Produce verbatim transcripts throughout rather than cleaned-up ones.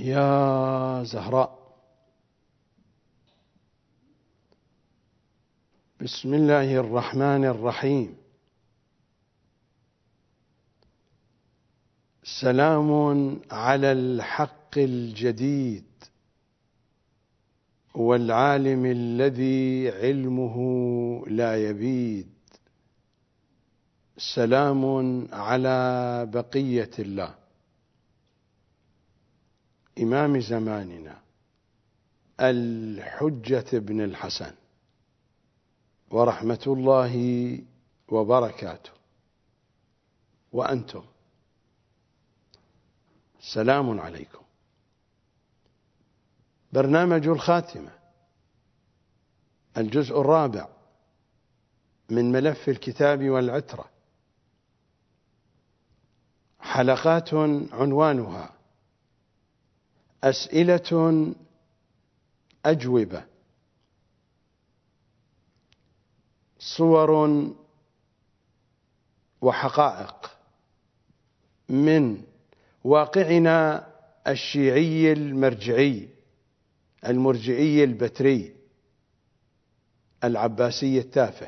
يا زهراء، بسم الله الرحمن الرحيم. سلام على الحق الجديد والعالم الذي علمه لا يبيد. سلام على بقية الله إمام زماننا الحجة بن الحسن، ورحمة الله وبركاته. وأنتم سلام عليكم. برنامج الخاتمة، الجزء الرابع من ملف الكتاب والعترة، حلقات عنوانها أسئلة أجوبة، صور وحقائق من واقعنا الشيعي المرجعي المرجعي البتري العباسي التافه.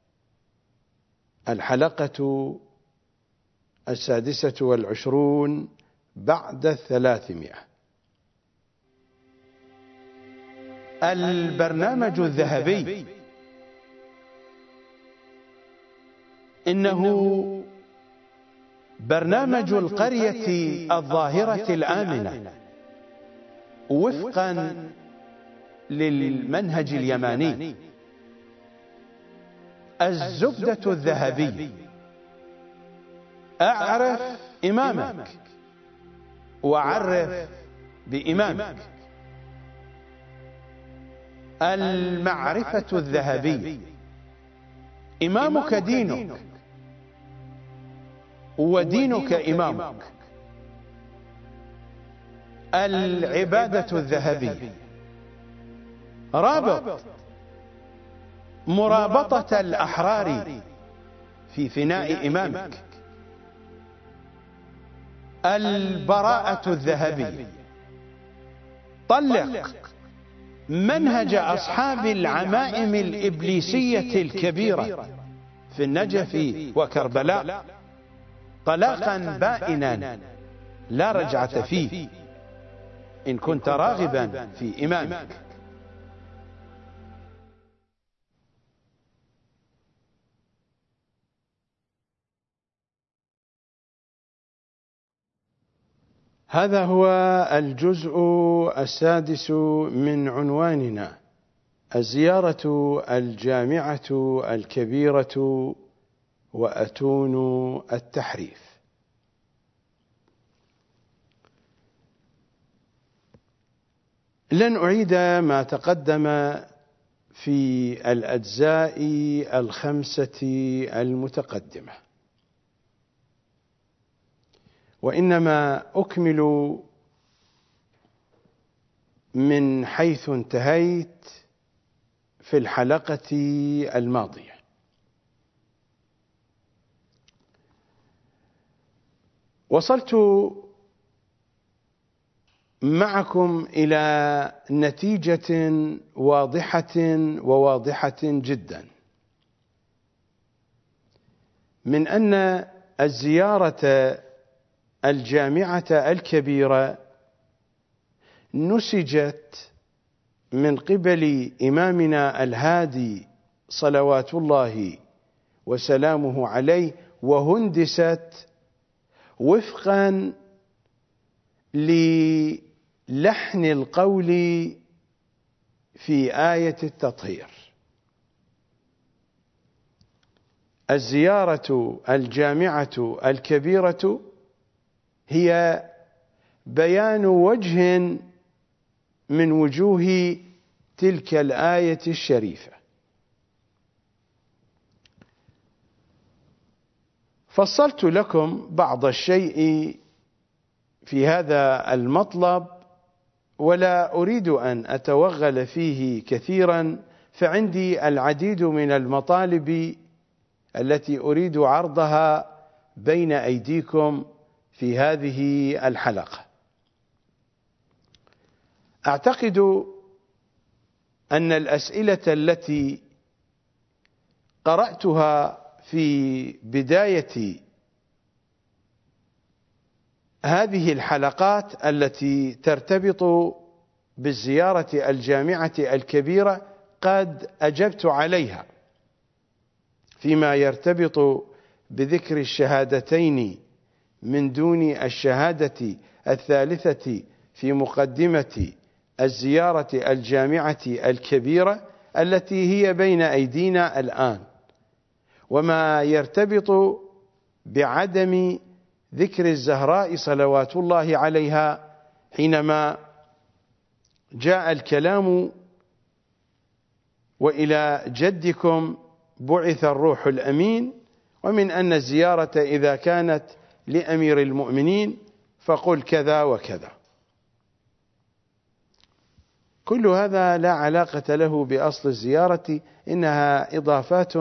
الحلقة السادسة والعشرون بعد الثلاثمائة. البرنامج الذهبي، إنه برنامج القرية الظاهرة الآمنة وفقا للمنهج اليماني. الزبدة الذهبي: أعرف إمامك وعرف بإمامك. المعرفة الذهبي: إمامك دينك ودينك إمامك. العبادة الذهبي: رابط مرابطة الأحرار في فناء إمامك. البراءة الذهبي: طلق منهج أصحاب العمائم الإبليسية الكبيرة في النجف وكربلاء طلاقا بائنا لا رجعة فيه إن كنت راغبا في إمامك. هذا هو الجزء السادس من عنواننا: الزيارة الجامعة الكبيرة وأتون التحريف. لن أعيد ما تقدم في الأجزاء الخمسة المتقدمة، وإنما أكمل من حيث انتهيت في الحلقة الماضية. وصلت معكم إلى نتيجة واضحة وواضحة جدا من أن الزيارة الجامعة الكبيرة نسجت من قبل إمامنا الهادي صلوات الله وسلامه عليه، وهندست وفقا للحن القول في آية التطهير. الزيارة الجامعة الكبيرة هي بيان وجه من وجوه تلك الآية الشريفة. فصلت لكم بعض الشيء في هذا المطلب، ولا أريد أن أتوغل فيه كثيرا، فعندي العديد من المطالب التي أريد عرضها بين أيديكم في هذه الحلقة. أعتقد أن الأسئلة التي قرأتها في بداية هذه الحلقات التي ترتبط بالزيارة الجامعة الكبيرة قد أجبت عليها فيما يرتبط بذكر الشهادتين من دون الشهادة الثالثة في مقدمة الزيارة الجامعة الكبيرة التي هي بين أيدينا الآن، وما يرتبط بعدم ذكر الزهراء صلوات الله عليها حينما جاء الكلام وإلى جدكم بعث الروح الأمين، ومن أن الزيارة إذا كانت لأمير المؤمنين فقل كذا وكذا. كل هذا لا علاقة له بأصل الزيارة، إنها إضافات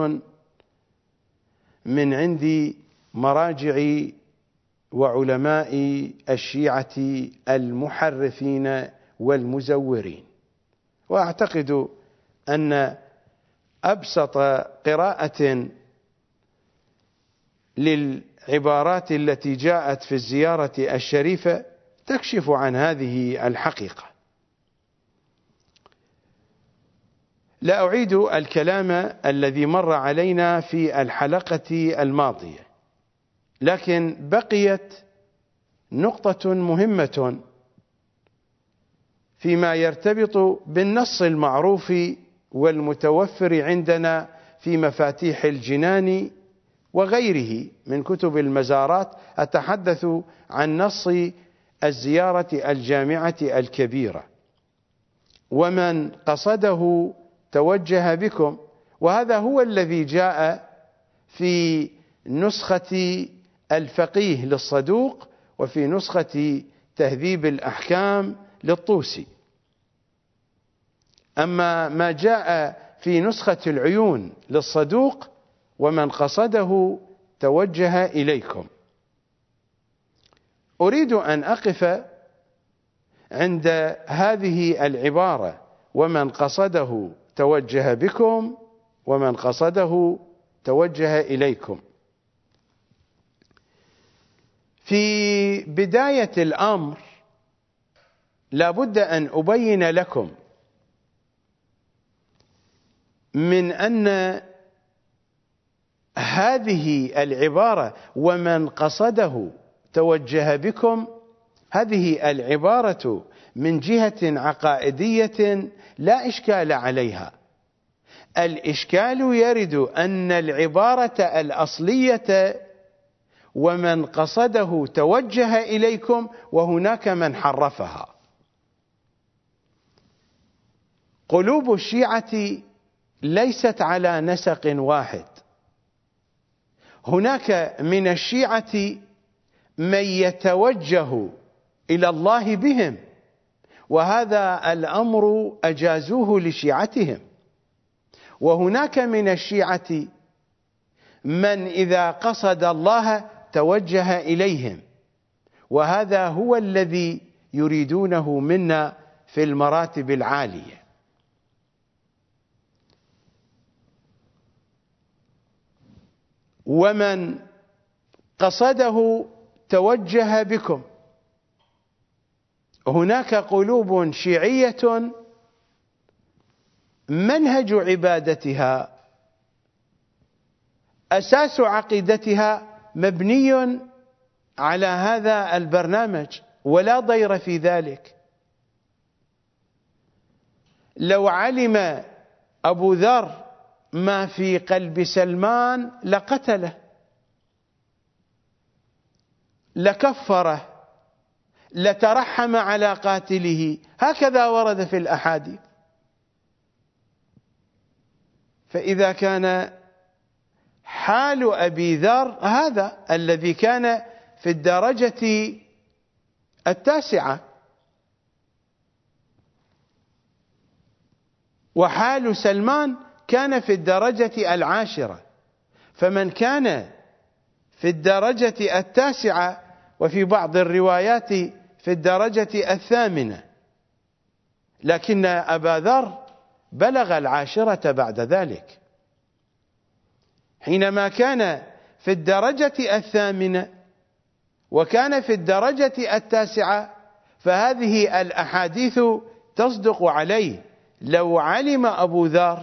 من عند مراجع وعلماء الشيعة المحرفين والمزورين. وأعتقد أن أبسط قراءة للعبارات التي جاءت في الزيارة الشريفة تكشف عن هذه الحقيقة. لا أعيد الكلام الذي مر علينا في الحلقة الماضية، لكن بقيت نقطة مهمة فيما يرتبط بالنص المعروف والمتوفر عندنا في مفاتيح الجنان وغيره من كتب المزارات. أتحدث عن نص الزيارة الجامعة الكبيرة: ومن قصده توجه بكم، وهذا هو الذي جاء في نسخة الفقيه للصدوق وفي نسخة تهذيب الأحكام للطوسي. أما ما جاء في نسخة العيون للصدوق: ومن قصده توجه إليكم. أريد أن أقف عند هذه العبارة: ومن قصده توجه بكم، ومن قصده توجه إليكم. في بداية الأمر لا بد أن أبين لكم من أن هذه العبارة ومن قصده توجه بكم، هذه العبارة من جهة عقائدية لا إشكال عليها. الإشكال يرد أن العبارة الأصلية ومن قصده توجه إليكم وهناك من حرفها. قلوب الشيعة ليست على نسق واحد، هناك من الشيعة من يتوجه إلى الله بهم، وهذا الأمر أجازوه لشيعتهم، وهناك من الشيعة من إذا قصد الله توجه إليهم، وهذا هو الذي يريدونه منا في المراتب العالية. ومن قصده توجه بكم، هناك قلوب شيعية منهج عبادتها أساس عقيدتها مبني على هذا البرنامج ولا ضير في ذلك. لو علم أبو ذر ما في قلب سلمان لقتله، لكفره، لترحم على قاتله، هكذا ورد في الأحاديث. فإذا كان حال أبي ذر هذا الذي كان في الدرجة التاسعة، وحال سلمان كان في الدرجة العاشرة، فمن كان في الدرجة التاسعة وفي بعض الروايات في الدرجة الثامنة لكن أبا ذر بلغ العاشرة بعد ذلك، حينما كان في الدرجة الثامنة وكان في الدرجة التاسعة، فهذه الأحاديث تصدق عليه. لو علم أبو ذر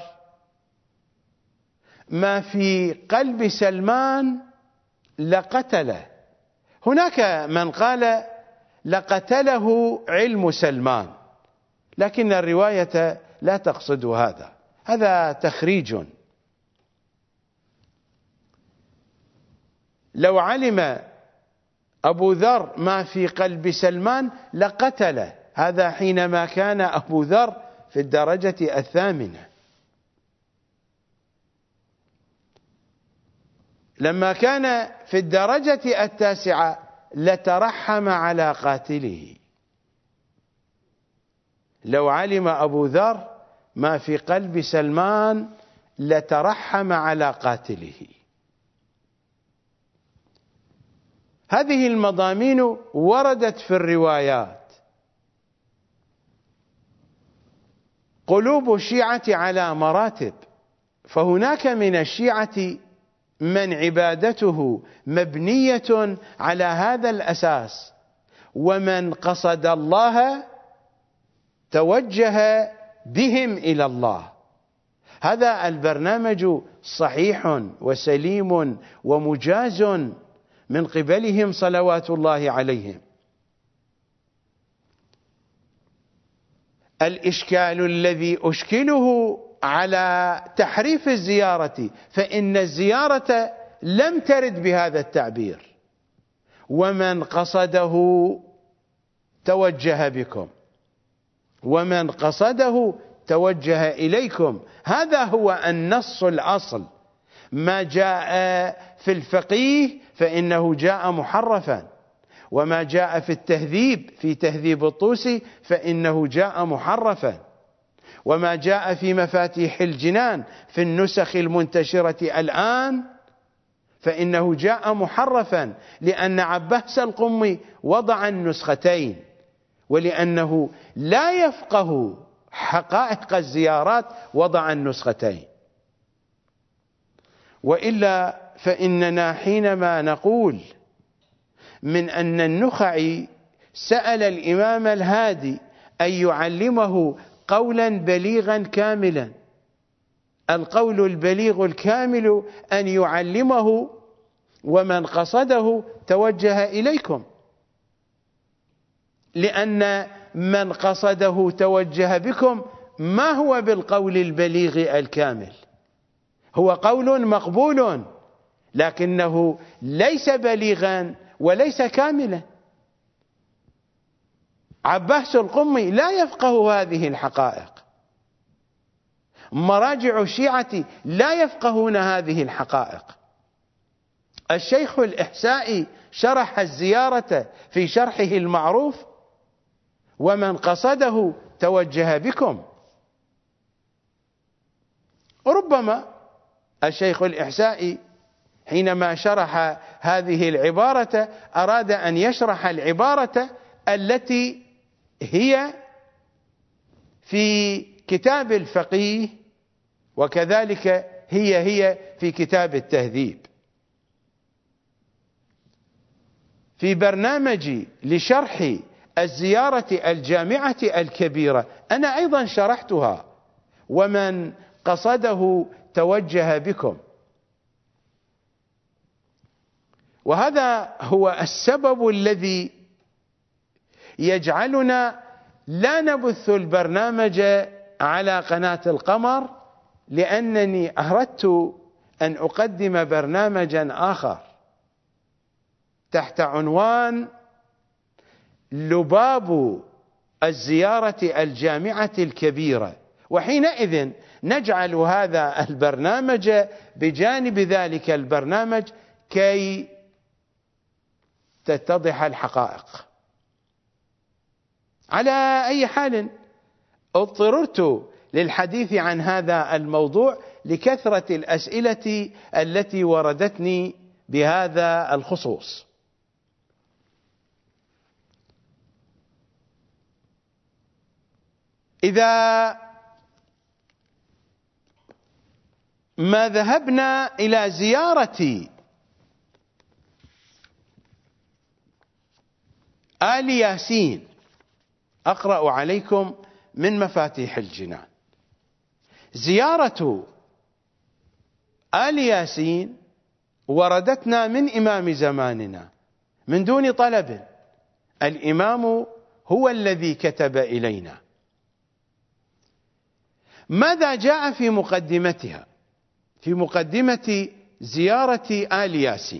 ما في قلب سلمان لقتله. هناك من قال لقتله علم سلمان، لكن الرواية لا تقصد هذا، هذا تخريج. لو علم أبو ذر ما في قلب سلمان لقتله، هذا حينما كان أبو ذر في الدرجة الثامنة. لما كان في الدرجة التاسعة لترحم على قاتله. لو علم أبو ذر ما في قلب سلمان لترحم على قاتله. هذه المضامين وردت في الروايات. قلوب الشيعة على مراتب، فهناك من الشيعة من عبادته مبنية على هذا الأساس، ومن قصد الله توجه بهم إلى الله. هذا البرنامج صحيح وسليم ومجاز من قبلهم صلوات الله عليهم. الإشكال الذي أشكله على تحريف الزيارة، فإن الزيارة لم ترد بهذا التعبير: ومن قصده توجه بكم، ومن قصده توجه إليكم. هذا هو النص الأصل. ما جاء في الفقيه فإنه جاء محرفا، وما جاء في التهذيب في تهذيب الطوسي فإنه جاء محرفا، وما جاء في مفاتيح الجنان في النسخ المنتشرة الآن فإنه جاء محرفا، لأن عباس القمي وضع النسختين، ولأنه لا يفقه حقائق الزيارات وضع النسختين. وإلا فإننا حينما نقول من أن النخعي سأل الإمام الهادي أن يعلمه قولا بليغا كاملا، القول البليغ الكامل أن يعلمه ومن قصده توجه إليكم، لأن من قصده توجه بكم ما هو بالقول البليغ الكامل، هو قول مقبول لكنه ليس بليغا وليس كاملا. عباس القمي لا يفقه هذه الحقائق، مراجع الشيعة لا يفقهون هذه الحقائق. الشيخ الإحسائي شرح الزيارة في شرحه المعروف: ومن قصده توجه بكم. ربما الشيخ الإحسائي حينما شرح هذه العبارة أراد أن يشرح العبارة التي هي في كتاب الفقيه، وكذلك هي هي في كتاب التهذيب. في برنامجي لشرح الزيارة الجامعة الكبيرة أنا أيضا شرحتها: ومن قصده توجه بكم. وهذا هو السبب الذي يجعلنا لا نبث البرنامج على قناة القمر، لأنني أردت أن أقدم برنامجا آخر تحت عنوان لباب الزيارة الجامعة الكبيرة، وحينئذ نجعل هذا البرنامج بجانب ذلك البرنامج كي تتضح الحقائق. على أي حال اضطررت للحديث عن هذا الموضوع لكثرة الأسئلة التي وردتني بهذا الخصوص. إذا ما ذهبنا إلى زيارة آل ياسين، أقرأ عليكم من مفاتيح الجنان. زيارة آل ياسين وردتنا من إمام زماننا من دون طلب، الإمام هو الذي كتب إلينا. ماذا جاء في مقدمتها؟ في مقدمة زيارة آل ياسين،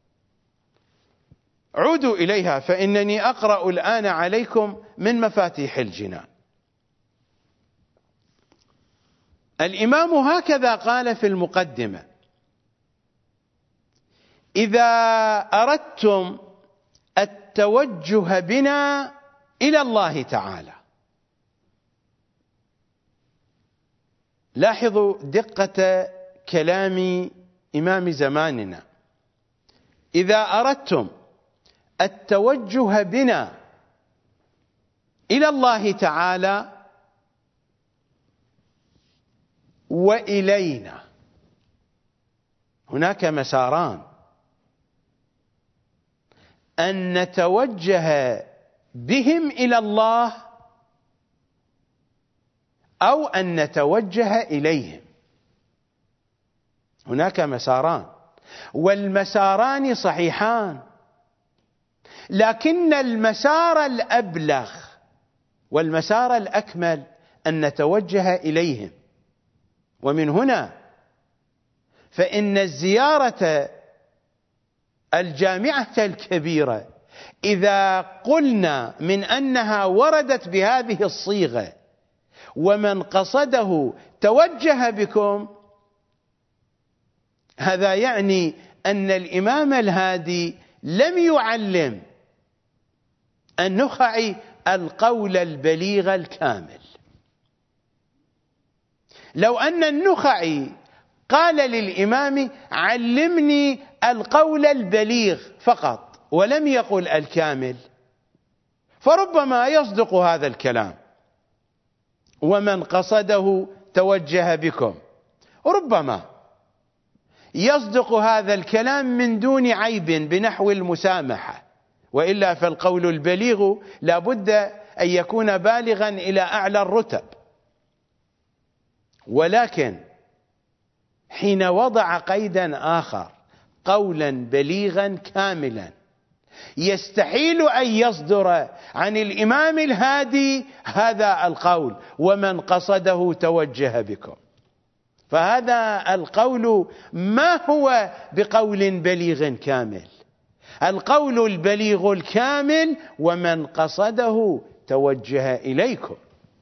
عودوا إليها فإنني أقرأ الآن عليكم من مفاتيح الجنان. الإمام هكذا قال في المقدمة: إذا أردتم التوجه بنا إلى الله تعالى. لاحظوا دقة كلام إمام زماننا: إذا أردتم التوجه بنا إلى الله تعالى وإلينا. هناك مساران: أن نتوجه بهم إلى الله، أو أن نتوجه إليهم. هناك مساران، والمساران صحيحان، لكن المسار الأبلغ والمسار الأكمل أن نتوجه إليهم. ومن هنا فإن الزيارة الجامعة الكبيرة إذا قلنا من أنها وردت بهذه الصيغة ومن قصده توجه بكم، هذا يعني أن الإمام الهادي لم يعلم النخعي القول البليغ الكامل. لو أن النخعي قال للإمام: علمني القول البليغ فقط، ولم يقل الكامل، فربما يصدق هذا الكلام: ومن قصده توجه بكم. ربما يصدق هذا الكلام من دون عيب بنحو المسامحة، وإلا فالقول البليغ لا بد أن يكون بالغا إلى أعلى الرتب. ولكن حين وضع قيدا آخر: قولا بليغا كاملا، يستحيل أن يصدر عن الإمام الهادي هذا القول: ومن قصده توجه بكم. فهذا القول ما هو بقول بليغ كامل. القول البليغ الكامل: ومن قصده توجه إليكم.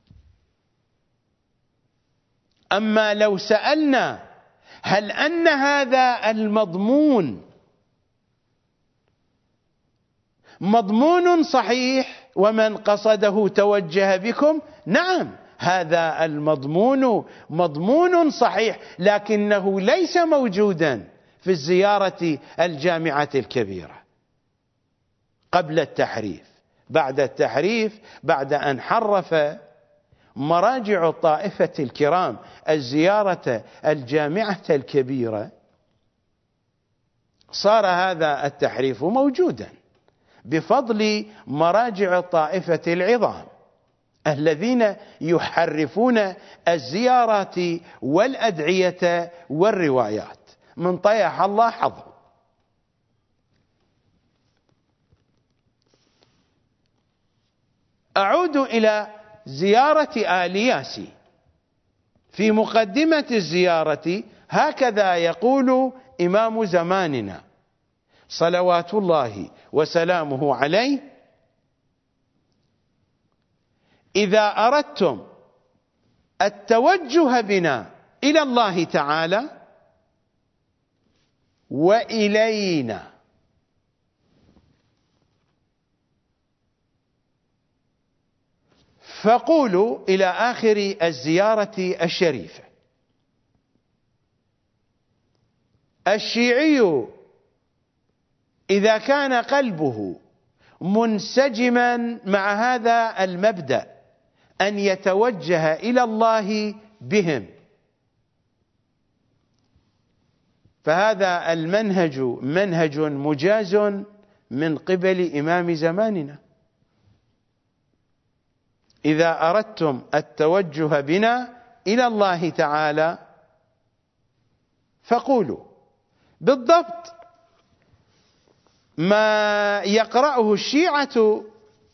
أما لو سألنا: هل أن هذا المضمون مضمون صحيح ومن قصده توجه بكم؟ نعم، هذا المضمون مضمون صحيح، لكنه ليس موجودا في الزيارة الجامعة الكبيرة قبل التحريف. بعد التحريف، بعد أن حرف مراجع الطائفة الكرام الزيارة الجامعة الكبيرة، صار هذا التحريف موجودا بفضل مراجع الطائفة العظام الذين يحرفون الزيارات والأدعية والروايات. من طيح الله حظه. أعود إلى زيارة آل ياسين. في مقدمة الزيارة هكذا يقول إمام زماننا صلوات الله وسلامه عليه: إذا أردتم التوجه بنا إلى الله تعالى وإلينا، فقولوا إلى آخر الزيارة الشريفة. الشيعي إذا كان قلبه منسجما مع هذا المبدأ أن يتوجه إلى الله بهم. فهذا المنهج منهج مجاز من قبل إمام زماننا. إذا أردتم التوجه بنا إلى الله تعالى فقولوا بالضبط ما يقرأه الشيعة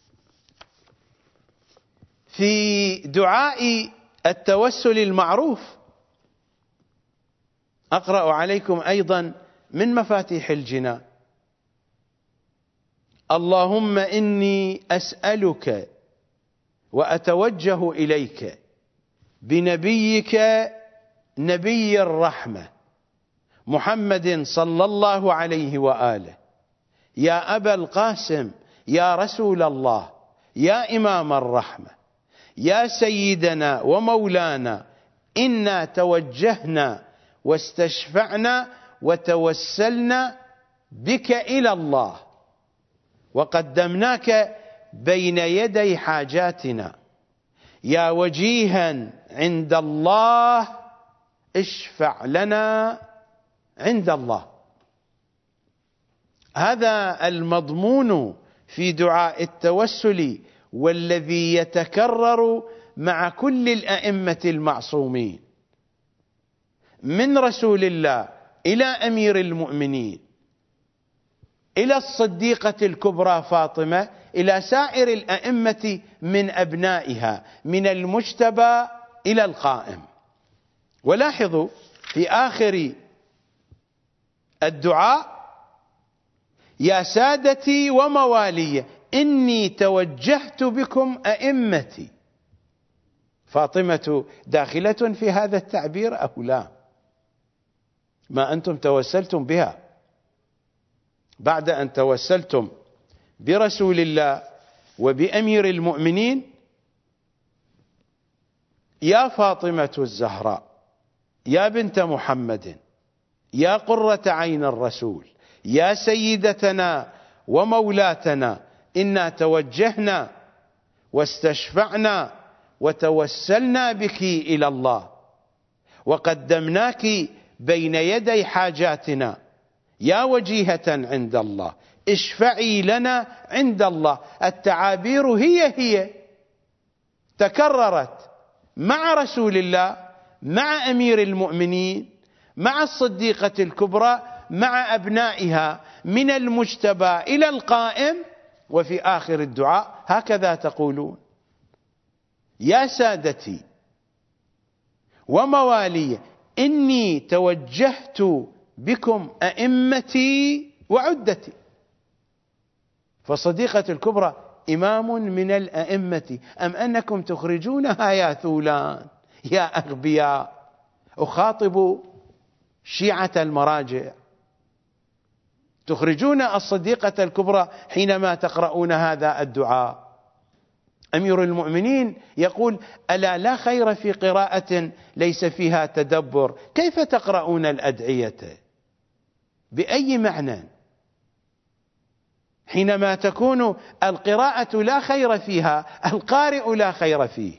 في دعاء التوسل المعروف. أقرأ عليكم أيضا من مفاتيح الجنان: اللهم إني أسألك وأتوجه إليك بنبيك نبي الرحمة محمد صلى الله عليه وآله، يا أبا القاسم، يا رسول الله، يا إمام الرحمة، يا سيدنا ومولانا، إنا توجهنا واستشفعنا وتوسلنا بك إلى الله وقدمناك بين يدي حاجاتنا، يا وجيها عند الله اشفع لنا عند الله. هذا المضمون في دعاء التوسل، والذي يتكرر مع كل الأئمة المعصومين، من رسول الله إلى أمير المؤمنين إلى الصديقة الكبرى فاطمة إلى سائر الأئمة من أبنائها، من المجتبى إلى القائم. ولاحظوا في آخر الدعاء: يا سادتي وموالي إني توجهت بكم أئمتي. فاطمة داخلة في هذا التعبير أو لا؟ ما أنتم توسلتم بها بعد أن توسلتم برسول الله وبأمير المؤمنين. يا فاطمة الزهراء، يا بنت محمد، يا قرة عين الرسول، يا سيدتنا ومولاتنا، إنا توجهنا واستشفعنا وتوسلنا بك إلى الله وقدمناك بين يدي حاجاتنا، يا وجيهة عند الله اشفعي لنا عند الله. التعابير هي هي تكررت مع رسول الله، مع أمير المؤمنين، مع الصديقة الكبرى، مع أبنائها من المجتبى إلى القائم. وفي آخر الدعاء هكذا تقولون: يا سادتي وموالي إني توجهت بكم أئمتي وعدتي. فالصديقة الكبرى إمام من الأئمة، أم أنكم تخرجونها يا ثولان يا أغبياء؟ أخاطب شيعة المراجع، تخرجون الصديقة الكبرى حينما تقرؤون هذا الدعاء. أمير المؤمنين يقول: ألا لا خير في قراءة ليس فيها تدبر؟ كيف تقرؤون الأدعية؟ بأي معنى؟ حينما تكون القراءة لا خير فيها، القارئ لا خير فيه.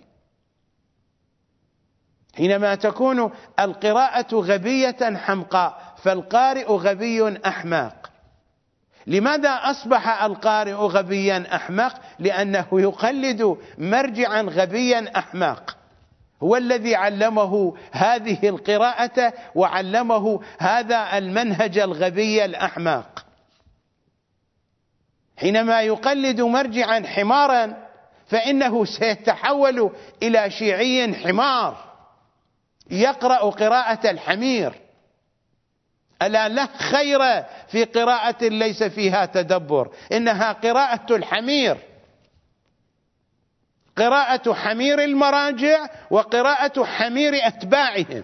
حينما تكون القراءة غبية حمقاء، فالقارئ غبي أحمق. لماذا أصبح القارئ غبيا أحمق؟ لأنه يقلد مرجعا غبيا أحمق، هو الذي علمه هذه القراءة وعلمه هذا المنهج الغبي الأحمق. حينما يقلد مرجعا حمارا فإنه سيتحول إلى شيعي حمار يقرأ قراءة الحمير. ألا لا خير في قراءة ليس فيها تدبر، إنها قراءة الحمير، قراءة حمير المراجع وقراءة حمير أتباعهم.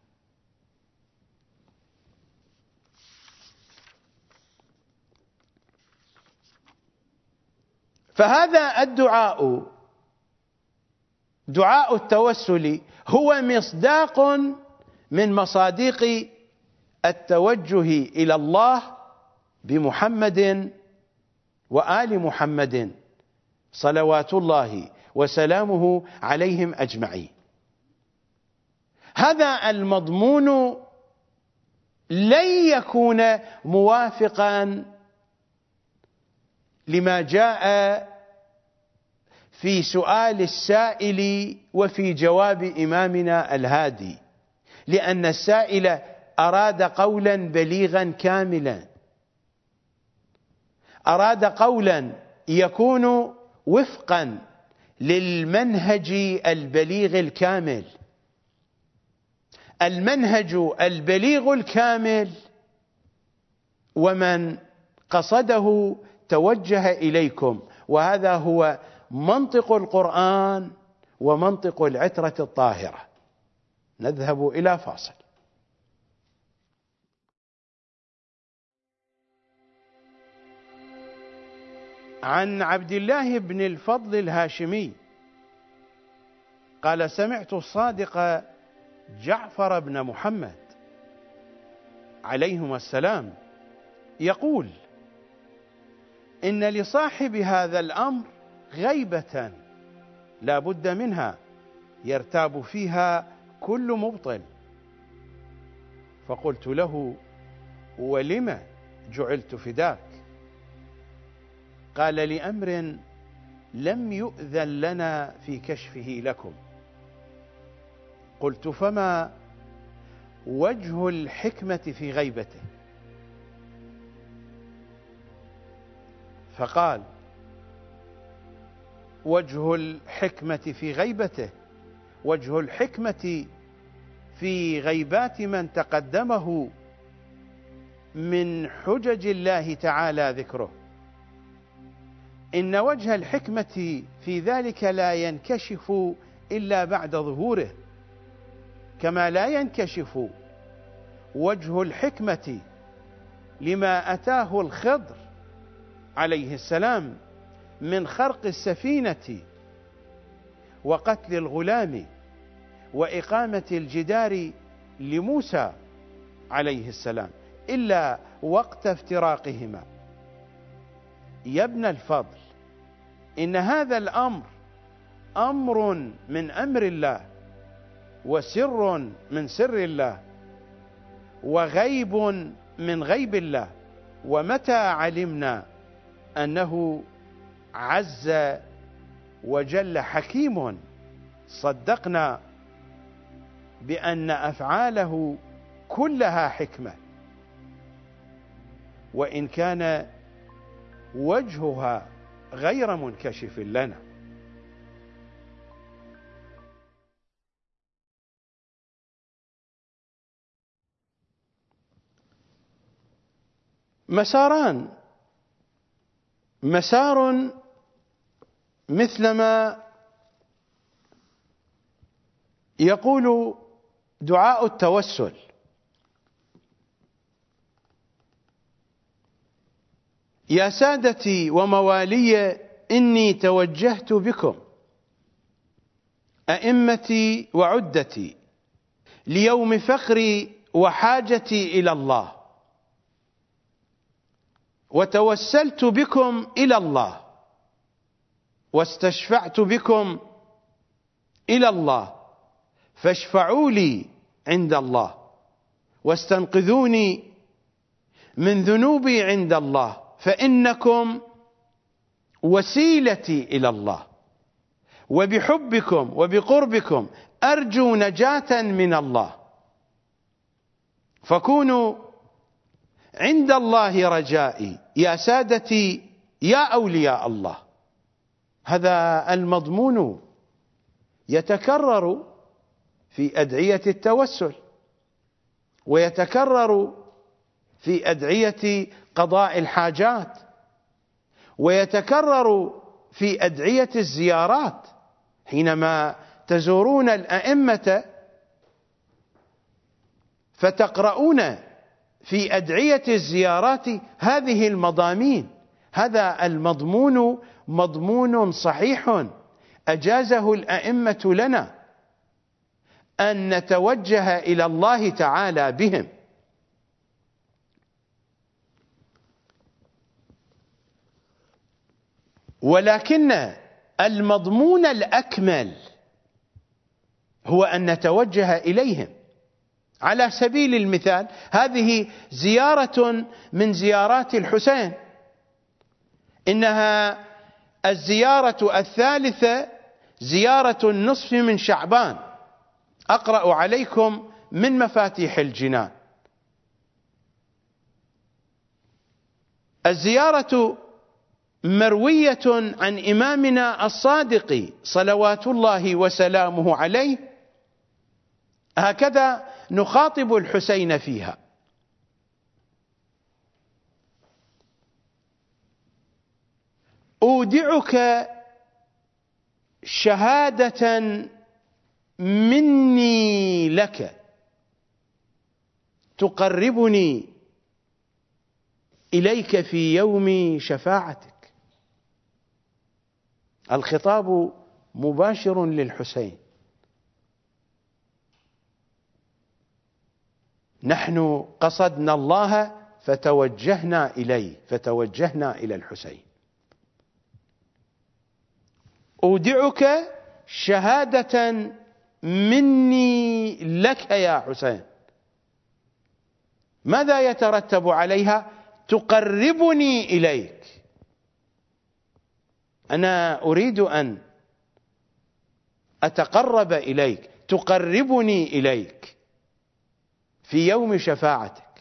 فهذا الدعاء، دعاء التوسل، هو مصداق من مصادق التوجه إلى الله بمحمد وآل محمد صلوات الله وسلامه عليهم أجمعين. هذا المضمون لن يكون موافقا لما جاء في سؤال السائل وفي جواب إمامنا الهادي، لأن السائل أراد قولا بليغا كاملا، أراد قولا يكون وفقا للمنهج البليغ الكامل. المنهج البليغ الكامل ومن قصده توجه إليكم، وهذا هو منطق القرآن ومنطق العترة الطاهرة. نذهب إلى فاصل. عن عبد الله بن الفضل الهاشمي قال: سمعت الصادق جعفر بن محمد عليهما السلام يقول: إن لصاحب هذا الأمر غيبة لا بد منها يرتاب فيها كل مبطل. فقلت له: ولم جعلت فداك؟ قال: لأمر لم يؤذن لنا في كشفه لكم. قلت: فما وجه الحكمة في غيبته؟ فقال: وجه الحكمة في غيبته وجه الحكمة في غيبات من تقدمه من حجج الله تعالى ذكره. إن وجه الحكمة في ذلك لا ينكشف إلا بعد ظهوره، كما لا ينكشف وجه الحكمة لما أتاه الخضر عليه السلام من خرق السفينة وقتل الغلام وإقامة الجدار لموسى عليه السلام إلا وقت افتراقهما. يا ابن الفضل، إن هذا الأمر أمر من أمر الله، وسر من سر الله، وغيب من غيب الله. ومتى علمنا أنه عز وجل حكيم صدقنا بأن أفعاله كلها حكمة، وإن كان وجهها غير منكشف لنا. مساران: مسار مثلما يقول دعاء التوسل، يا سادتي وموالي إني توجهت بكم أئمتي وعدتي ليوم فخري وحاجتي إلى الله، وتوسلت بكم إلى الله، واستشفعت بكم إلى الله، فاشفعوا لي عند الله، واستنقذوني من ذنوبي عند الله، فإنكم وسيلتي إلى الله، وبحبكم وبقربكم أرجو نجاة من الله، فكونوا عند الله رجائي يا سادتي يا أولياء الله. هذا المضمون يتكرر في أدعية التوسل، ويتكرر في أدعية قضاء الحاجات، ويتكرر في أدعية الزيارات. حينما تزورون الأئمة فتقرؤون في أدعية الزيارات هذه المضامين. هذا المضمون مضمون صحيح أجازه الأئمة لنا أن نتوجه إلى الله تعالى بهم. ولكن المضمون الأكمل هو أن نتوجه إليهم. على سبيل المثال هذه زيارة من زيارات الحسين، إنها الزيارة الثالثة، زيارة النصف من شعبان. أقرأ عليكم من مفاتيح الجنان. الزيارة مروية عن إمامنا الصادق صلوات الله وسلامه عليه، هكذا نخاطب الحسين فيها: أودعك شهادة مني لك تقربني إليك في يوم شفاعتك. الخطاب مباشر للحسين. نحن قصدنا الله فتوجهنا إليه، فتوجهنا إلى الحسين. أودعك شهادة مني لك يا حسين. ماذا يترتب عليها؟ تقربني إليك. أنا أريد أن أتقرب إليك، تقربني إليك في يوم شفاعتك.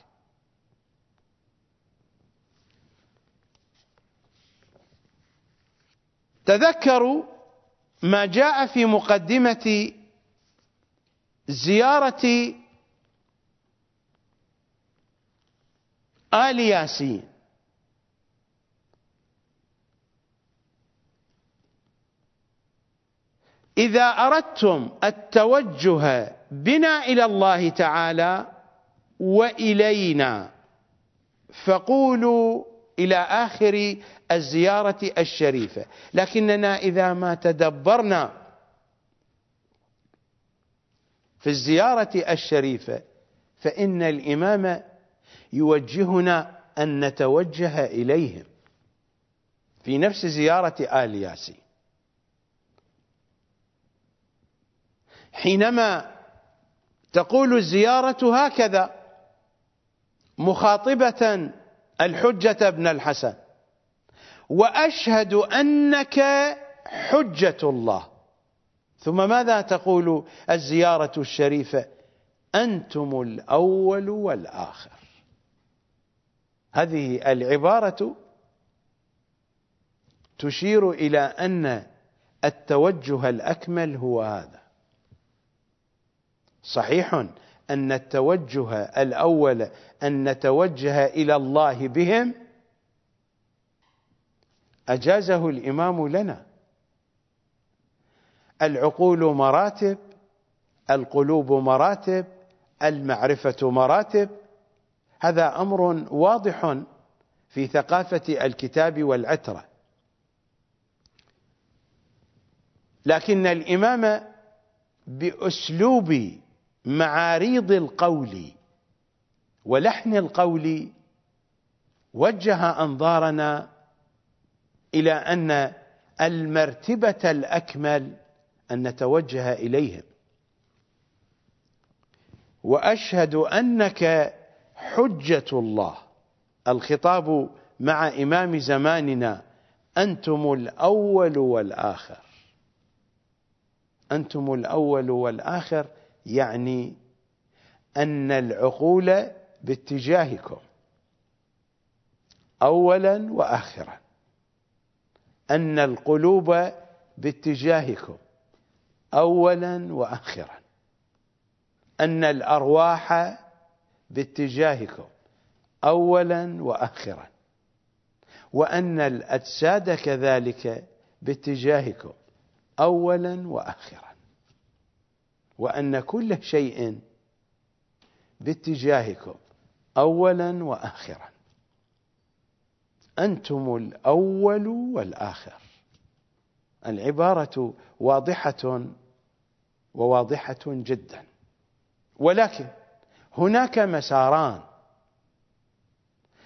تذكروا ما جاء في مقدمة زيارة آل ياسين. إذا أردتم التوجه بنا إلى الله تعالى وإلينا فقولوا إلى آخر الزيارة الشريفة. لكننا إذا ما تدبرنا في الزيارة الشريفة فإن الإمام يوجهنا أن نتوجه إليهم في نفس زيارة آل ياسين. حينما تقول الزيارة هكذا مخاطبة الحجة بن الحسن: وأشهد أنك حجة الله. ثم ماذا تقول الزيارة الشريفة؟ أنتم الأول والآخر. هذه العبارة تشير إلى أن التوجه الأكمل هو هذا. صحيح أن التوجه الأول أن نتوجه إلى الله بهم أجازه الإمام لنا. العقول مراتب، القلوب مراتب، المعرفة مراتب. هذا أمر واضح في ثقافة الكتاب والعترة. لكن الإمام بأسلوب معاريض القول ولحن القول وجه أنظارنا إلى أن المرتبة الأكمل أن نتوجه إليهم. وأشهد أنك حجة الله. الخطاب مع إمام زماننا: أنتم الأول والآخر. أنتم الأول والآخر يعني أن العقول باتجاهكم أولا وآخرا، أن القلوب باتجاهكم أولا وآخرا، أن الأرواح باتجاهكم أولا وآخرا، وأن الأجساد كذلك باتجاهكم أولا وآخرا، وأن كل شيء باتجاهكم أولا وآخرا. أنتم الأول والآخر. العبارة واضحة وواضحة جدا. ولكن هناك مساران.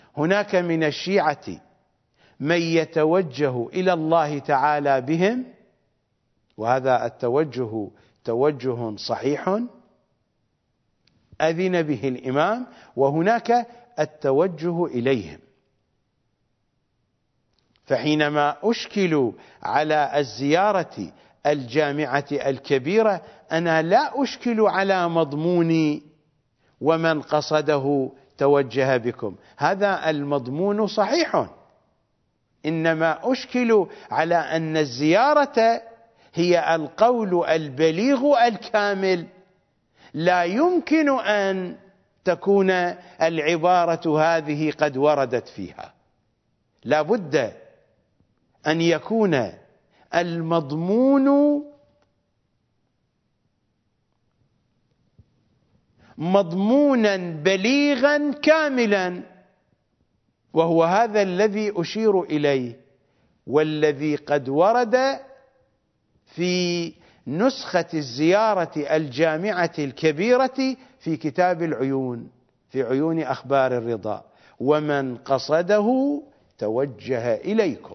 هناك من الشيعة من يتوجه إلى الله تعالى بهم وهذا التوجه توجه صحيح أذن به الإمام، وهناك التوجه إليهم. فحينما أشكل على الزيارة الجامعة الكبيرة أنا لا أشكل على مضمون ومن قصده توجه بكم، هذا المضمون صحيح، إنما أشكل على أن الزيارة هي القول البليغ الكامل، لا يمكن أن تكون العبارة هذه قد وردت فيها، لا بد أن يكون المضمون مضمونا بليغا كاملا، وهو هذا الذي أشير إليه، والذي قد ورد في نسخة الزيارة الجامعة الكبيرة في كتاب العيون، في عيون أخبار الرضا: ومن قصده توجه إليكم،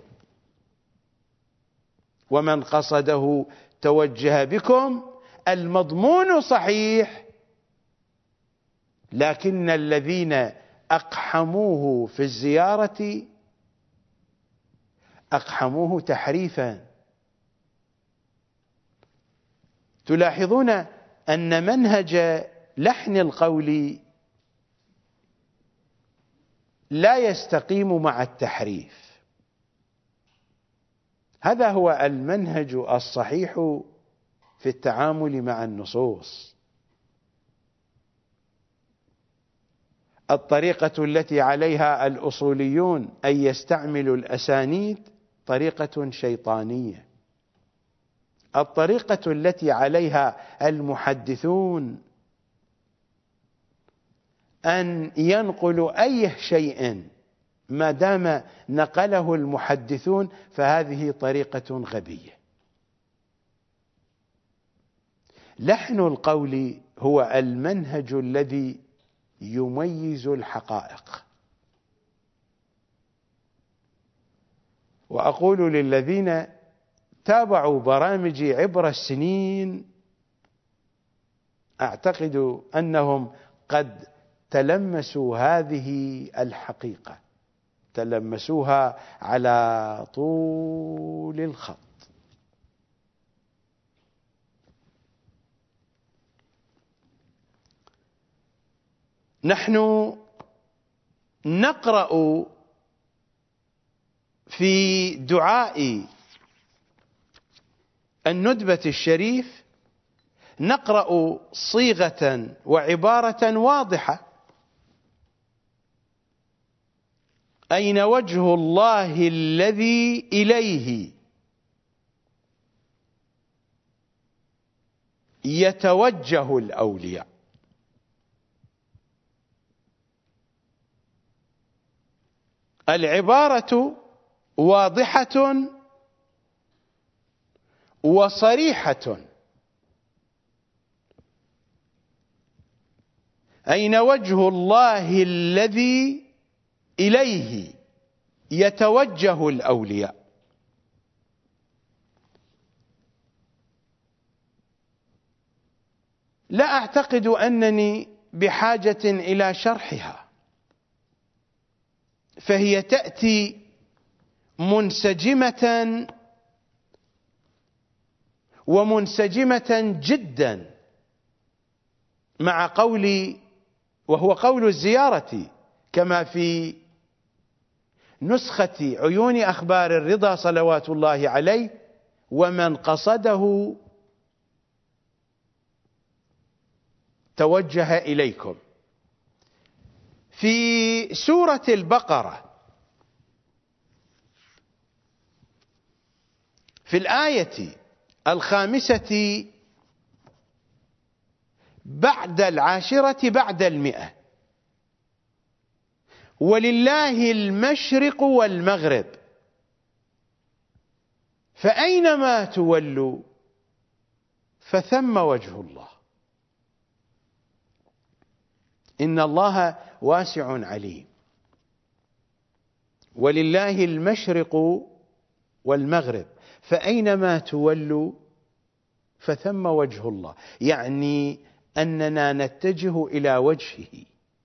ومن قصده توجه بكم. المضمون صحيح، لكن الذين أقحموه في الزيارة أقحموه تحريفا. تلاحظون أن منهج لحن القول لا يستقيم مع التحريف، هذا هو المنهج الصحيح في التعامل مع النصوص. الطريقة التي عليها الأصوليون أن يستعملوا الأسانيد طريقة شيطانية، الطريقة التي عليها المحدثون أن ينقلوا أي شيء ما دام نقله المحدثون فهذه طريقة غبية. لحن القول هو المنهج الذي يميز الحقائق. وأقول للذين تابعوا برامجي عبر السنين، أعتقد أنهم قد تلمسوا هذه الحقيقة، تلمسوها على طول الخط. نحن نقرأ في دعاء الندبة الشريف، نقرأ صيغة وعبارة واضحة: أين وجه الله الذي إليه يتوجه الأولياء. العبارة واضحة وصريحة. أين وجه الله الذي إليه يتوجه الأولياء؟ لا أعتقد أنني بحاجة إلى شرحها، فهي تأتي منسجمة ومنسجمة جدا مع قولي، وهو قول الزيارة كما في نسخة عيون أخبار الرضا صلوات الله عليه: ومن قصده توجه إليكم. في سورة البقرة في الآية الخامسة بعد العاشرة بعد المئة: ولله المشرق والمغرب فأينما تولوا فثم وجه الله إن الله واسع عليم. ولله المشرق والمغرب فأينما تولوا فثم وجه الله، يعني أننا نتجه إلى وجهه،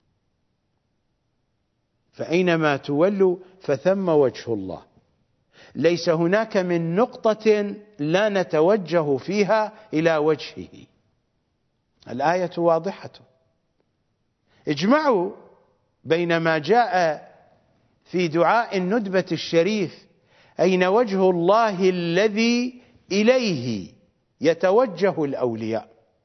فأينما تولوا فثم وجه الله. ليس هناك من نقطة لا نتوجه فيها إلى وجهه. الآية واضحة. اجمعوا بين ما جاء في دعاء الندبة الشريف: أين وجه الله الذي إليه يتوجه الأولياء.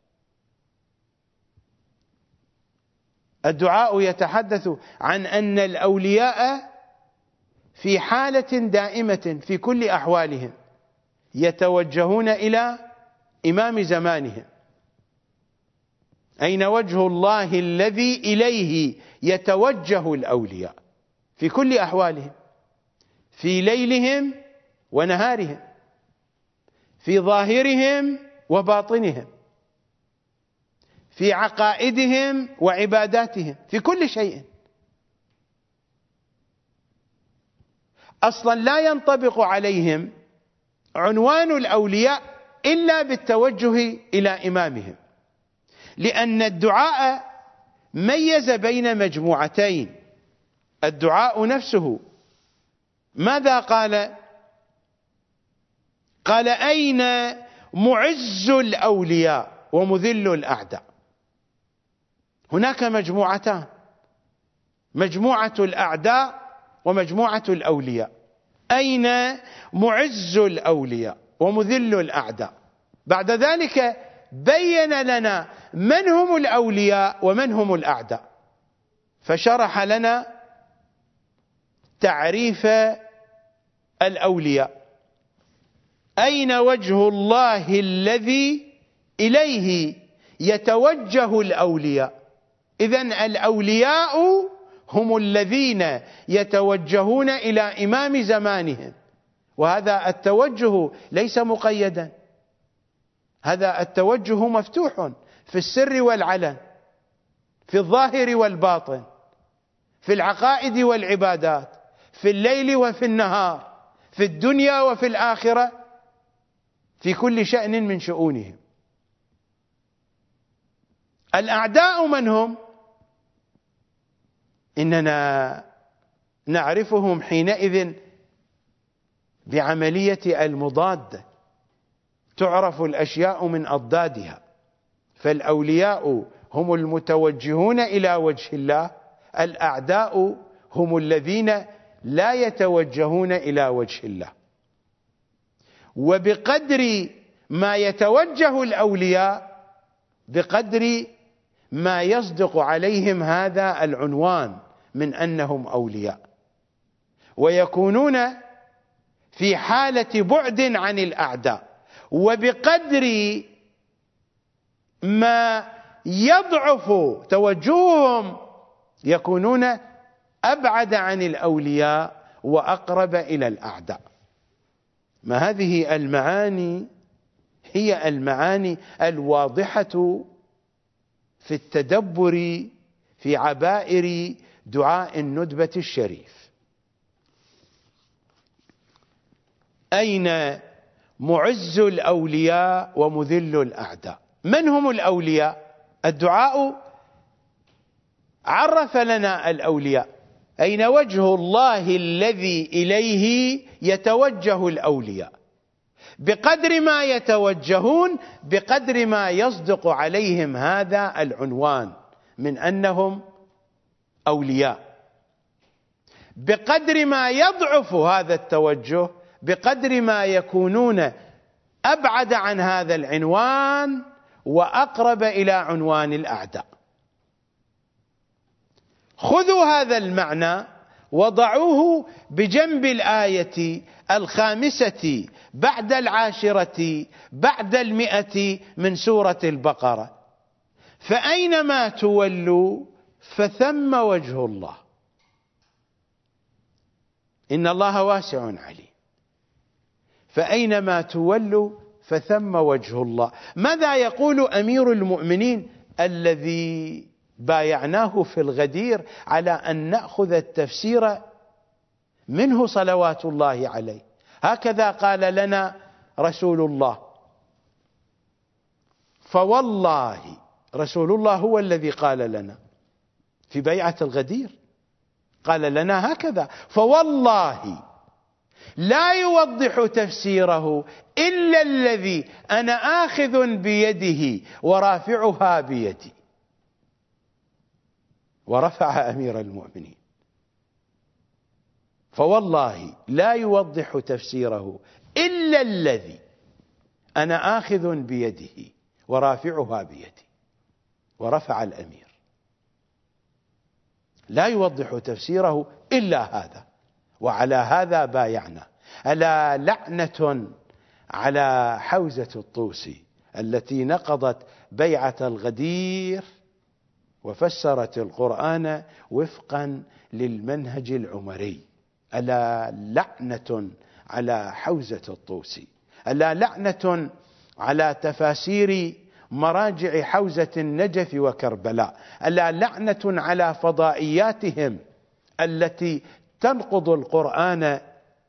الدعاء يتحدث عن أن الأولياء في حالة دائمة في كل أحوالهم يتوجهون إلى إمام زمانهم. أين وجه الله الذي إليه يتوجه الأولياء في كل أحوالهم، في ليلهم ونهارهم، في ظاهرهم وباطنهم، في عقائدهم وعباداتهم، في كل شيء. أصلا لا ينطبق عليهم عنوان الأولياء إلا بالتوجه إلى إمامهم، لأن الدعاء ميز بين مجموعتين. الدعاء نفسه ماذا قال؟ قال: أين معز الأولياء ومذل الأعداء. هناك مجموعتان: مجموعة الأعداء ومجموعة الأولياء. أين معز الأولياء ومذل الأعداء. بعد ذلك بين لنا من هم الأولياء ومن هم الأعداء، فشرح لنا تعريف الأولياء: أين وجه الله الذي إليه يتوجه الأولياء. إذن الأولياء هم الذين يتوجهون إلى إمام زمانهم، وهذا التوجه ليس مقيدا، هذا التوجه مفتوح في السر والعلن، في الظاهر والباطن، في العقائد والعبادات، في الليل وفي النهار، في الدنيا وفي الآخرة، في كل شأن من شؤونهم. الأعداء من هم؟ إننا نعرفهم حينئذ بعملية المضادة، تعرف الأشياء من أضدادها. فالأولياء هم المتوجهون إلى وجه الله، الأعداء هم الذين لا يتوجهون إلى وجه الله. وبقدر ما يتوجه الأولياء بقدر ما يصدق عليهم هذا العنوان من أنهم أولياء، ويكونون في حالة بعد عن الأعداء. وبقدر ما يضعف توجههم يكونون أبعد عن الأولياء وأقرب إلى الأعداء. ما هذه المعاني هي المعاني الواضحة في التدبر في عبائر دعاء الندبة الشريف. أين معز الأولياء ومذل الأعداء. من هم الأولياء؟ الدعاء عرف لنا الأولياء: أين وجه الله الذي إليه يتوجه الأولياء. بقدر ما يتوجهون بقدر ما يصدق عليهم هذا العنوان من أنهم أولياء. بقدر ما يضعف هذا التوجه بقدر ما يكونون أبعد عن هذا العنوان وأقرب إلى عنوان الأعداء. خذوا هذا المعنى وضعوه بجنب الآية الخامسة بعد العاشرة بعد المئة من سورة البقرة: فأينما تولوا فثم وجه الله إن الله واسع عليم. فأينما تولوا فثم وجه الله. ماذا يقول أمير المؤمنين الذي بايعناه في الغدير على أن نأخذ التفسير منه صلوات الله عليه؟ هكذا قال لنا رسول الله: فوالله رسول الله هو الذي قال لنا في بيعة الغدير، قال لنا هكذا: فوالله لا يوضح تفسيره إلا الذي أنا آخذ بيده ورافعها بيدي. ورفع أمير المؤمنين. فوالله لا يوضح تفسيره إلا الذي أنا آخذ بيده ورافعها بيدي. ورفع الأمير. لا يوضح تفسيره إلا هذا، وعلى هذا بايعنا. ألا لعنة على حوزة الطوسي التي نقضت بيعة الغدير وفسرت القرآن وفقا للمنهج العمري. ألا لعنة على حوزة الطوسي. ألا لعنة على تفاسير مراجع حوزة النجف وكربلاء. ألا لعنة على فضائياتهم التي تنقض القرآن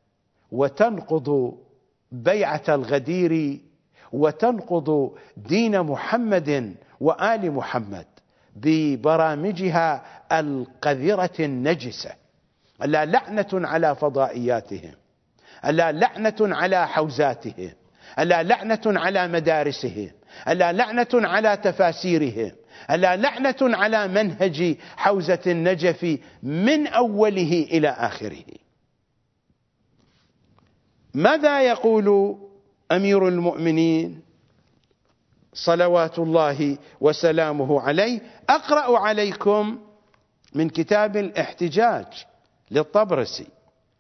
وتنقض بيعة الغدير وتنقض دين محمد وآل محمد ببرامجها القذرة النجسة. ألا لعنة على فضائياتهم. ألا لعنة على حوزاتهم. ألا لعنة على مدارسهم. ألا لعنة على تفاسيرهم. ألا لعنة على منهج حوزة النجف من أوله إلى آخره. ماذا يقول أمير المؤمنين صلوات الله وسلامه عليه؟ أقرأ عليكم من كتاب الاحتجاج للطبرسي،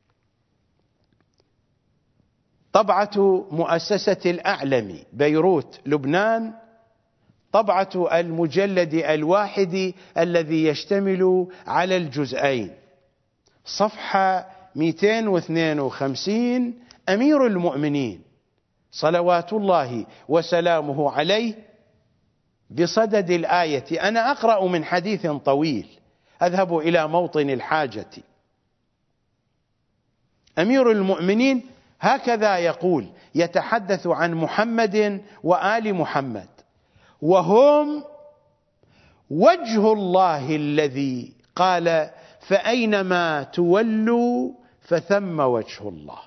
طبعة مؤسسة الأعلمي بيروت لبنان، طبعة المجلد الواحد الذي يشتمل على الجزئين، صفحة مئتين واثنين وخمسين. أمير المؤمنين صلوات الله وسلامه عليه بصدد الآية. أنا أقرأ من حديث طويل، أذهب إلى موطن الحاجة. أمير المؤمنين هكذا يقول، يتحدث عن محمد وآل محمد: وهم وجه الله الذي قال: فأينما تولوا فثم وجه الله.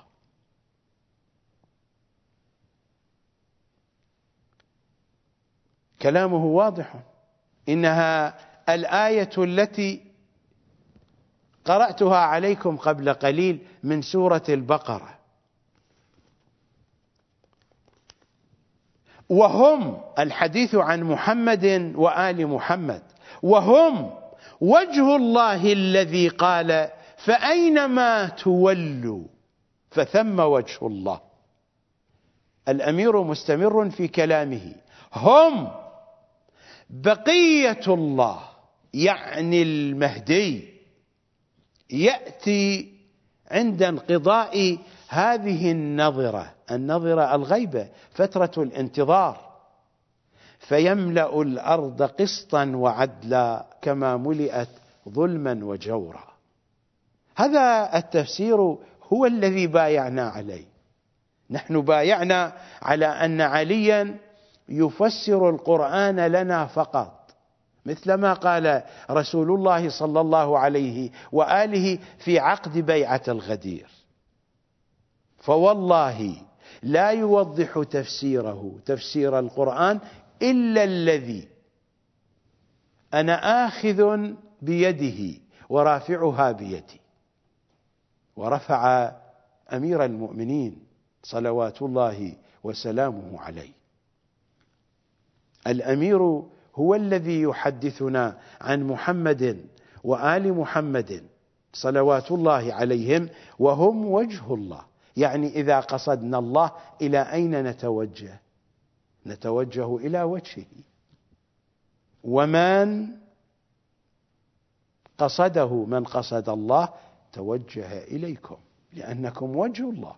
كلامه واضح. إنها الآية التي قرأتها عليكم قبل قليل من سورة البقرة. وهم، الحديث عن محمد وآل محمد، وهم وجه الله الذي قال: فأينما تولوا فثم وجه الله. الأمير مستمر في كلامه: هم بقية الله، يعني المهدي، يأتي عند انقضاء هذه النظرة، النظرة الغيبة، فترة الانتظار، فيملأ الأرض قسطا وعدلا كما ملئت ظلما وجورا. هذا التفسير هو الذي بايعنا عليه. نحن بايعنا على أن عليا يفسر القرآن لنا فقط، مثلما قال رسول الله صلى الله عليه وآله في عقد بيعة الغدير: فوالله لا يوضح تفسيره، تفسير القرآن، إلا الذي أنا آخذ بيده ورافعها بيدي. ورفع أمير المؤمنين صلوات الله وسلامه عليه. الأمير هو الذي يحدثنا عن محمد وآل محمد صلوات الله عليهم، وهم وجه الله. يعني إذا قصدنا الله إلى أين نتوجه؟ نتوجه إلى وجهه. ومن قصده، من قصد الله، توجه إليكم لأنكم وجه الله.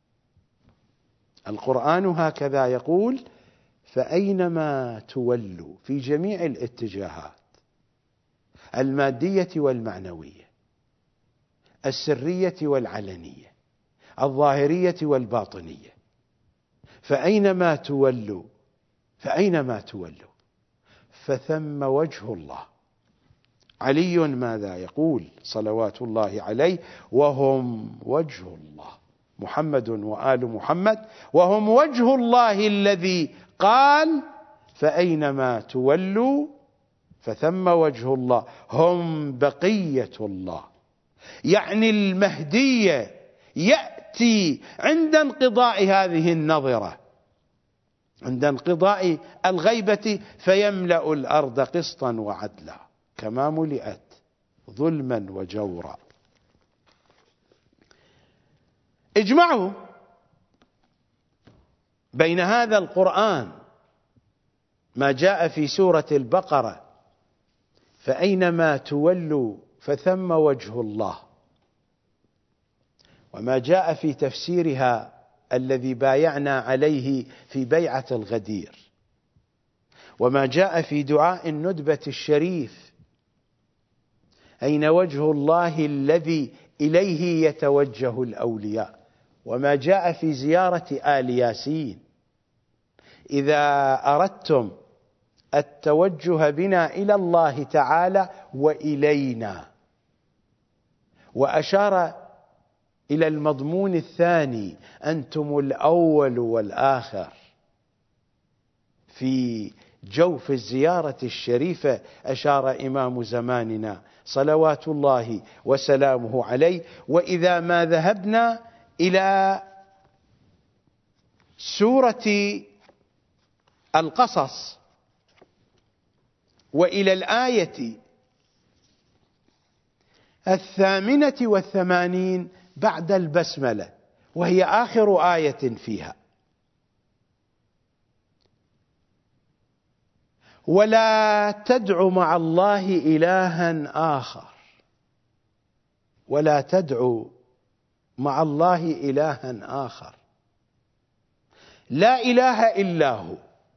القرآن هكذا يقول: فأينما تولوا، في جميع الاتجاهات، المادية والمعنوية، السرية والعلنية، الظاهرية والباطنية، فأينما تولوا فأينما تولوا فثم وجه الله. علي ماذا يقول صلوات الله عليه؟ وهم وجه الله، محمد وآل محمد، وهم وجه الله الذي قال فأينما تولوا فثم وجه الله، هم بقية الله. يعني المهدي يأتي عند انقضاء هذه النظرة، عند انقضاء الغيبة، فيملأ الأرض قسطا وعدلا كما ملئت ظلما وجورا. اجمعوا بين هذا القرآن ما جاء في سورة البقرة فأينما تولوا فثم وجه الله، وما جاء في تفسيرها الذي بايعنا عليه في بيعة الغدير، وما جاء في دعاء الندبة الشريف أين وجه الله الذي إليه يتوجه الأولياء، وما جاء في زيارة آل ياسين إذا أردتم التوجه بنا إلى الله تعالى وإلينا، وأشار إلى المضمون الثاني أنتم الأول والآخر. في جوف الزيارة الشريفة أشار إمام زماننا صلوات الله وسلامه عليه: وإذا ما ذهبنا إلى سورة القصص وإلى الآية الثامنة والثمانين بعد البسملة، وهي آخر آية فيها: ولا تدع مع الله إلها آخر، ولا تدع مع الله إلها آخر، لا إله إلا هو،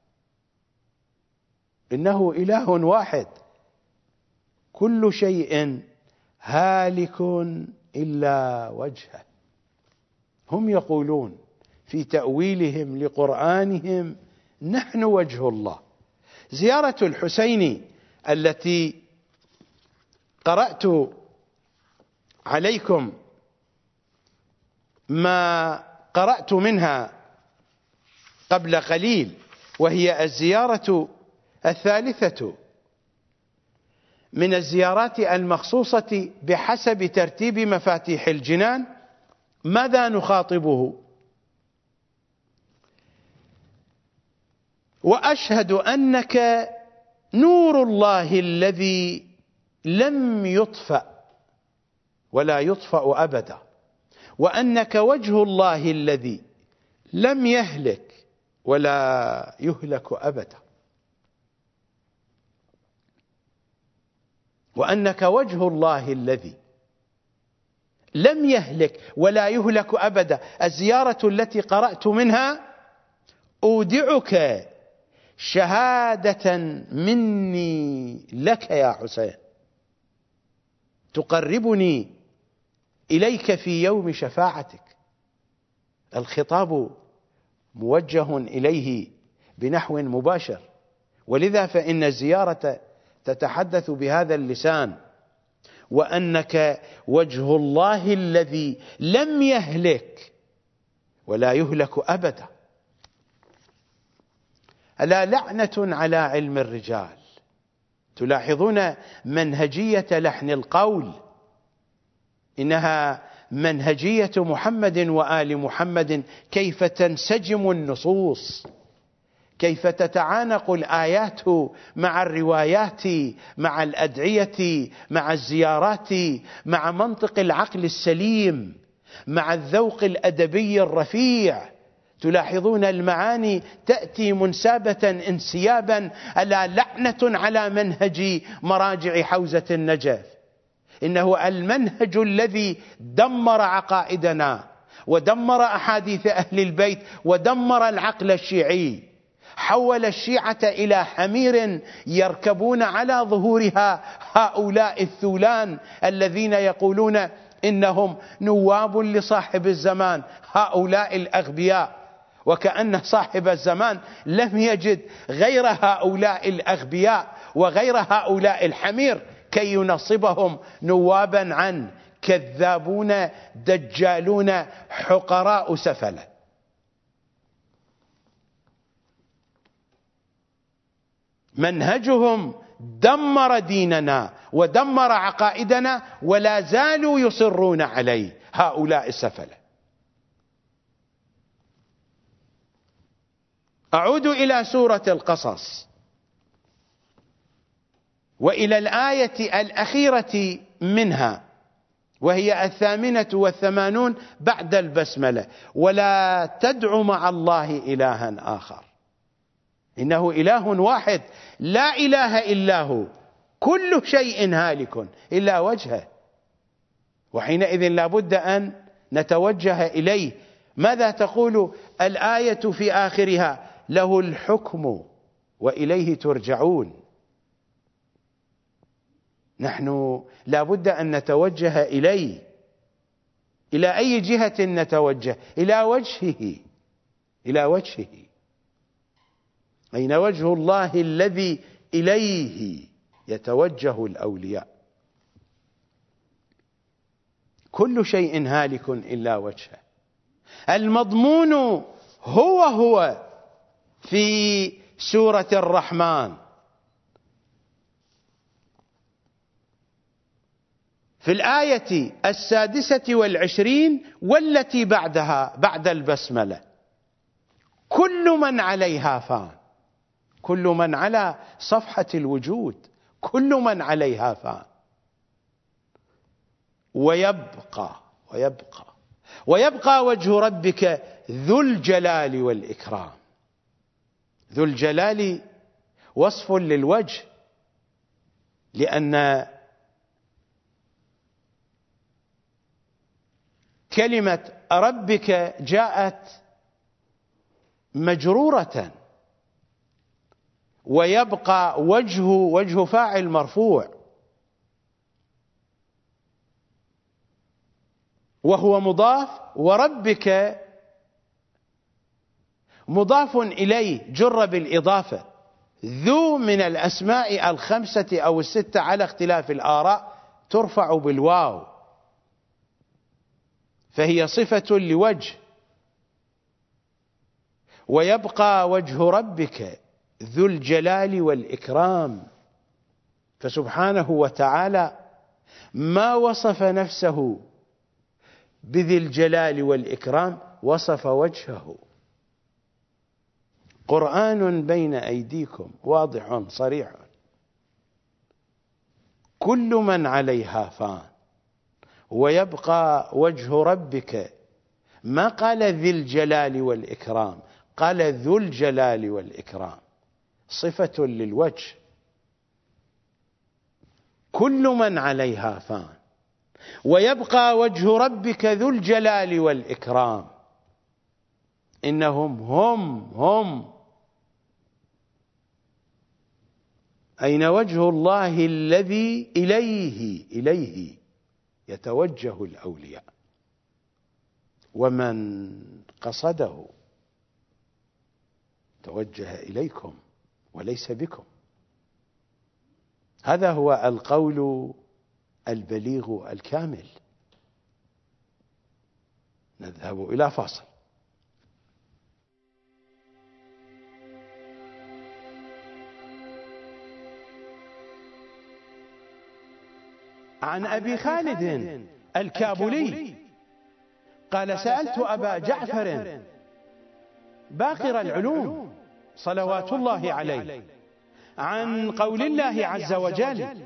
إنه إله واحد، كل شيء هالك إلا وجهه. هم يقولون في تأويلهم لقرآنهم: نحن وجه الله. زيارة الحسين التي قرأت عليكم ما قرأت منها قبل قليل، وهي الزيارة الثالثة من الزيارات المخصوصة بحسب ترتيب مفاتيح الجنان، ماذا نخاطبه؟ وأشهد أنك نور الله الذي لم يطفأ ولا يطفأ أبدا، وأنك وجه الله الذي لم يهلك ولا يهلك أبدا، وأنك وجه الله الذي لم يهلك ولا يهلك أبدا. الزيارة التي قرأت منها: أودعك شهادة مني لك يا حسين تقربني إليك في يوم شفاعتك. الخطاب موجه إليه بنحو مباشر، ولذا فإن الزيارة تتحدث بهذا اللسان: وأنك وجه الله الذي لم يهلك ولا يهلك أبدا. ألا لعنة على علم الرجال. تلاحظون منهجية لحن القول، إنها منهجية محمد وآل محمد، كيف تنسجم النصوص، كيف تتعانق الآيات مع الروايات، مع الأدعية، مع الزيارات، مع منطق العقل السليم، مع الذوق الأدبي الرفيع. تلاحظون المعاني تأتي منسابة انسيابا. ألا لعنة على منهج مراجع حوزة النجف، إنه المنهج الذي دمر عقائدنا ودمر أحاديث أهل البيت ودمر العقل الشيعي، حول الشيعة إلى حمير يركبون على ظهورها هؤلاء الثولان الذين يقولون إنهم نواب لصاحب الزمان، هؤلاء الأغبياء. وكأن صاحب الزمان لم يجد غير هؤلاء الأغبياء وغير هؤلاء الحمير كي ينصبهم نوابا عنه، كذابون دجالون حقراء سفلة. منهجهم دمر ديننا ودمر عقائدنا ولا زالوا يصرون عليه هؤلاء السفلة. أعود إلى سورة القصص وإلى الآية الأخيرة منها وهي الثامنة والثمانون بعد البسملة: ولا تدع مع الله إلها آخر، إنه إله واحد لا إله إلا هو، كل شيء هالك إلا وجهه. وحينئذ لا بد أن نتوجه إليه. ماذا تقول الآية في آخرها؟ له الحكم وإليه ترجعون. نحن لا بد أن نتوجه إليه. إلى أي جهة نتوجه؟ إلى وجهه، إلى وجهه. أين وجه الله الذي إليه يتوجه الأولياء؟ كل شيء هالك إلا وجهه. المضمون هو هو في سورة الرحمن في الآية السادسة والعشرين والتي بعدها بعد البسملة: كل من عليها فان. كل من على صفحة الوجود، كل من عليها فان. ويبقى ويبقى ويبقى وجه ربك ذو الجلال والإكرام. ذو الجلال وصف للوجه، لأن كلمة ربك جاءت مجرورة، ويبقى وجه وجه فاعل مرفوع، وهو مضاف، وربك مضاف إليه جر بالإضافة. ذو من الأسماء الخمسة أو الستة على اختلاف الآراء ترفع بالواو، فهي صفة لوجه. ويبقى وجه ربك ذو الجلال والإكرام. فسبحانه وتعالى ما وصف نفسه بذي الجلال والإكرام، وصف وجهه. قرآن بين أيديكم واضح صريح: كل من عليها فان ويبقى وجه ربك. ما قال ذي الجلال والإكرام، قال ذو الجلال والإكرام، صفة للوجه. كل من عليها فان ويبقى وجه ربك ذو الجلال والإكرام. إنهم هم هم أين وجه الله الذي إليه إليه يتوجه الأولياء، ومن قصده توجه إليكم وليس بكم. هذا هو القول البليغ الكامل. نذهب إلى فاصل. عن أبي خالد الكابولي قال: سألت أبا جعفر باقر العلوم صلوات الله عليه عن قول الله عز وجل: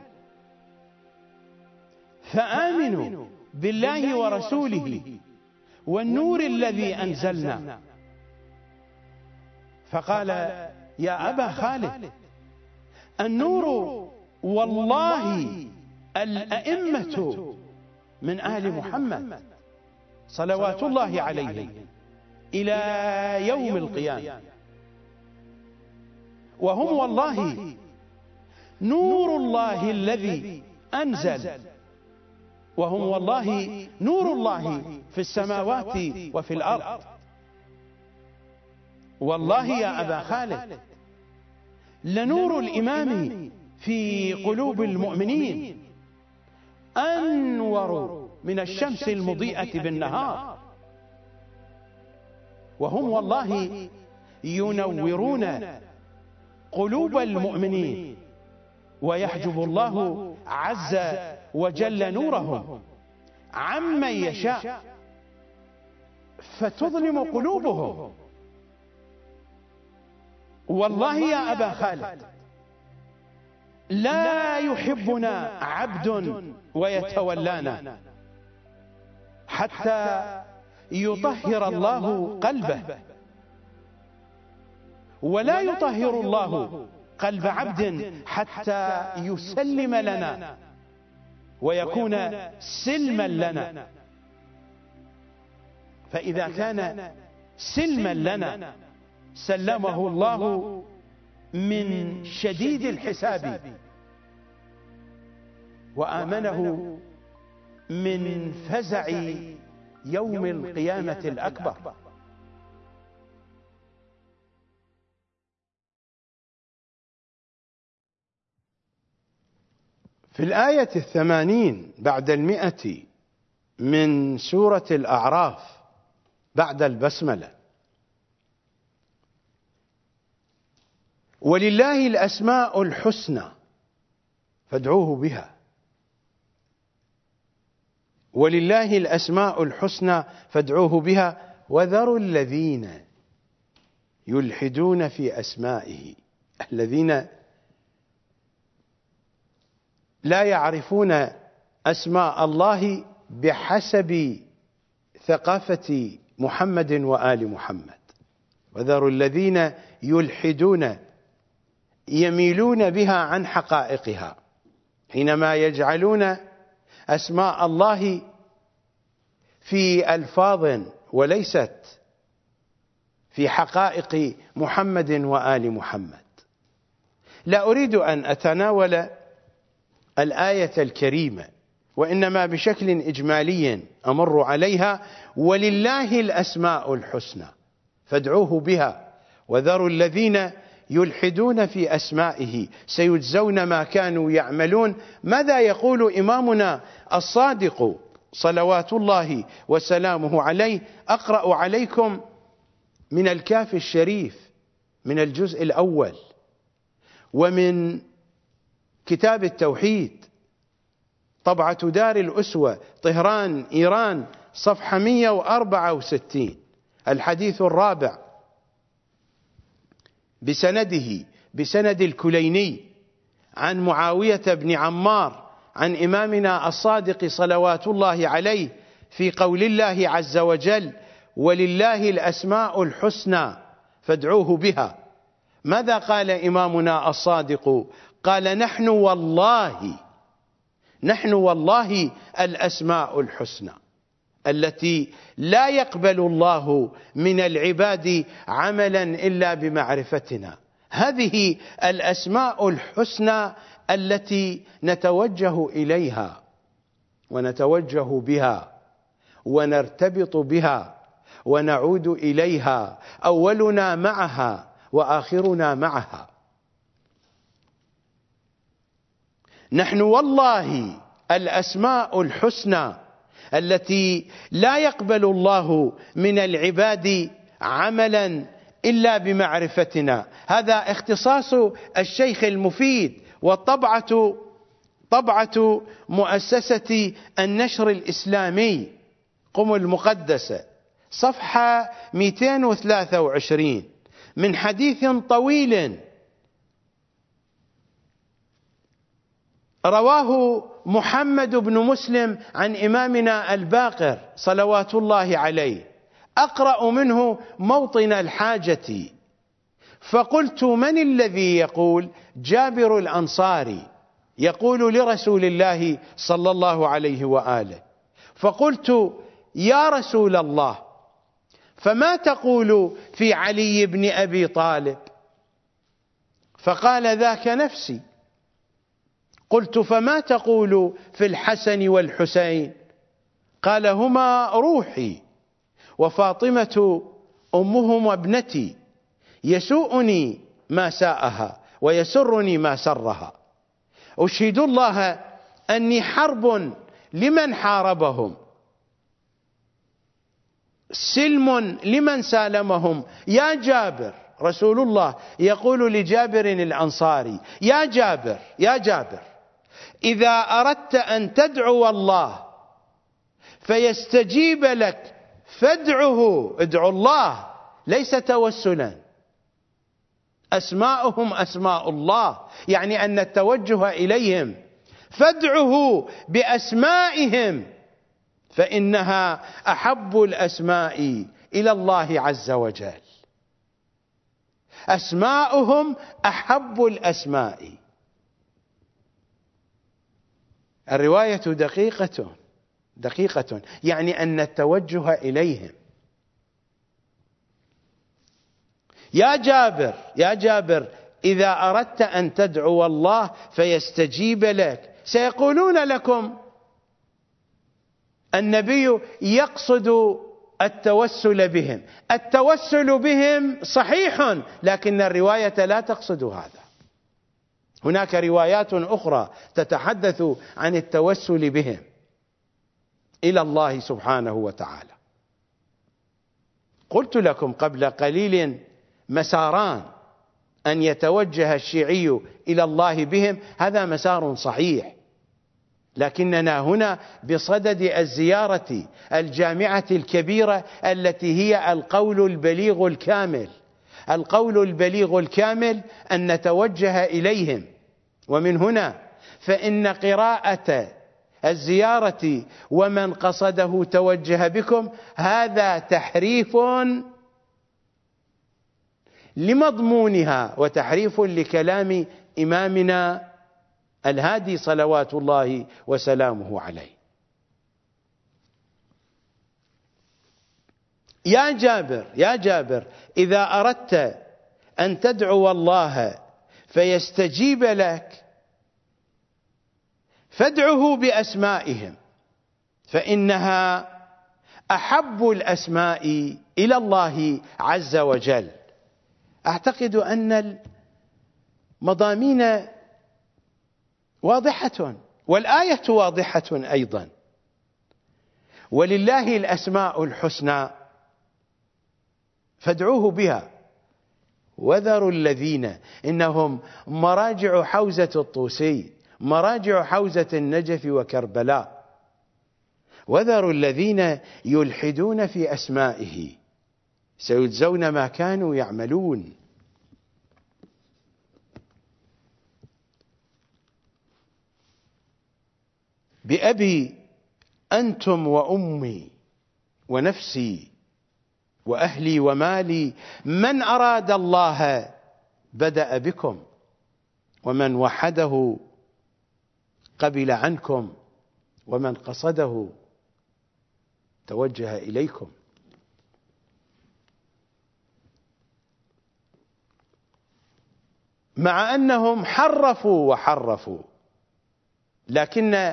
فآمنوا بالله ورسوله والنور الذي أنزلنا. فقال: يا أبا خالد، النور والله الأئمة من آل محمد صلوات الله عليه إلى يوم القيامة، وهم والله نور الله الذي أنزل، وهم والله نور الله في السماوات وفي الأرض. والله يا أبا خالد لنور الإمام في قلوب المؤمنين أنور من الشمس المضيئة بالنهار، وهم والله ينورون قلوب المؤمنين، ويحجب الله عز وجل نورهم عمن يشاء فتظلم قلوبهم. والله يا أبا خالد لا يحبنا عبد ويتولانا حتى يطهر الله قلبه، ولا يطهر الله قلب عبد حتى يسلم لنا ويكون سلما لنا. فإذا كان سلما لنا سلمه الله من شديد الحساب، وآمنه من فزع يوم القيامة الأكبر. في الآية الثمانين بعد المئة من سورة الأعراف بعد البسملة: ولله الأسماء الحسنى فادعوه بها. ولله الأسماء الحسنى فادعوه بها وذروا الذين يلحدون في أسمائه، الذين لا يعرفون أسماء الله بحسب ثقافة محمد وآل محمد. وذروا الذين يلحدون يميلون بها عن حقائقها، حينما يجعلون أسماء الله في ألفاظ وليست في حقائق محمد وآل محمد. لا أريد أن أتناول الآية الكريمة، وإنما بشكل إجمالي أمر عليها: ولله الأسماء الحسنى فادعوه بها وذروا الذين يلحدون في أسمائه سيجزون ما كانوا يعملون. ماذا يقول إمامنا الصادق صلوات الله وسلامه عليه؟ أقرأ عليكم من الكاف الشريف من الجزء الأول ومن كتاب التوحيد طبعة دار الأسوة طهران إيران صفحة مئة وأربعة وستين، الحديث الرابع بسنده بسند الكليني عن معاوية بن عمار عن إمامنا الصادق صلوات الله عليه في قول الله عز وجل: ولله الأسماء الحسنى فادعوه بها. ماذا قال إمامنا الصادق؟ قال: نحن والله نحن والله الأسماء الحسنى التي لا يقبل الله من العباد عملا إلا بمعرفتنا. هذه الأسماء الحسنى التي نتوجه إليها ونتوجه بها ونرتبط بها ونعود إليها، أولنا معها وآخرنا معها. نحن والله الأسماء الحسنى التي لا يقبل الله من العباد عملا إلا بمعرفتنا. هذا اختصاص الشيخ المفيد، والطبعة طبعة مؤسسة النشر الإسلامي قم المقدسة صفحة مئتين وثلاثة وعشرين من حديث طويل رواه محمد بن مسلم عن إمامنا الباقر صلوات الله عليه. أقرأ منه موطن الحاجة: فقلت: من الذي يقول؟ جابر الأنصاري يقول لرسول الله صلى الله عليه وآله. فقلت: يا رسول الله، فما تقول في علي بن أبي طالب؟ فقال: ذاك نفسي. قلت: فما تقول في الحسن والحسين؟ قال: هما روحي وفاطمة أمهم وابنتي. يسوءني ما ساءها ويسرني ما سرها. أشهد الله أني حرب لمن حاربهم، سلم لمن سالمهم. يا جابر، رسول الله يقول لجابر الأنصاري: يا جابر يا جابر إذا أردت أن تدعو الله فيستجيب لك فادعه. ادعو الله، ليس توسلا. أسماؤهم أسماء الله، يعني أن التوجه إليهم. فادعه بأسمائهم فإنها أحب الأسماء إلى الله عز وجل. أسماؤهم أحب الأسماء. الرواية دقيقة دقيقة، يعني أن التوجه إليهم. يا جابر يا جابر إذا أردت أن تدعو الله فيستجيب لك. سيقولون لكم النبي يقصد التوسل بهم. التوسل بهم صحيح، لكن الرواية لا تقصد هذا. هناك روايات أخرى تتحدث عن التوسل بهم إلى الله سبحانه وتعالى. قلت لكم قبل قليل مساران: أن يتوجه الشيعي إلى الله بهم، هذا مسار صحيح، لكننا هنا بصدد الزيارة الجامعة الكبيرة التي هي القول البليغ الكامل. القول البليغ الكامل أن نتوجه إليهم. ومن هنا فإن قراءة الزيارة ومن قصده توجه بكم هذا تحريف لمضمونها وتحريف لكلام إمامنا الهادي صلوات الله وسلامه عليه. يا جابر يا جابر إذا أردت أن تدعو الله فيستجيب لك فادعه بأسمائهم فإنها أحب الأسماء إلى الله عز وجل. أعتقد أن المضامين واضحة والآية واضحة أيضا. ولله الأسماء الحسنى فادعوه بها. وذروا الذين، إنهم مراجع حوزة الطوسي، مراجع حوزة النجف وكربلاء. وذروا الذين يلحدون في أسمائه سيجزون ما كانوا يعملون. بأبي أنتم وأمي ونفسي وأهلي ومالي، من أراد الله بدأ بكم، ومن وحده قبل عنكم، ومن قصده توجه إليكم. مع أنهم حرفوا وحرفوا، لكن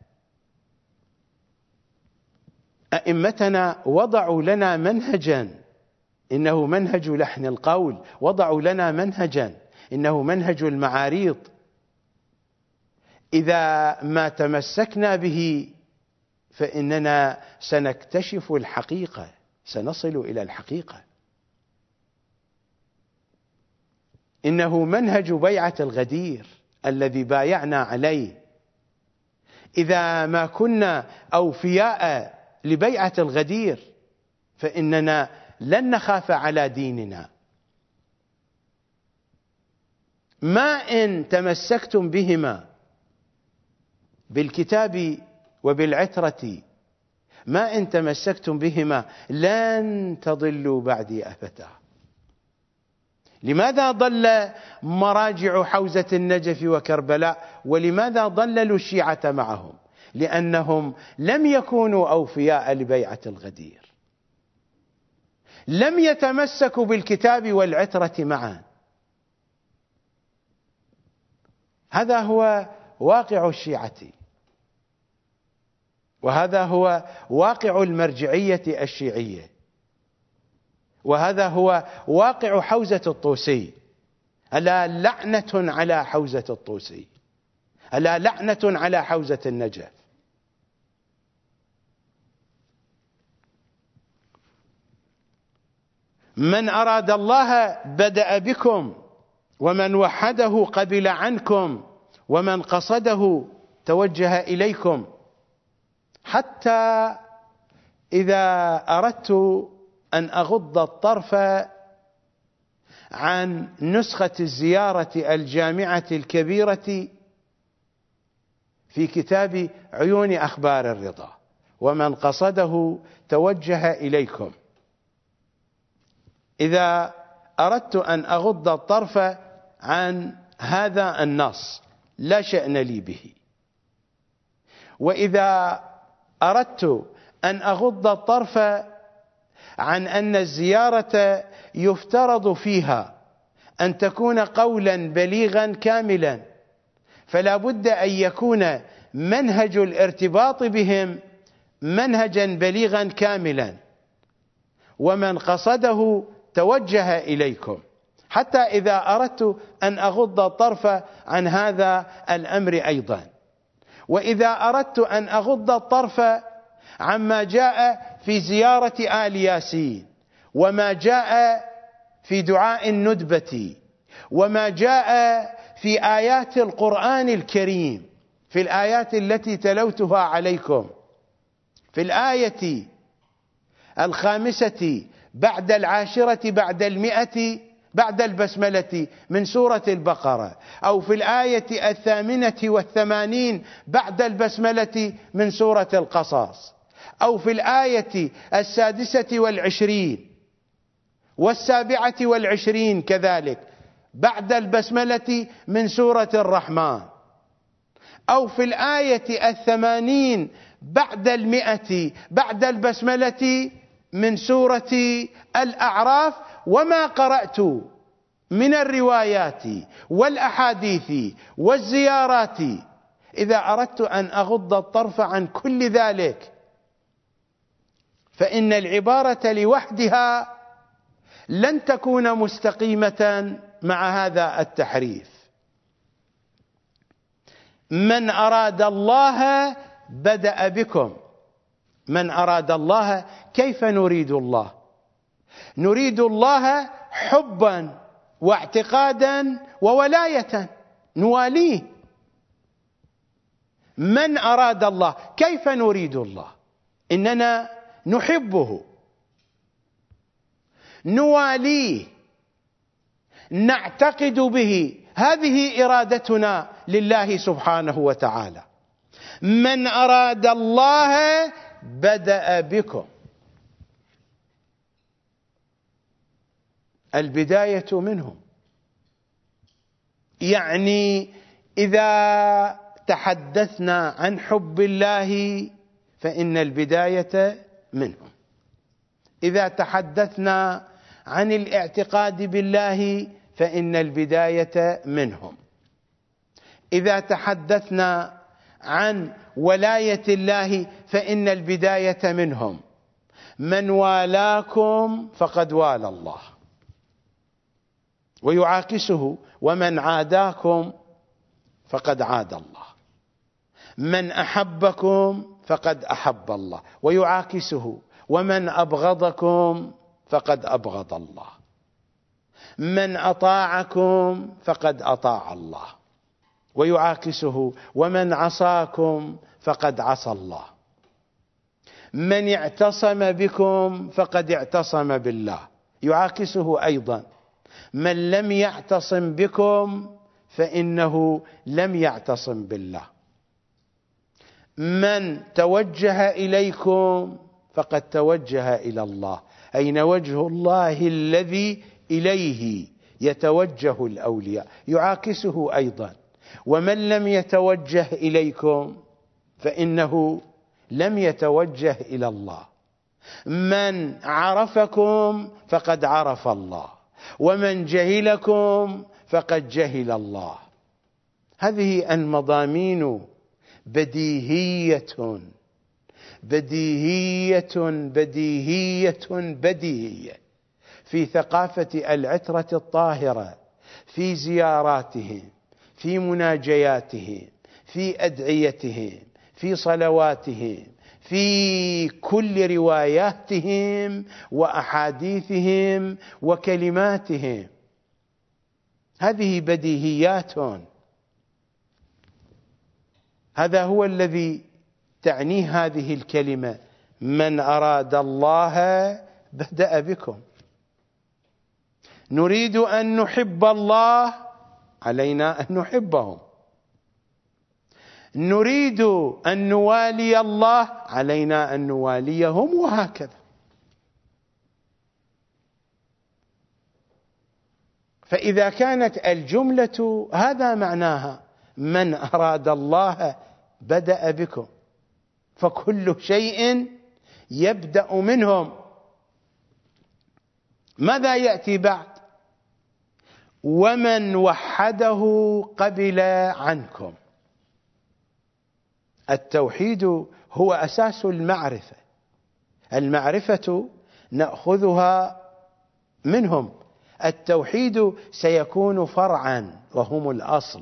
أئمتنا وضعوا لنا منهجا، إنه منهج لحن القول. وضعوا لنا منهجا إنه منهج المعاريض. إذا ما تمسكنا به فإننا سنكتشف الحقيقة، سنصل إلى الحقيقة. إنه منهج بيعة الغدير الذي بايعنا عليه. إذا ما كنا أوفياء لبيعة الغدير فإننا لن نخاف على ديننا. ما إن تمسكتم بهما، بالكتاب وبالعترة، ما إن تمسكتم بهما لن تضلوا بعدي أبدا. لماذا ضل مراجع حوزة النجف وكربلاء؟ ولماذا ضللوا الشيعة معهم؟ لأنهم لم يكونوا أوفياء لبيعة الغدير، لم يتمسكوا بالكتاب والعترة معا. هذا هو واقع الشيعة، وهذا هو واقع المرجعية الشيعية. وهذا هو واقع حوزة الطوسي. ألا لعنة على حوزة الطوسي، ألا لعنة على حوزة النجف. من أراد الله بدأ بكم، ومن وحده قبل عنكم، ومن قصده توجه إليكم. حتى إذا أردت أن أغض الطرف عن نسخة الزيارة الجامعة الكبيرة في كتاب عيون أخبار الرضا، ومن قصده توجه إليكم، إذا أردت أن أغض الطرف عن هذا النص لا شأن لي به، وإذا أردت أن أغض الطرف عن أن الزيارة يفترض فيها أن تكون قولا بليغا كاملا، فلا بد أن يكون منهج الارتباط بهم منهجا بليغا كاملا، ومن قصده توجه إليكم. حتى إذا أردت أن أغض الطرف عن هذا الأمر أيضا، وإذا أردت أن أغض الطرف عما جاء في زيارة آل ياسين، وما جاء في دعاء الندبة، وما جاء في آيات القرآن الكريم، في الآيات التي تلوتها عليكم، في الآية الخامسة بعد العاشرة بعد المئة بعد البسملة من سورة البقرة، أو في الآية الثامنة والثمانين بعد البسملة من سورة القصص، أو في الآية السادسة والعشرين والسابعة والعشرين كذلك بعد البسملة من سورة الرحمن، أو في الآية الثمانين بعد المئة بعد البسملة من سورة الأعراف، وما قرأت من الروايات والأحاديث والزيارات، إذا أردت أن أغض الطرف عن كل ذلك فإن العبارة لوحدها لن تكون مستقيمة مع هذا التحريف. من أراد الله بدأ بكم. من أراد الله، كيف نريد الله؟ نريد الله حبا واعتقادا وولاية، نواليه. من أراد الله، كيف نريد الله؟ إننا نحبه، نواليه، نعتقد به، هذه إرادتنا لله سبحانه وتعالى. من أراد الله بدأ بكم. البداية منهم، يعني إذا تحدثنا عن حب الله فإن البداية منهم، إذا تحدثنا عن الاعتقاد بالله فإن البداية منهم، إذا تحدثنا عن ولاية الله فإن البداية منهم. من والاكم فقد والى الله، ويعاكسه ومن عاداكم فقد عاد الله. من أحبكم فقد أحب الله، ويعاكسه ومن أبغضكم فقد أبغض الله. من أطاعكم فقد أطاع الله، ويعاكسه ومن عصاكم فقد عصى الله. من اعتصم بكم فقد اعتصم بالله، يعاكسه أيضا من لم يعتصم بكم فإنه لم يعتصم بالله. من توجه إليكم فقد توجه إلى الله. أين وجه الله الذي إليه يتوجه الأولياء؟ يعاكسه أيضا ومن لم يتوجه إليكم فإنه لم يتوجه إلى الله. من عرفكم فقد عرف الله، ومن جهلكم فقد جهل الله. هذه المضامين بديهية بديهية بديهية بديهية، في ثقافة العترة الطاهرة، في زياراتهم، في مناجياتهم، في أدعيتهم، في صلواتهم، في كل رواياتهم وأحاديثهم وكلماتهم. هذه بديهيات، هذا هو الذي تعنيه هذه الكلمة: من أراد الله بدأ بكم. نريد أن نحب الله، علينا أن نحبهم. نريد أن نوالي الله، علينا أن نواليهم، وهكذا. فإذا كانت الجملة هذا معناها: من أراد الله بدأ بكم، فكل شيء يبدأ منهم. ماذا يأتي بعد؟ ومن وحده قبل عنكم. التوحيد هو أساس المعرفة، المعرفة نأخذها منهم، التوحيد سيكون فرعا وهم الأصل.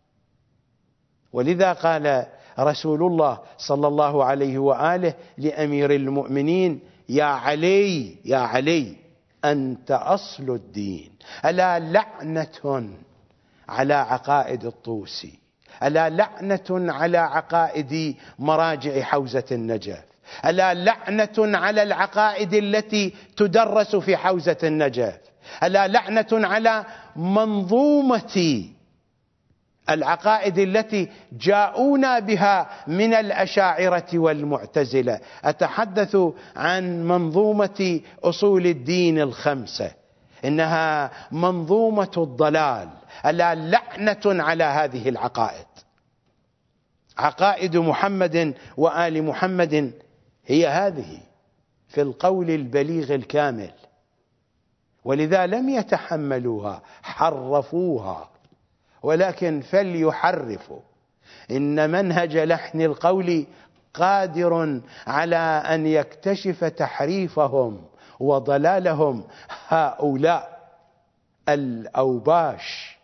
ولذا قال رسول الله صلى الله عليه وآله لأمير المؤمنين: يا علي يا علي أنت أصل الدين. ألا لعنة على عقائد الطوسي، ألا لعنة على عقائد مراجع حوزة النجف، ألا لعنة على العقائد التي تدرس في حوزة النجف، ألا لعنة على منظومة العقائد التي جاءونا بها من الأشاعرة والمعتزلة. أتحدث عن منظومة أصول الدين الخمسة، إنها منظومة الضلال. ألا لعنة على هذه العقائد. عقائد محمد وآل محمد هي هذه في القول البليغ الكامل، ولذا لم يتحملوها، حرفوها. ولكن فليحرفوا، إن منهج لحن القول قادر على أن يكتشف تحريفهم وضلالهم. هؤلاء الأوباش،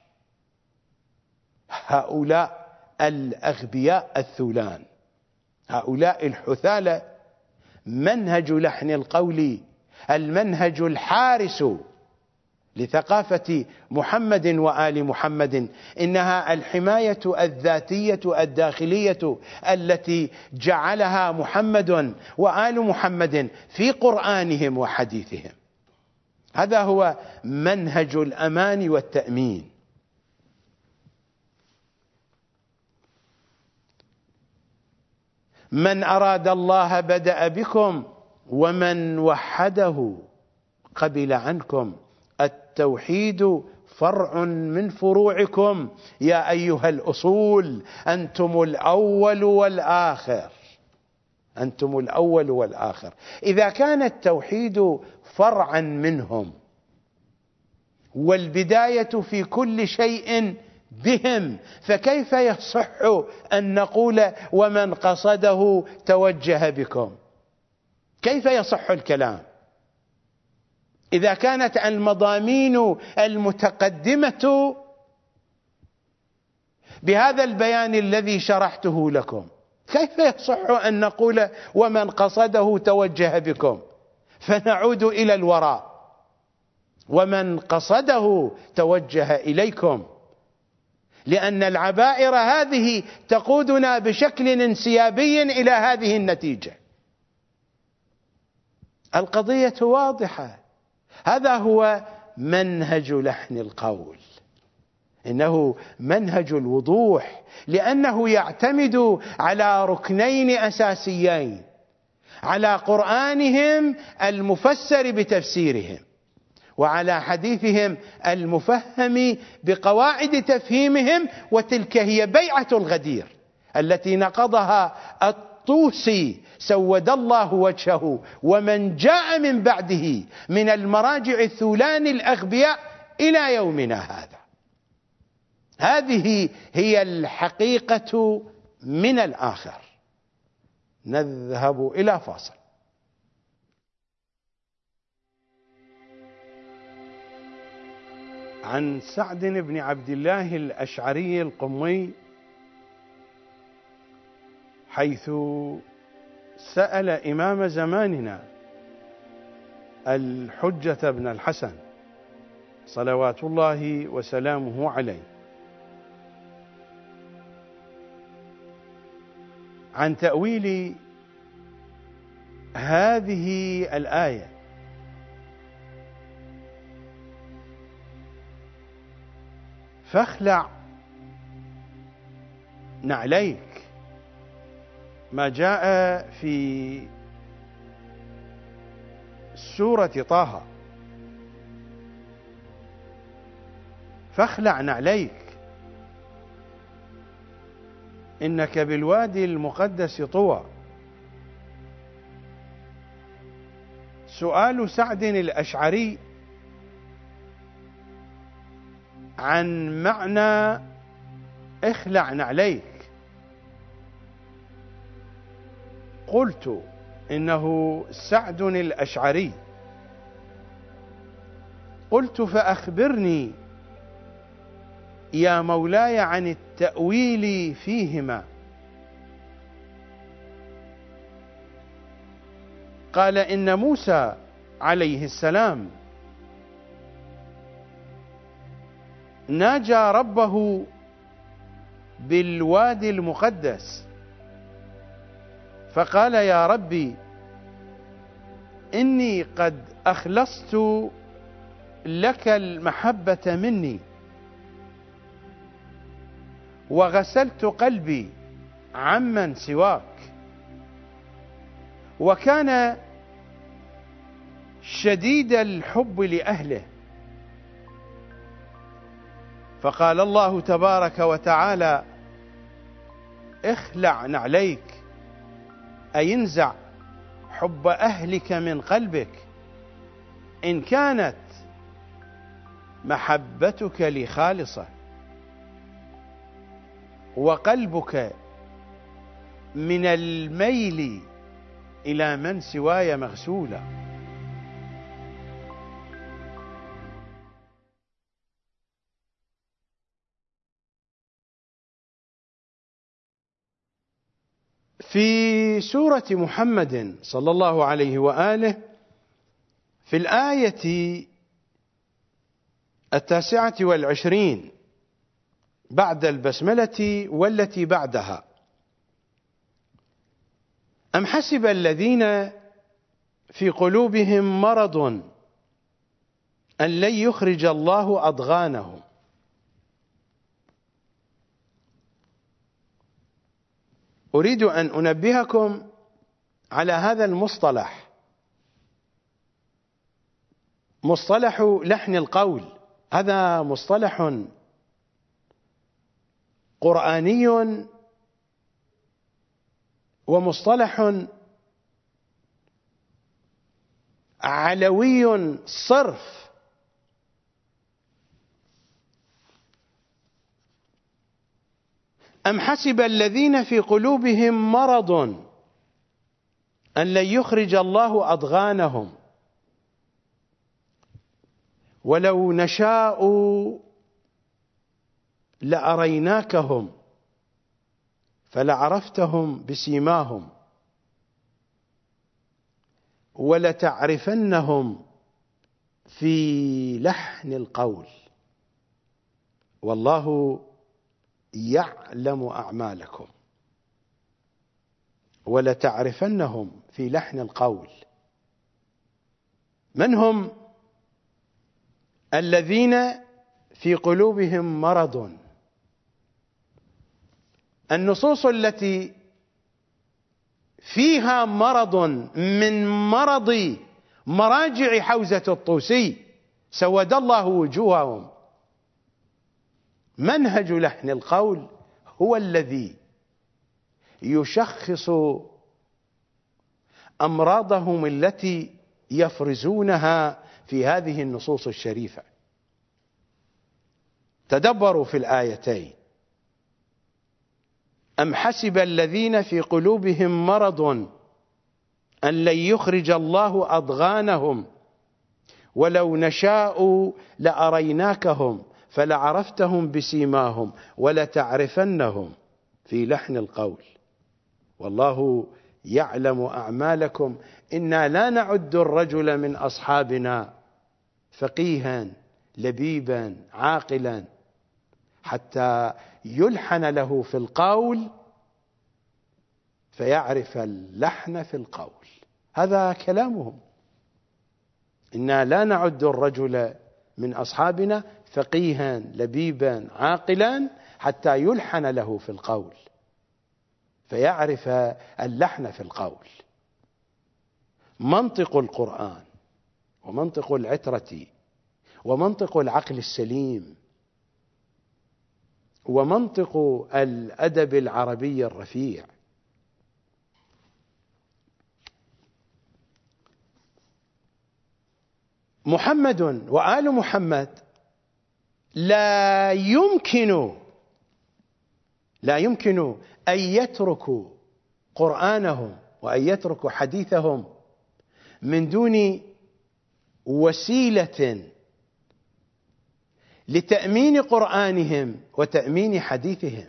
هؤلاء الأغبياء الثولان، هؤلاء الحثالة، منهج لحن القول المنهج الحارس لثقافة محمد وآل محمد، إنها الحماية الذاتية الداخلية التي جعلها محمد وآل محمد في قرآنهم وحديثهم. هذا هو منهج الأمان والتأمين. من أراد الله بدأ بكم، ومن وحده قبل عنكم. التوحيد فرع من فروعكم يا أيها الأصول، أنتم الأول والآخر، أنتم الأول والآخر. إذا كان التوحيد فرعا منهم والبداية في كل شيء بهم، فكيف يصح أن نقول ومن قصده توجه بكم؟ كيف يصح الكلام إذا كانت المضامين المتقدمة بهذا البيان الذي شرحته لكم؟ كيف يصح أن نقول ومن قصده توجه بكم، فنعود إلى الوراء: ومن قصده توجه إليكم، لأن العبائر هذه تقودنا بشكل انسيابي إلى هذه النتيجة. القضية واضحة. هذا هو منهج لحن القول، إنه منهج الوضوح، لأنه يعتمد على ركنين أساسيين: على قرآنهم المفسر بتفسيرهم، وعلى حديثهم المفهم بقواعد تفهيمهم. وتلك هي بيعة الغدير التي نقضها الطوسي سود الله وجهه ومن جاء من بعده من المراجع الثولان الأغبياء إلى يومنا هذا. هذه هي الحقيقة من الآخر. نذهب إلى فاصل. عن سعد بن عبد الله الأشعري القمي، حيث سأل إمام زماننا الحجة بن الحسن صلوات الله وسلامه عليه عن تأويل هذه الآية، فاخلع نعليك، ما جاء في سورة طه، فاخلع نعليك إنك بالوادي المقدس طوى. سؤال سعد الأشعري عن معنى اخلع نعليك، قلت إنه سعد الأشعري، قلت فأخبرني يا مولاي عن التأويل فيهما. قال إن موسى عليه السلام ناجى ربه بالوادي المقدس فقال يا ربي إني قد أخلصت لك المحبة مني وغسلت قلبي عمن سواك. وكان شديد الحب لأهله، فقال الله تبارك وتعالى اخلع نعليك، أي انزع حب أهلك من قلبك إن كانت محبتك لي خالصة وقلبك من الميل إلى من سواي مغسولا. في سورة محمد صلى الله عليه وآله في الآية التاسعة والعشرين بعد البسملة والتي بعدها: أم حسب الذين في قلوبهم مرض أن لن يخرج الله أضغانهم. أريد أن أنبهكم على هذا المصطلح، مصطلح لحن القول. هذا مصطلح قرآني ومصطلح علوي صرف. أم حسب الذين في قلوبهم مرض أن لن يخرج الله أضغانهم ولو نشاء لأريناكهم فلعرفتهم بسيماهم ولتعرفنهم في لحن القول والله يعلم أعمالكم. ولتعرفنهم في لحن القول. من هم الذين في قلوبهم مرض؟ النصوص التي فيها مرض من مرض مراجع حوزة الطوسي سود الله وجوههم. منهج لحن القول هو الذي يشخص أمراضهم التي يفرزونها في هذه النصوص الشريفة. تدبروا في الآيتين: أم حسب الذين في قلوبهم مرض أن لن يخرج الله أضغانهم ولو نشاء لأريناكهم فلعرفتهم بسيماهم ولتعرفنهم في لحن القول والله يعلم أعمالكم إنا لا نعد الرجل من أصحابنا فقيها لبيبا عاقلا حتى يلحن له في القول فيعرف اللحن في القول. هذا كلامهم، إنا لا نعد الرجل من أصحابنا فقيها لبيبا عاقلا حتى يلحن له في القول فيعرف اللحن في القول. منطق القرآن ومنطق العترة ومنطق العقل السليم ومنطق الأدب العربي الرفيع. محمد وآل محمد لا يمكن لا يمكن أن يتركوا قرآنهم وأن يتركوا حديثهم من دون وسيلة لتأمين قرآنهم وتأمين حديثهم.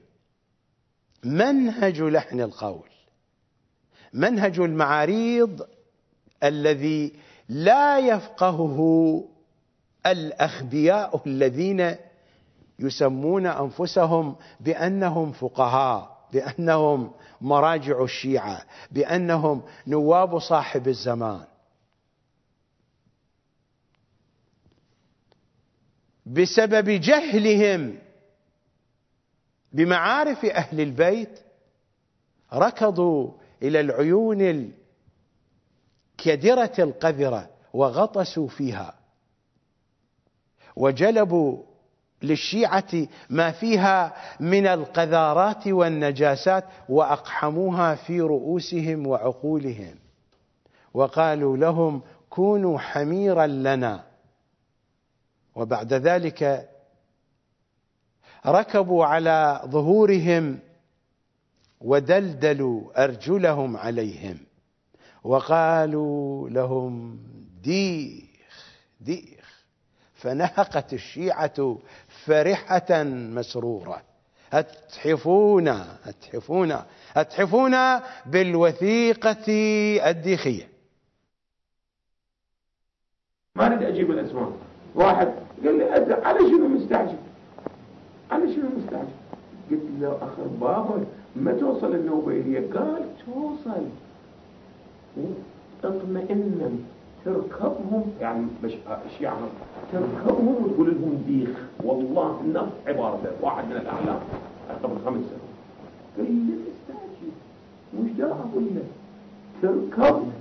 منهج لحن القول، منهج المعاريض الذي لا يفقهه الأخبياء الذين يسمون أنفسهم بأنهم فقهاء، بأنهم مراجع الشيعة، بأنهم نواب صاحب الزمان. بسبب جهلهم بمعارف أهل البيت ركضوا إلى العيون الكدرة القذرة وغطسوا فيها وجلبوا للشيعة ما فيها من القذارات والنجاسات وأقحموها في رؤوسهم وعقولهم وقالوا لهم كونوا حميرا لنا. وبعد ذلك ركبوا على ظهورهم ودلدلوا أرجلهم عليهم وقالوا لهم ديخ ديخ، فنهقت الشيعة فرحة مسرورة أتحفون أتحفون أتحفون بالوثيقة الديخية. ما أريد أجيب الأسماء. واحد قال لي على شنو مستعجل؟ على شنو مستعجل؟ قلت له أخر بابا ما توصل النوبيلية؟ قال توصل اطمئنا تركبهم، يعني مش الشيعة تركبهم وتقول لهم ديخ. والله نفس عبارته واحد من الأعلام قبل خمس سنوات قال لي مستعجل مش دا أقول لك تركب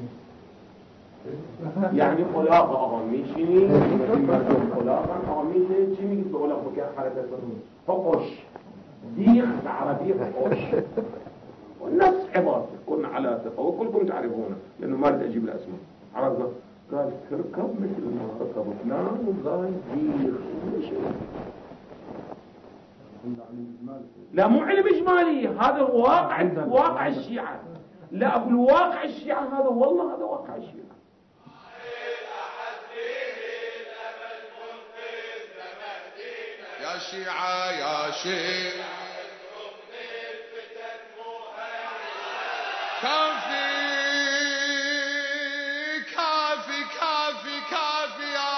يعني خلاقة أغميشني مردم خلاقا أغميشني شمي قلت بقول لك بكير حالة البرون فقش ديخ عربية فقش ونفس عبارته كنا على تفوق كلكم تعرفونه لأنه ما رد أجيب الأسماء. عرفنا قال تركب مثل ما ركب فلان وقال ديخ مش لا مو علم إجمالي، هذا واقع واقع الشيعة. لا أقول واقع الشيعة هذا، والله هذا واقع الشيعة. يا شيعة يا شيعة كافي كافي كافي كافي يا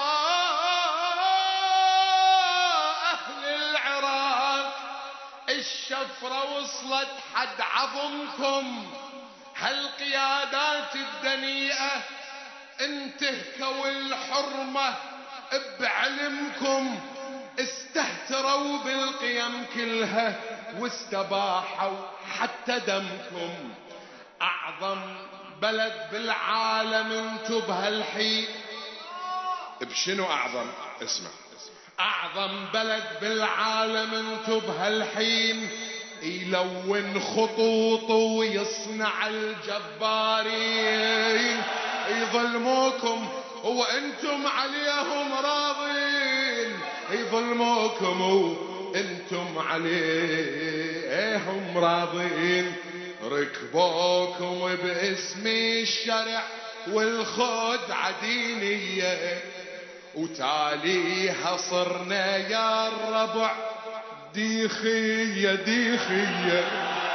أهل العراق، الشفرة وصلت حد عظمكم، هالقيادات الدنيئة انتهكوا الحرمة بعلمكم، استهتروا بالقيم كلها واستباحوا حتى دمكم. أعظم بلد بالعالم انتو بهالحين، بشنو أعظم؟ اسمع، أعظم بلد بالعالم انتو بهالحين، يلون خطوطه ويصنع الجبارين، يظلموكم وانتم عليهم راضين، يظلموكم وانتم عليهم راضين، ركبوكم باسم الشرع والخدعة دينية، وتاليها صرنا يا الربع ديخية ديخية،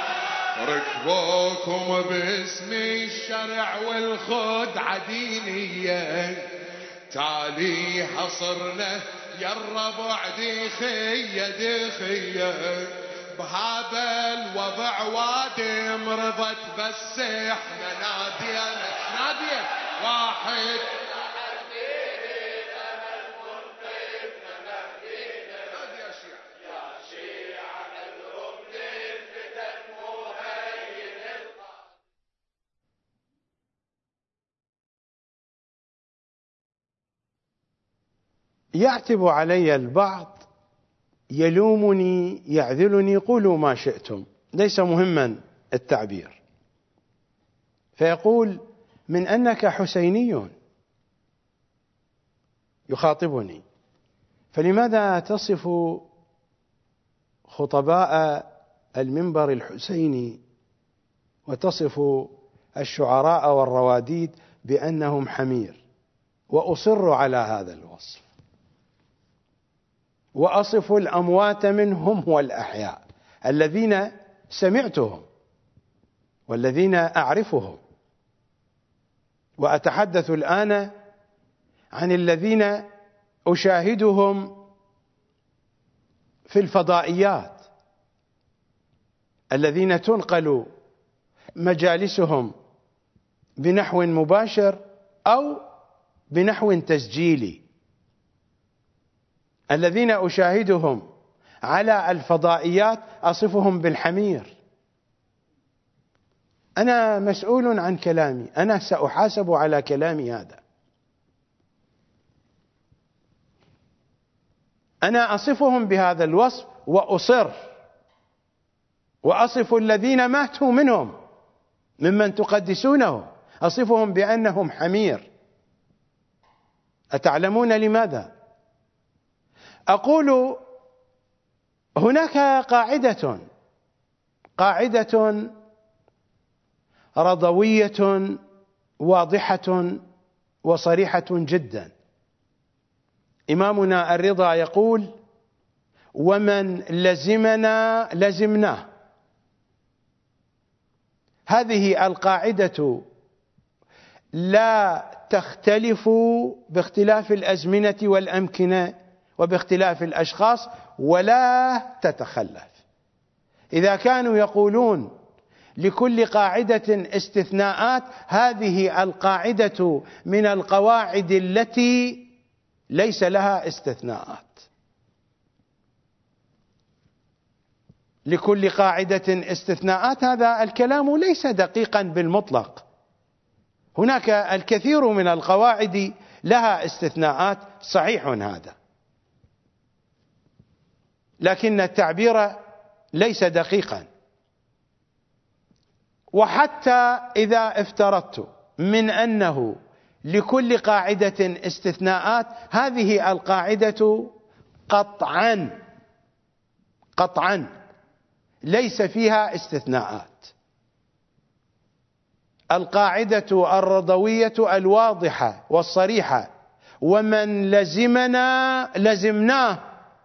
ركبوكم باسم الشرع والخدعة دينية، تاليها صرنا يا الربع ديخية ديخية، بهذا الوضع وادم رضت بس احنا نادية نادية واحد يعتب علي البعض، يلومني يعذلني، قولوا ما شئتم، ليس مهما التعبير، فيقول من أنك حسيني يخاطبني، فلماذا تصف خطباء المنبر الحسيني وتصف الشعراء والرواديد بأنهم حمير؟ وأصر على هذا الوصف، وأصف الأموات منهم والأحياء الذين سمعتهم والذين أعرفهم، وأتحدث الآن عن الذين أشاهدهم في الفضائيات، الذين تنقل مجالسهم بنحو مباشر أو بنحو تسجيلي، الذين أشاهدهم على الفضائيات أصفهم بالحمير. أنا مسؤول عن كلامي، أنا سأحاسب على كلامي هذا. أنا أصفهم بهذا الوصف وأصر، وأصف الذين ماتوا منهم ممن تقدسونه أصفهم بأنهم حمير. أتعلمون لماذا؟ أقول هناك قاعدة قاعدة رضوية واضحة وصريحة جدا. إمامنا الرضا يقول: ومن لزمنا لزمناه. هذه القاعدة لا تختلف باختلاف الأزمنة والأمكنة وباختلاف الأشخاص، ولا تتخلف. إذا كانوا يقولون لكل قاعدة استثناءات، هذه القاعدة من القواعد التي ليس لها استثناءات. لكل قاعدة استثناءات، هذا الكلام ليس دقيقا بالمطلق. هناك الكثير من القواعد لها استثناءات، صحيح هذا، لكن التعبير ليس دقيقا. وحتى إذا افترضت من أنه لكل قاعدة استثناءات، هذه القاعدة قطعا قطعا ليس فيها استثناءات. القاعدة الرضوية الواضحة والصريحة: ومن لزمنا لزمناه.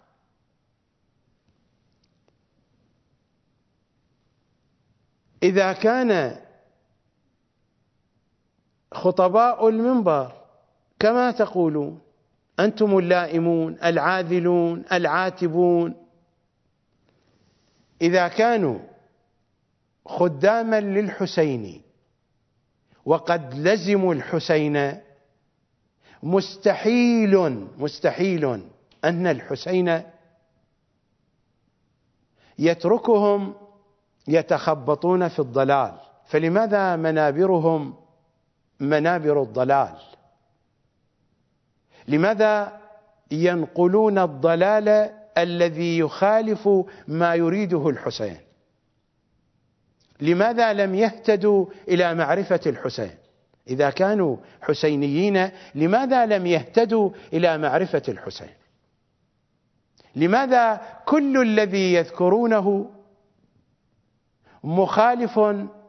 إذا كان خطباء المنبر كما تقولون أنتم اللائمون العاذلون العاتبون، إذا كانوا خداما للحسين وقد لزموا الحسين، مستحيل مستحيل أن الحسين يتركهم يتخبطون في الضلال. فلماذا منابرهم منابر الضلال؟ لماذا ينقلون الضلال الذي يخالف ما يريده الحسين؟ لماذا لم يهتدوا إلى معرفة الحسين؟ إذا كانوا حسينيين، لماذا لم يهتدوا إلى معرفة الحسين؟ لماذا كل الذي يذكرونه مخالف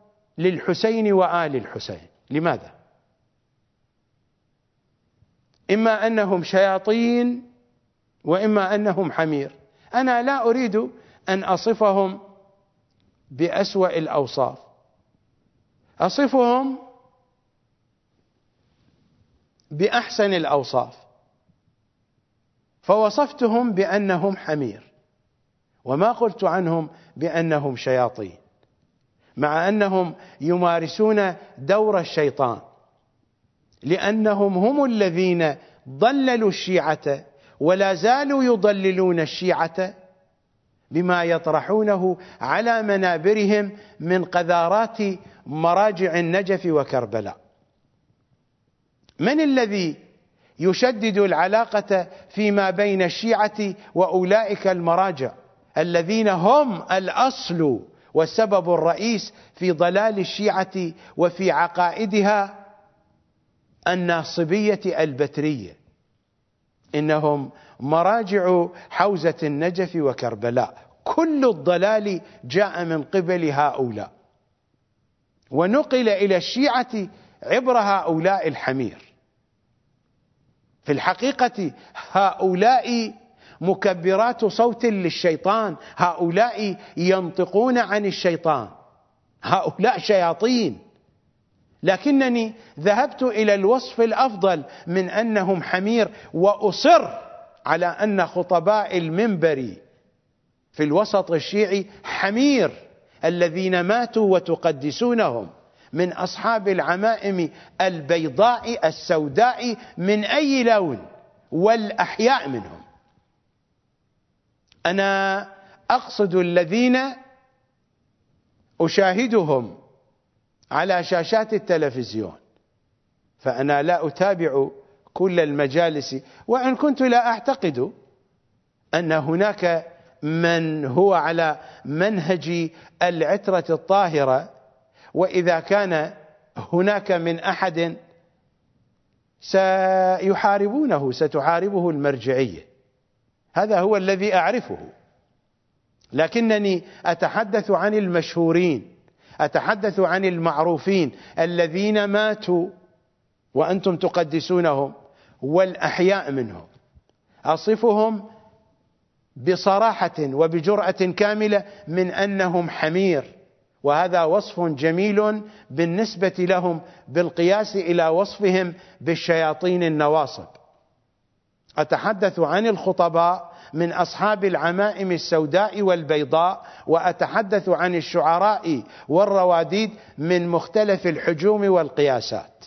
للحسين وآل الحسين؟ لماذا؟ إما أنهم شياطين وإما أنهم حمير. أنا لا أريد أن أصفهم بأسوأ الأوصاف، أصفهم بأحسن الأوصاف، فوصفتهم بأنهم حمير وما قلت عنهم بأنهم شياطين، مع أنهم يمارسون دور الشيطان، لأنهم هم الذين ضللوا الشيعة ولا زالوا يضللون الشيعة بما يطرحونه على منابرهم من قذارات مراجع النجف وكربلاء. من الذي يشدد العلاقة فيما بين الشيعة وأولئك المراجع الذين هم الأصل والسبب الرئيس في ضلال الشيعة وفي عقائدها الناصبية البترية؟ إنهم مراجع حوزة النجف وكربلاء. كل الضلال جاء من قبل هؤلاء ونقل إلى الشيعة عبر هؤلاء الحمير. في الحقيقة هؤلاء مكبرات صوت للشيطان، هؤلاء ينطقون عن الشيطان، هؤلاء شياطين. لكنني ذهبت إلى الوصف الأفضل من أنهم حمير، وأصر على أن خطباء المنبر في الوسط الشيعي حمير الذين ماتوا وتقدسونهم من أصحاب العمائم البيضاء السوداء من أي لون والأحياء منهم. أنا أقصد الذين أشاهدهم على شاشات التلفزيون، فأنا لا أتابع كل المجالس، وإن كنت لا أعتقد أن هناك من هو على منهج العترة الطاهرة، وإذا كان هناك من أحد سيحاربونه، ستحاربه المرجعية، هذا هو الذي أعرفه. لكنني أتحدث عن المشهورين، أتحدث عن المعروفين الذين ماتوا وأنتم تقدسونهم والأحياء منهم. أصفهم بصراحة وبجرأة كاملة من أنهم حمير، وهذا وصف جميل بالنسبة لهم بالقياس إلى وصفهم بالشياطين النواصب. أتحدث عن الخطباء من أصحاب العمائم السوداء والبيضاء، وأتحدث عن الشعراء والرواديد من مختلف الحجوم والقياسات.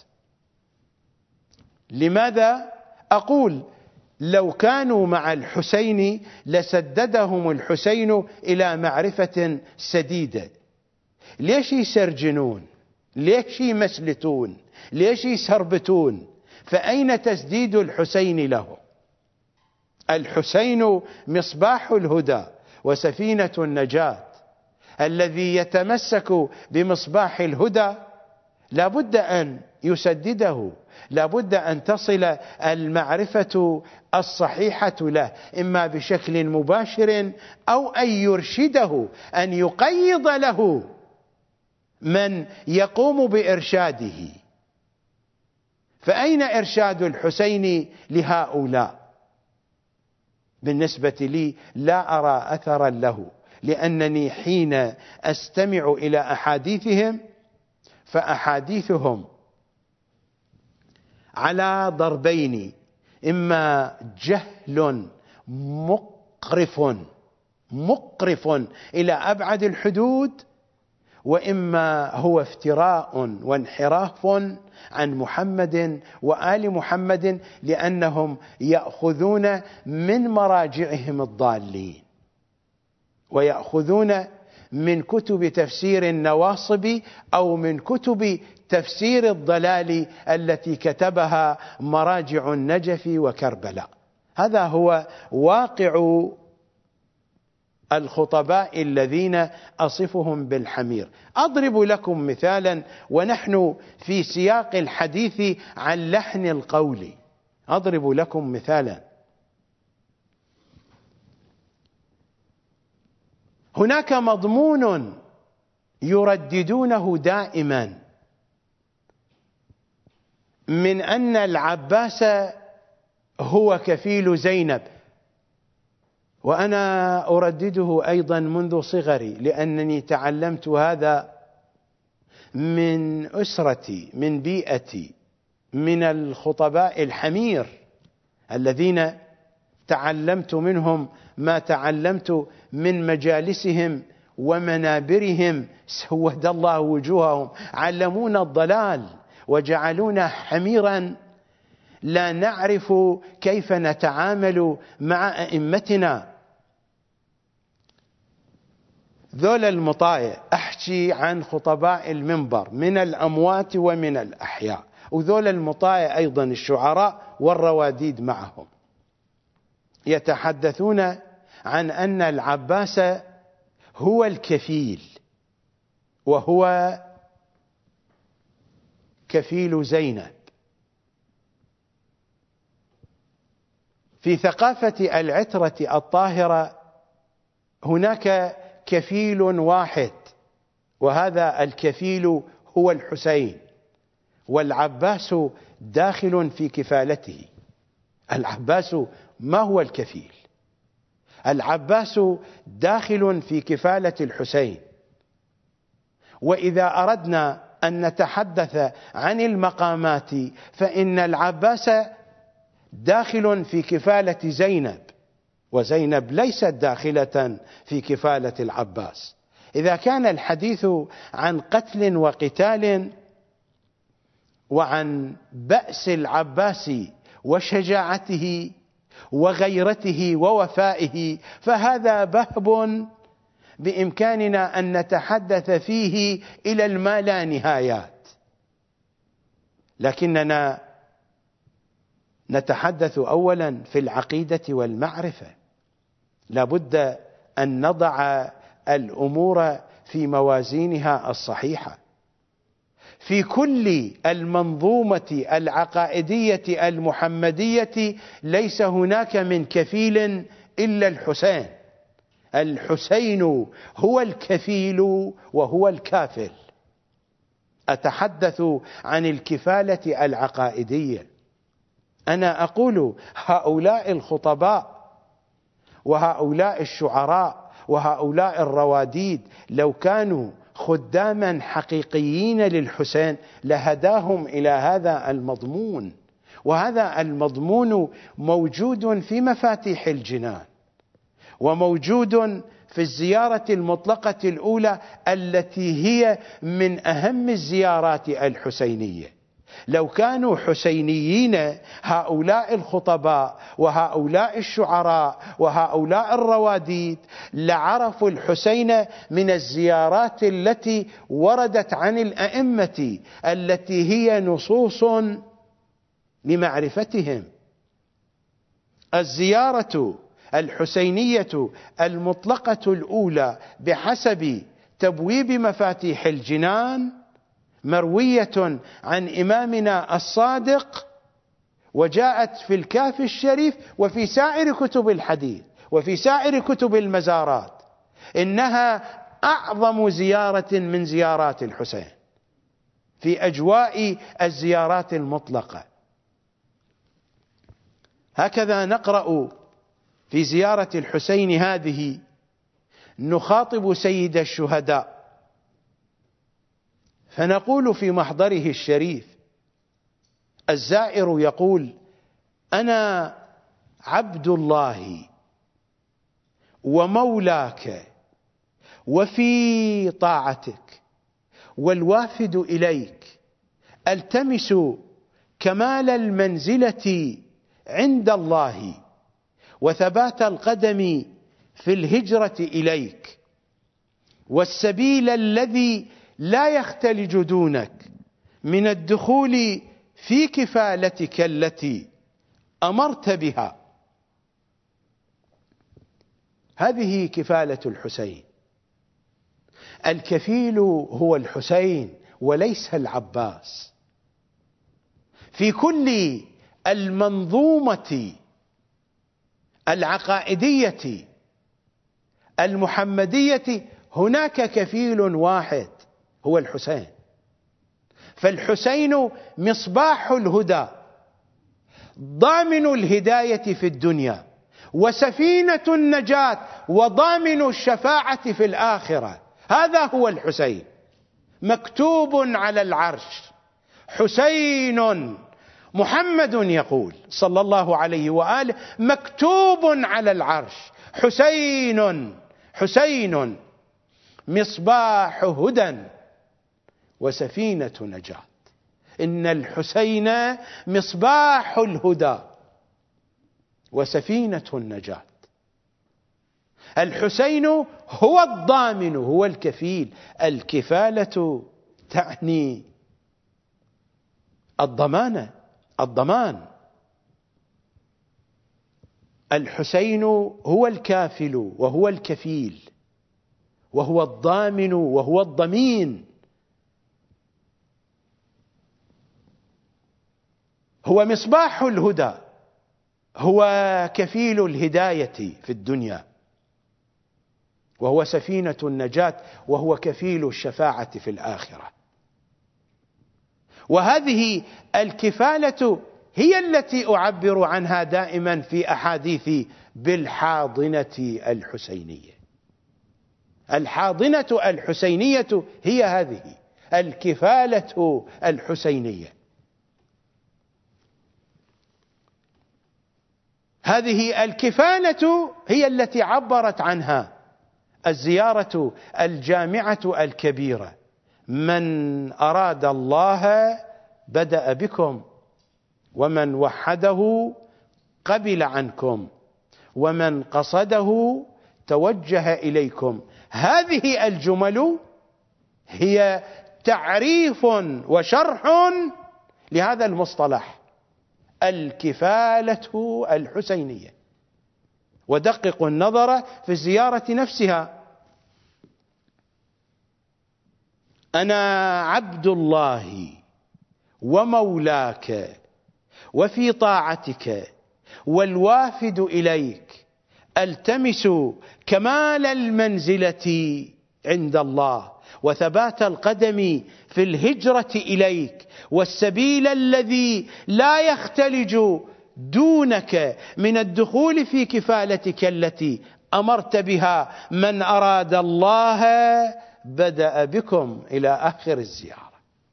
لماذا أقول لو كانوا مع الحسين لسددهم الحسين إلى معرفة سديدة؟ ليش يسرجنون؟ ليش يمسلتون؟ ليش يسربتون؟ فأين تسديد الحسين له؟ الحسين مصباح الهدى وسفينة النجاة، الذي يتمسك بمصباح الهدى لابد أن يسدده، لابد أن تصل المعرفة الصحيحة له، إما بشكل مباشر أو أن يرشده، أن يقيض له من يقوم بإرشاده. فأين إرشاد الحسين لهؤلاء؟ بالنسبة لي لا أرى أثرا له، لأنني حين أستمع إلى أحاديثهم فأحاديثهم على ضربين: إما جهل مقرف مقرف إلى أبعد الحدود، وإما هو افتراء وانحراف عن محمد وآل محمد، لأنهم يأخذون من مراجعهم الضالين ويأخذون من كتب تفسير النواصب أو من كتب تفسير الضلال التي كتبها مراجع النجف وكربلاء. هذا هو واقع الخطباء الذين أصفهم بالحمير. أضرب لكم مثالا ونحن في سياق الحديث عن لحن القول، أضرب لكم مثالا. هناك مضمون يرددونه دائما من أن العباس هو كفيل زينب. وأنا أردده أيضا منذ صغري، لأنني تعلمت هذا من أسرتي، من بيئتي، من الخطباء الحمير الذين تعلمت منهم ما تعلمت من مجالسهم ومنابرهم، سود الله وجوههم، علمونا الضلال وجعلونا حميرا لا نعرف كيف نتعامل مع أئمتنا. ذول المطايع، أحكي عن خطباء المنبر من الأموات ومن الأحياء، وذول المطايع أيضا الشعراء والرواديد معهم، يتحدثون عن أن العباس هو الكفيل، وهو كفيل زينب. في ثقافة العترة الطاهرة هناك كفيل واحد، وهذا الكفيل هو الحسين، والعباس داخل في كفالته. العباس ما هو الكفيل؟ العباس داخل في كفالة الحسين. وإذا أردنا أن نتحدث عن المقامات فإن العباس داخل في كفالة زينب، وزينب ليست داخلة في كفالة العباس. إذا كان الحديث عن قتل وقتال وعن بأس العباس وشجاعته وغيرته ووفائه، فهذا بهب بإمكاننا أن نتحدث فيه إلى الما لا نهايات، لكننا نتحدث أولا في العقيدة والمعرفة. لابد أن نضع الأمور في موازينها الصحيحة. في كل المنظومة العقائدية المحمدية ليس هناك من كفيل إلا الحسين. الحسين هو الكفيل وهو الكافل. أتحدث عن الكفالة العقائدية. أنا أقول هؤلاء الخطباء وهؤلاء الشعراء وهؤلاء الرواديد لو كانوا خداما حقيقيين للحسين لهداهم إلى هذا المضمون، وهذا المضمون موجود في مفاتيح الجنان، وموجود في الزيارة المطلقة الأولى التي هي من أهم الزيارات الحسينية. لو كانوا حسينيين هؤلاء الخطباء وهؤلاء الشعراء وهؤلاء الرواديد لعرفوا الحسين من الزيارات التي وردت عن الأئمة التي هي نصوص لمعرفتهم. الزيارة الحسينية المطلقة الأولى بحسب تبويب مفاتيح الجنان مروية عن إمامنا الصادق، وجاءت في الكافي الشريف وفي سائر كتب الحديث وفي سائر كتب المزارات، إنها أعظم زيارة من زيارات الحسين في أجواء الزيارات المطلقة. هكذا نقرأ في زيارة الحسين هذه: نخاطب سيد الشهداء فنقول في محضره الشريف، الزائر يقول: أنا عبد الله ومولاك وفي طاعتك، والوافد إليك ألتمس كمال المنزلة عند الله وثبات القدم في الهجرة إليك، والسبيل الذي لا يختلج دونك من الدخول في كفالتك التي أمرت بها. هذه كفالة الحسين. الكفيل هو الحسين وليس العباس. في كل المنظومة العقائدية المحمدية هناك كفيل واحد هو الحسين. فالحسين مصباح الهدى، ضامن الهداية في الدنيا وسفينة النجاة وضامن الشفاعة في الآخرة. هذا هو الحسين، مكتوب على العرش حسين. محمد يقول صلى الله عليه وآله مكتوب على العرش حسين حسين مصباح هدى وسفينة نجاة. إن الحسين مصباح الهدى وسفينة النجاة. الحسين هو الضامن، هو الكفيل. الكفالة تعني الضمانة، الضمان. الحسين هو الكافل وهو الكفيل وهو الضامن وهو الضمين. هو مصباح الهدى، هو كفيل الهداية في الدنيا، وهو سفينة النجاة، وهو كفيل الشفاعة في الآخرة. وهذه الكفالة هي التي أعبر عنها دائما في أحاديثي بالحاضنة الحسينية. الحاضنة الحسينية هي هذه الكفالة الحسينية. هذه الكفالة هي التي عبرت عنها الزيارة الجامعة الكبيرة: من أراد الله بدأ بكم، ومن وحده قبل عنكم، ومن قصده توجه إليكم. هذه الجمل هي تعريف وشرح لهذا المصطلح الكفالة الحسينية. ودققوا النظر في الزيارة نفسها: أنا عبد الله ومولاك وفي طاعتك والوافد إليك، ألتمس كمال المنزلة عند الله وثبات القدم في الهجرة إليك، والسبيل الذي لا يختلج دونك من الدخول في كفالتك التي أمرت بها. من أراد الله بدأ بكم، إلى آخر الزيارة.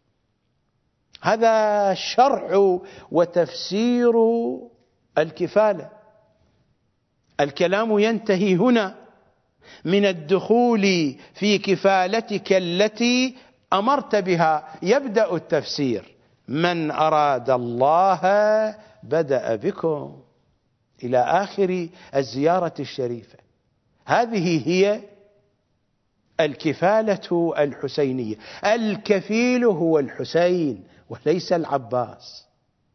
هذا شرح وتفسير الكفالة. الكلام ينتهي هنا من الدخول في كفالتك التي أمرت بها. يبدأ التفسير: من أراد الله بدأ بكم، إلى آخر الزيارة الشريفة. هذه هي الكفالة الحسينية. الكفيل هو الحسين وليس العباس.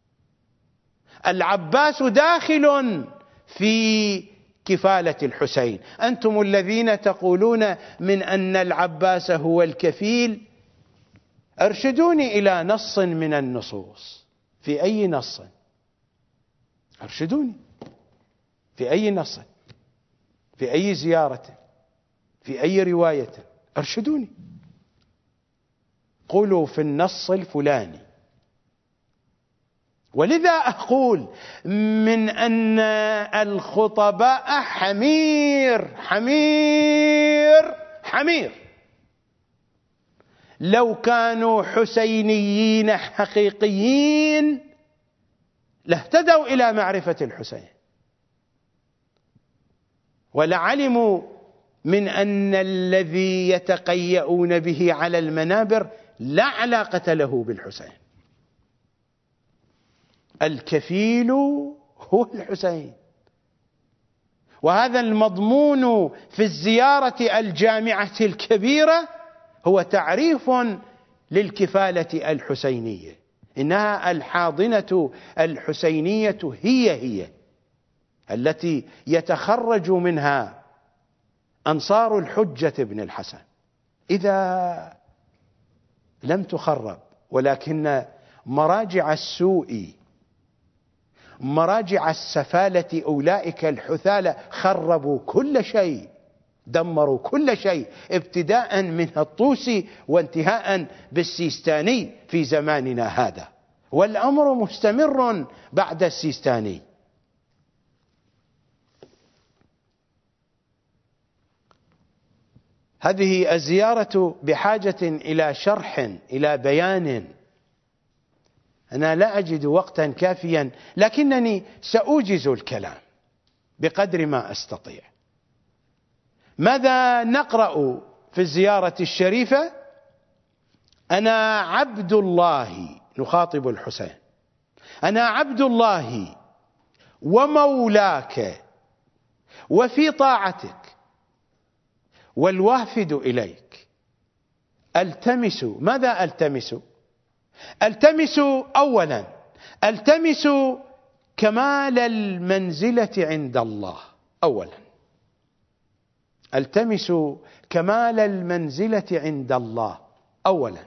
العباس داخل في كفالة الحسين. أنتم الذين تقولون من أن العباس هو الكفيل، أرشدوني إلى نص من النصوص. في أي نص؟ أرشدوني في أي نص، في أي زيارة، في أي رواية، أرشدوني. قولوا في النص الفلاني. ولذا أقول من أن الخطباء حمير حمير حمير. لو كانوا حسينيين حقيقيين لاهتدوا إلى معرفة الحسين، ولعلموا من أن الذي يتقيؤون به على المنابر لا علاقة له بالحسين. الكفيل هو الحسين. وهذا المضمون في الزيارة الجامعة الكبيرة هو تعريف للكفالة الحسينية. إنها الحاضنة الحسينية هي هي التي يتخرج منها أنصار الحجة بن الحسن إذا لم تخرب، ولكن مراجع السوء، مراجع السفالة، أولئك الحثالة خربوا كل شيء، دمروا كل شيء، ابتداء من الطوسي وانتهاء بالسيستاني في زماننا هذا. والأمر مستمر بعد السيستاني. هذه الزيارة بحاجة إلى شرح، إلى بيان. أنا لا أجد وقتا كافيا، لكنني سأوجز الكلام بقدر ما أستطيع. ماذا نقرأ في الزيارة الشريفة؟ أنا عبد الله، نخاطب الحسين، أنا عبد الله ومولاك وفي طاعتك والوافد إليك. ألتمس، ماذا ألتمس؟ ألتمس أولا ألتمس كمال المنزلة عند الله، أولا ألتمس كمال المنزلة عند الله أولا،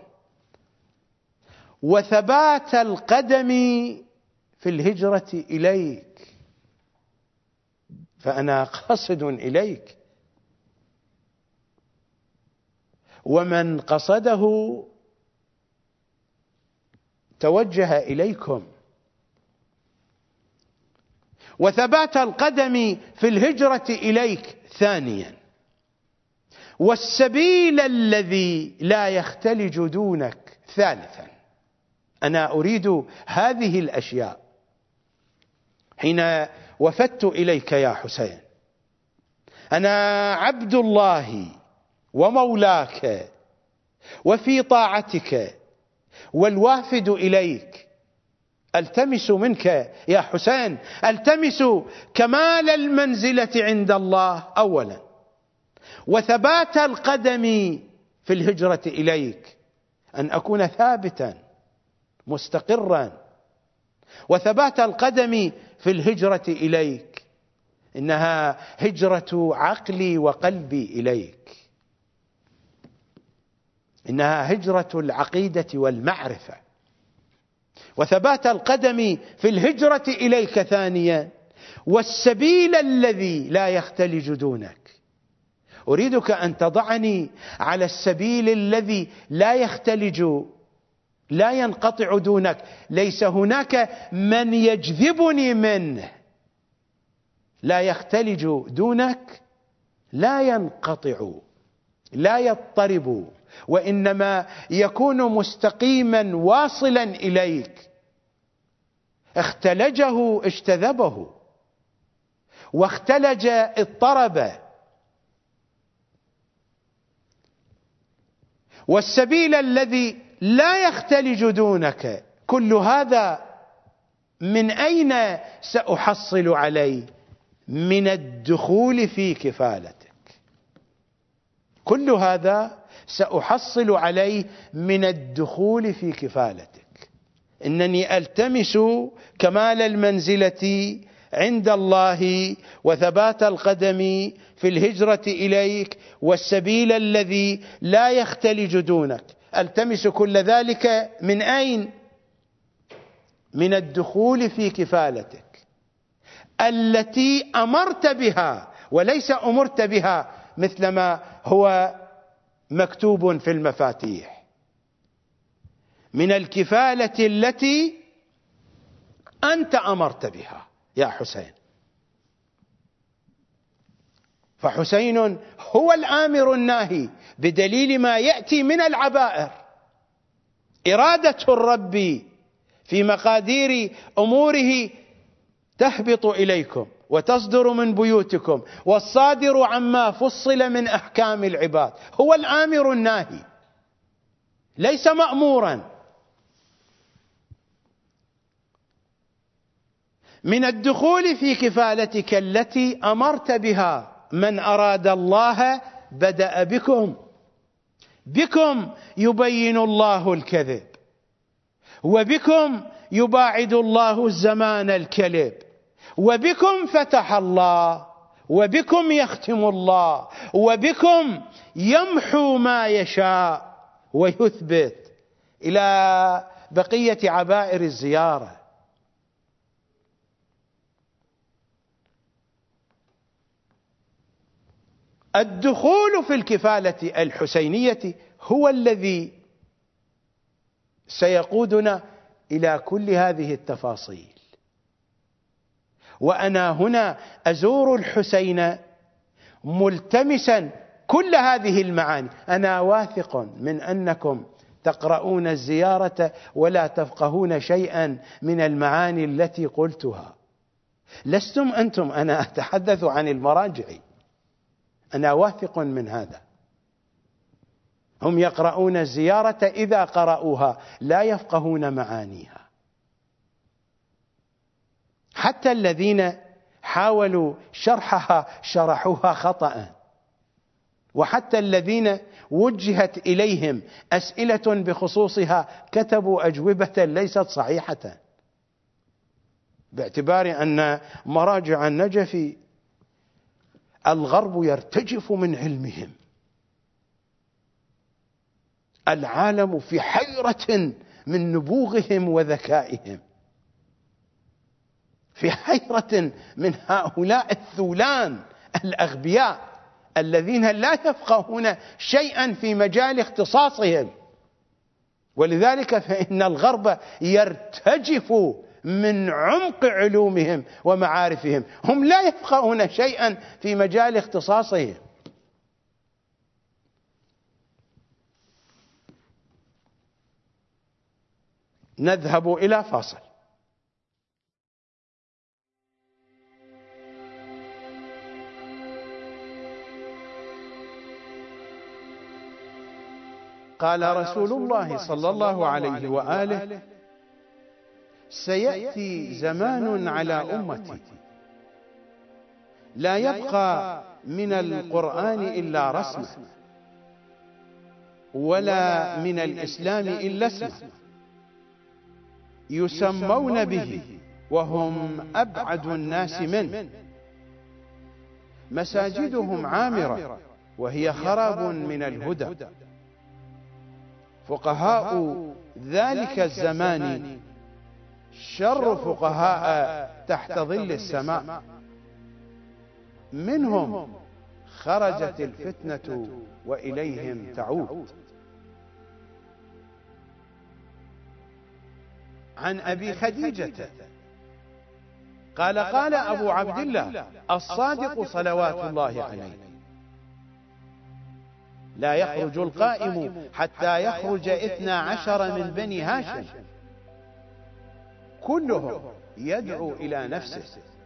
وثبات القدم في الهجرة إليك، فأنا قاصد إليك، ومن قصده توجه إليكم. وثبات القدم في الهجرة إليك ثانيا، والسبيل الذي لا يختلج دونك ثالثا. أنا أريد هذه الأشياء حين وفدت إليك يا حسين. أنا عبد الله ومولاك وفي طاعتك والوافد إليك. ألتمس منك يا حسين، ألتمس كمال المنزلة عند الله أولا، وثبات القدم في الهجرة إليك، أن أكون ثابتا مستقرا. وثبات القدم في الهجرة إليك إنها هجرة عقلي وقلبي إليك، إنها هجرة العقيدة والمعرفة. وثبات القدم في الهجرة إليك ثانيا، والسبيل الذي لا يختلج دونك. أريدك أن تضعني على السبيل الذي لا يختلج، لا ينقطع دونك، ليس هناك من يجذبني منه. لا يختلج دونك، لا ينقطع، لا يضطرب، وإنما يكون مستقيما واصلا إليك. اختلجه اجتذبه، واختلج اضطرب. والسبيل الذي لا يختلج دونك، كل هذا من أين سأحصل عليه؟ من الدخول في كفالتك. كل هذا سأحصل عليه من الدخول في كفالتك. إنني ألتمس كمال المنزلة عند الله، وثبات القدم في الهجرة إليك، والسبيل الذي لا يختلج دونك. ألتمس كل ذلك من أين؟ من الدخول في كفالتك التي أمرت بها، وليس أمرت بها مثلما هو مكتوب في المفاتيح. من الكفالة التي أنت أمرت بها يا حسين. فحسين هو الآمر الناهي بدليل ما يأتي من العبائر. إرادة الرب في مقادير أموره تهبط إليكم وتصدر من بيوتكم، والصادر عما فصل من أحكام العباد. هو الآمر الناهي، ليس مأمورا. من الدخول في كفالتك التي أمرت بها، من أراد الله بدأ بكم. بكم يبين الله الكذب، وبكم يباعد الله الزمان الكلب، وبكم فتح الله، وبكم يختم الله، وبكم يمحو ما يشاء ويثبت، إلى بقية عبائر الزيارة. الدخول في الكفالة الحسينية هو الذي سيقودنا إلى كل هذه التفاصيل، وأنا هنا أزور الحسين ملتمسا كل هذه المعاني. أنا واثق من أنكم تقرؤون الزيارة ولا تفقهون شيئا من المعاني التي قلتها. لستم أنتم، أنا أتحدث عن المراجع، أنا واثق من هذا. هم يقرؤون الزيارة، إذا قرأوها لا يفقهون معانيها. حتى الذين حاولوا شرحها شرحوها خطأ، وحتى الذين وجهت إليهم أسئلة بخصوصها كتبوا أجوبة ليست صحيحة، باعتبار أن مراجع النجف الغرب يرتجف من علمهم. العالم في حيرة من نبوغهم وذكائهم، في حيرة من هؤلاء الثولان الأغبياء الذين لا يفقهون شيئا في مجال اختصاصهم. ولذلك فإن الغرب يرتجف من عمق علومهم ومعارفهم، هم لا يفقهون شيئا في مجال اختصاصهم. نذهب إلى فاصل. قال رسول الله صلى الله عليه وآله: سيأتي زمان على أمتي لا يبقى من القرآن إلا رسمه، ولا من الإسلام إلا اسمه، يسمون به وهم أبعد الناس منه، مساجدهم عامرة وهي خراب من الهدى، فقهاء ذلك الزمان شر فقهاء تحت ظل السماء، منهم خرجت الفتنة وإليهم تعود. عن أبي خديجة قال: قال أبو عبد الله الصادق صلوات الله عليه: لا يخرج القائم حتى يخرج اثنا عشر من بني هاشم، كلهم يدعو إلى نفسه.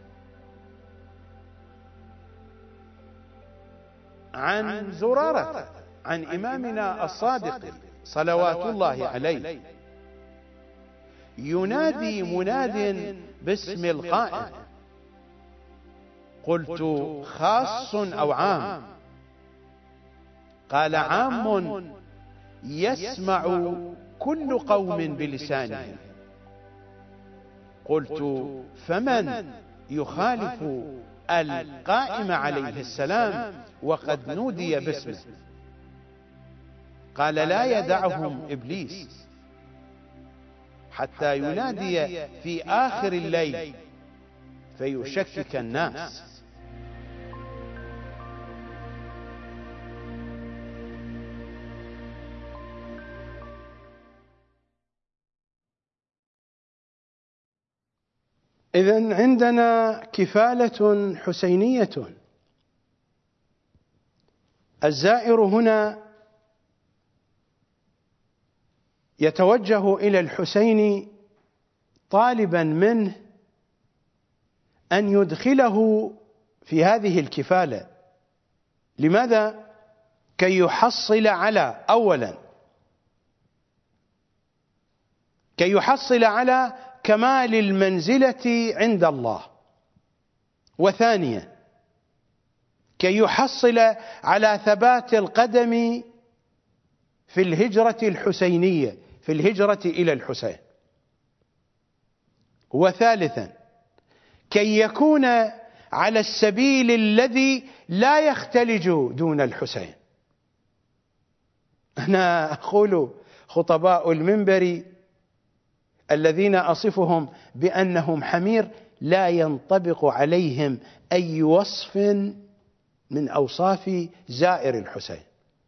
عن زرارة عن إمامنا الصادق صلوات الله عليه: ينادي مناد باسم القائم، قلت: خاص أو عام؟ قال: عام يسمع كل قوم بلسانهم. قلت: فمن يخالف القائم عليه السلام وقد نودي باسمه؟ قال: لا يدعهم إبليس حتى ينادي في آخر الليل فيشكك الناس. إذن عندنا كفالة حسينية. الزائر هنا يتوجه إلى الحسين طالبا منه أن يدخله في هذه الكفالة. لماذا؟ كي يحصل على أولا كي يحصل على كمال المنزلة عند الله، وثانيا كي يحصل على ثبات القدم في الهجرة الحسينية، في الهجرة إلى الحسين، وثالثا كي يكون على السبيل الذي لا يختلج دون الحسين. أنا أقول خطباء المنبر الذين أصفهم بأنهم حمير لا ينطبق عليهم أي وصف من أوصاف زائر الحسين.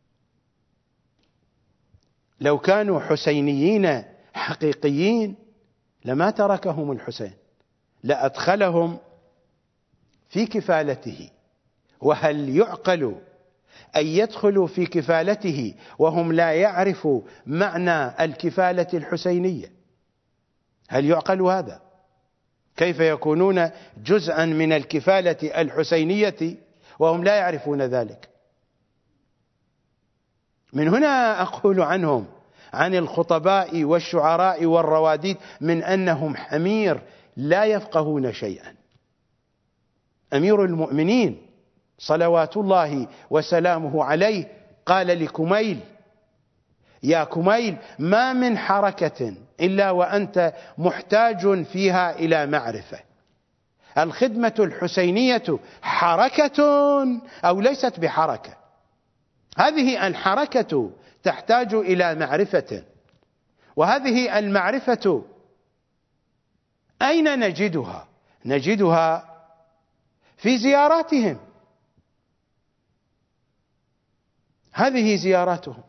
لو كانوا حسينيين حقيقيين لما تركهم الحسين، لأدخلهم في كفالته. وهل يعقل أن يدخلوا في كفالته وهم لا يعرفوا معنى الكفالة الحسينية؟ هل يعقل هذا؟ كيف يكونون جزءا من الكفالة الحسينية وهم لا يعرفون ذلك؟ من هنا أقول عنهم، عن الخطباء والشعراء والرواديد، من أنهم حمير لا يفقهون شيئا. أمير المؤمنين صلوات الله وسلامه عليه قال لكميل: يا كميل، ما من حركة إلا وأنت محتاج فيها إلى معرفة. الخدمة الحسينية حركة أو ليست بحركة؟ هذه الحركة تحتاج إلى معرفة، وهذه المعرفة أين نجدها؟ نجدها في زياراتهم. هذه زياراتهم،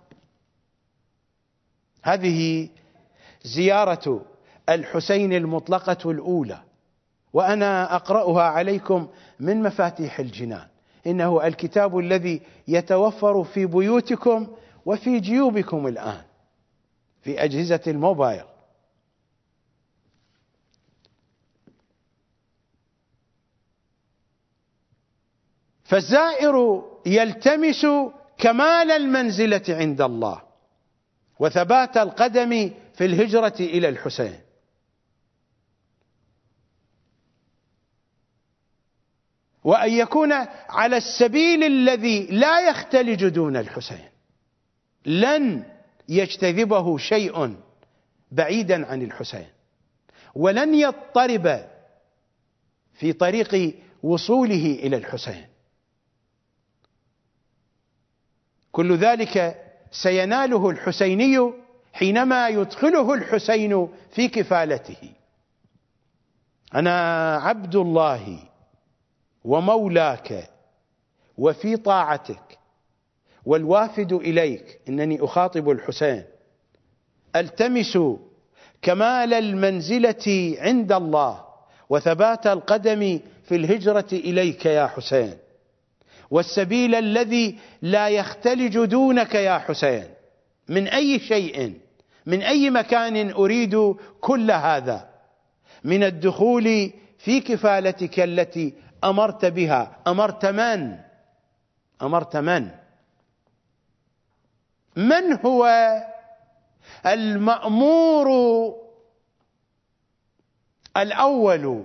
هذه زيارة الحسين المطلقة الأولى، وأنا أقرأها عليكم من مفاتيح الجنان. إنه الكتاب الذي يتوفر في بيوتكم وفي جيوبكم الآن في أجهزة الموبايل. فالزائر يلتمس كمال المنزلة عند الله وثبات القدم في الهجرة إلى الحسين، وأن يكون على السبيل الذي لا يختلج دون الحسين، لن يجتذبه شيء بعيدا عن الحسين، ولن يضطرب في طريق وصوله إلى الحسين. كل ذلك سيناله الحسيني حينما يدخله الحسين في كفالته. أنا عبد الله ومولاك وفي طاعتك والوافد إليك، إنني أخاطب الحسين، ألتمس كمال المنزلة عند الله وثبات القدم في الهجرة إليك يا حسين، والسبيل الذي لا يختلج دونك يا حسين، من أي شيء من أي مكان أريد كل هذا، من الدخول في كفالتك التي أمرت بها. أمرت من؟ أمرت من؟ من هو المأمور الأول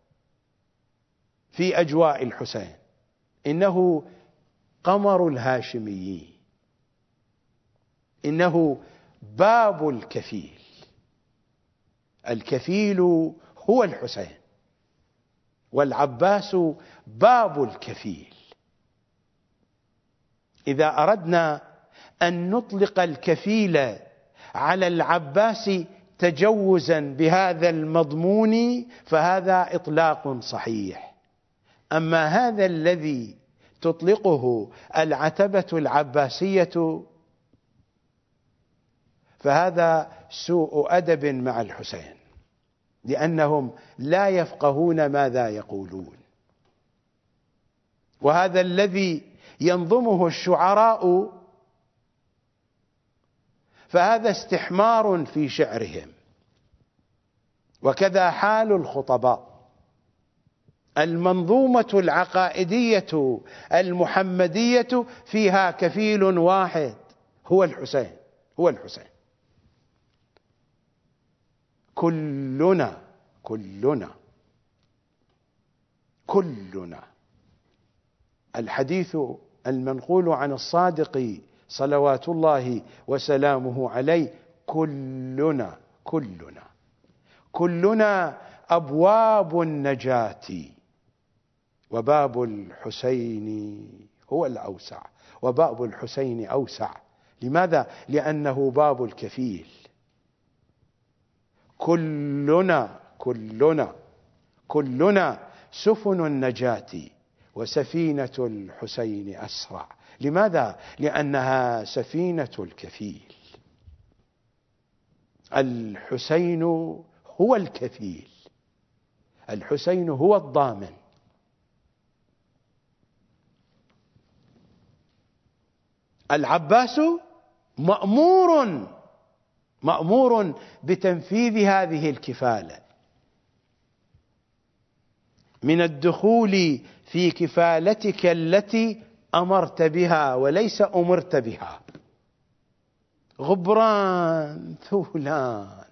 في أجواء الحسين؟ إنه قمر الهاشميين، إنه باب الكفيل. الكفيل هو الحسين، والعباس باب الكفيل. إذا أردنا أن نطلق الكفيل على العباس تجوزا بهذا المضمون فهذا إطلاق صحيح. أما هذا الذي تطلقه العتبة العباسية فهذا سوء أدب مع الحسين، لأنهم لا يفقهون ماذا يقولون. وهذا الذي ينظمه الشعراء فهذا استحمار في شعرهم، وكذا حال الخطباء. المنظومة العقائدية المحمدية فيها كفيل واحد، هو الحسين، هو الحسين. كلنا كلنا كلنا الحديث المنقول عن الصادق صلوات الله وسلامه عليه، كلنا كلنا كلنا أبواب النجاة، وباب الحسين هو الأوسع، وباب الحسين أوسع. لماذا؟ لأنه باب الكفيل. كلنا كلنا كلنا سفن النجاة، وسفينة الحسين أسرع. لماذا؟ لأنها سفينة الكفيل. الحسين هو الكفيل، الحسين هو الضامن. العباس مأمور مأمور بتنفيذ هذه الكفالة، من الدخول في كفالتك التي أمرت بها وليس أمرت بها. غبران ثولان،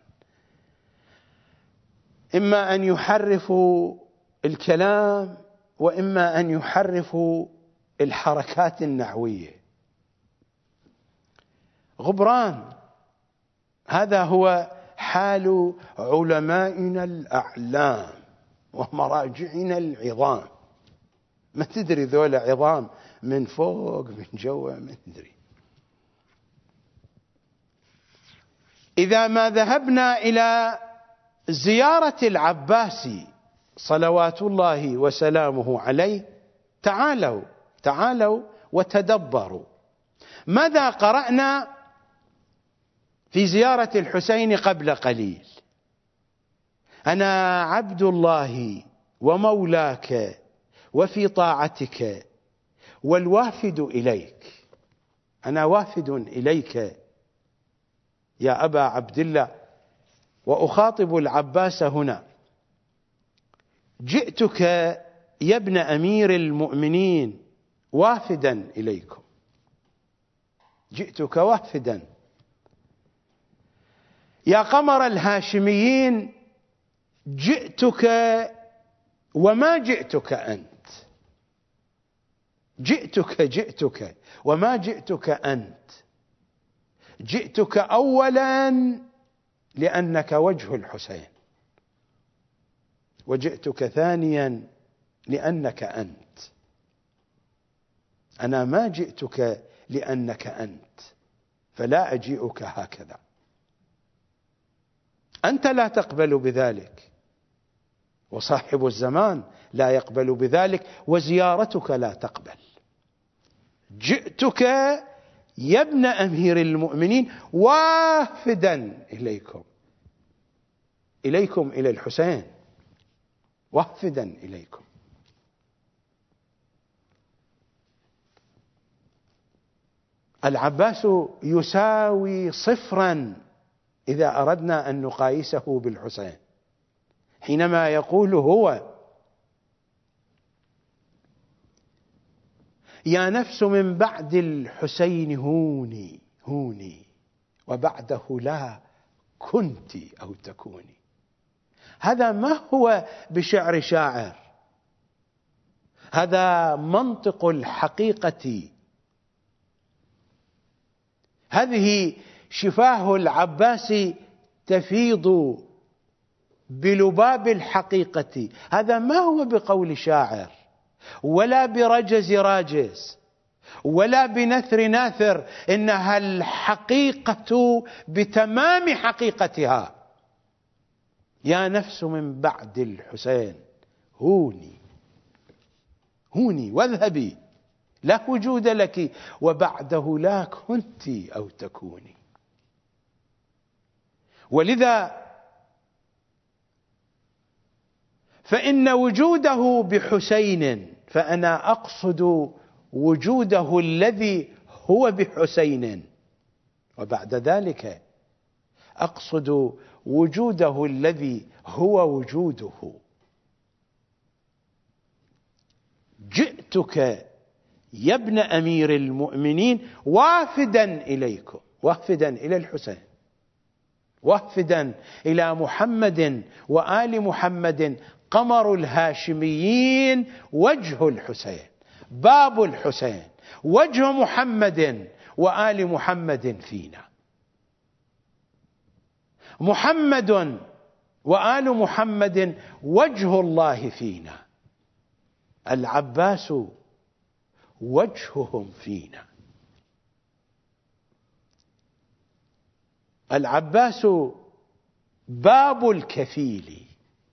إما أن يحرفوا الكلام وإما أن يحرفوا الحركات النحوية. غبران، هذا هو حال علمائنا الأعلام ومراجعنا العظام. ما تدري ذولا عظام من فوق من جوا، ما تدري. إذا ما ذهبنا إلى زيارة العباس صلوات الله وسلامه عليه، تعالوا تعالوا وتدبروا ماذا قرأنا في زيارة الحسين قبل قليل. أنا عبد الله ومولاك وفي طاعتك والوافد إليك. أنا وافد إليك يا أبا عبد الله، وأخاطب العباس هنا. جئتك يا ابن أمير المؤمنين وافدا إليكم، جئتك وافدا يا قمر الهاشميين، جئتك وما جئتك أنت، جئتك جئتك وما جئتك أنت. جئتك أولا لأنك وجه الحسين، وجئتك ثانيا لأنك أنت. أنا ما جئتك لأنك أنت، فلا أجيئك هكذا. أنت لا تقبل بذلك، وصاحب الزمان لا يقبل بذلك، وزيارتك لا تقبل. جئتك يا ابن أمير المؤمنين وافدا إليكم، إليكم إلى الحسين، وافدا إليكم. العباس يساوي صفرا إذا أردنا أن نقايسه بالحسين، حينما يقول هو: يا نفس من بعد الحسين هوني هوني، وبعده لا كنت أو تكوني. هذا ما هو بشعر شاعر، هذا منطق الحقيقة. هذه شفاه العباس تفيض بلباب الحقيقة. هذا ما هو بقول شاعر، ولا برجز راجز، ولا بنثر ناثر، إنها الحقيقة بتمام حقيقتها. يا نفس من بعد الحسين هوني هوني واذهبي، لا وجود لك، وبعده لا كنت أو تكوني. ولذا فإن وجوده بحسين، فأنا أقصد وجوده الذي هو بحسين، وبعد ذلك أقصد وجوده الذي هو وجوده. جئتك يا ابن أمير المؤمنين وافدا إليكم، وافدا إلى الحسين، وافدا إلى محمد وآل محمد، قمر الهاشميين، وجه الحسين، باب الحسين، وجه محمد وآل محمد فينا. محمد وآل محمد وجه الله فينا، العباس وجههم فينا. العباس باب الكفيل،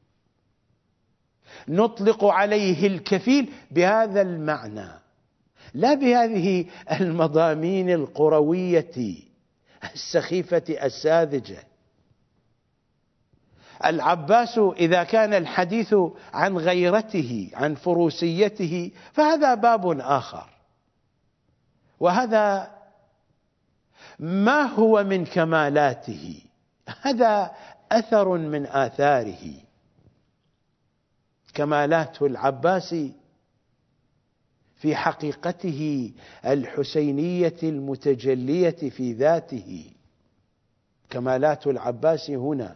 نطلق عليه الكفيل بهذا المعنى، لا بهذه المضامين القروية السخيفة الساذجة. العباس إذا كان الحديث عن غيرته عن فروسيته فهذا باب آخر، وهذا ما هو من كمالاته، هذا أثر من آثاره. كمالات العباس في حقيقته الحسينية المتجلية في ذاته. كمالات العباس هنا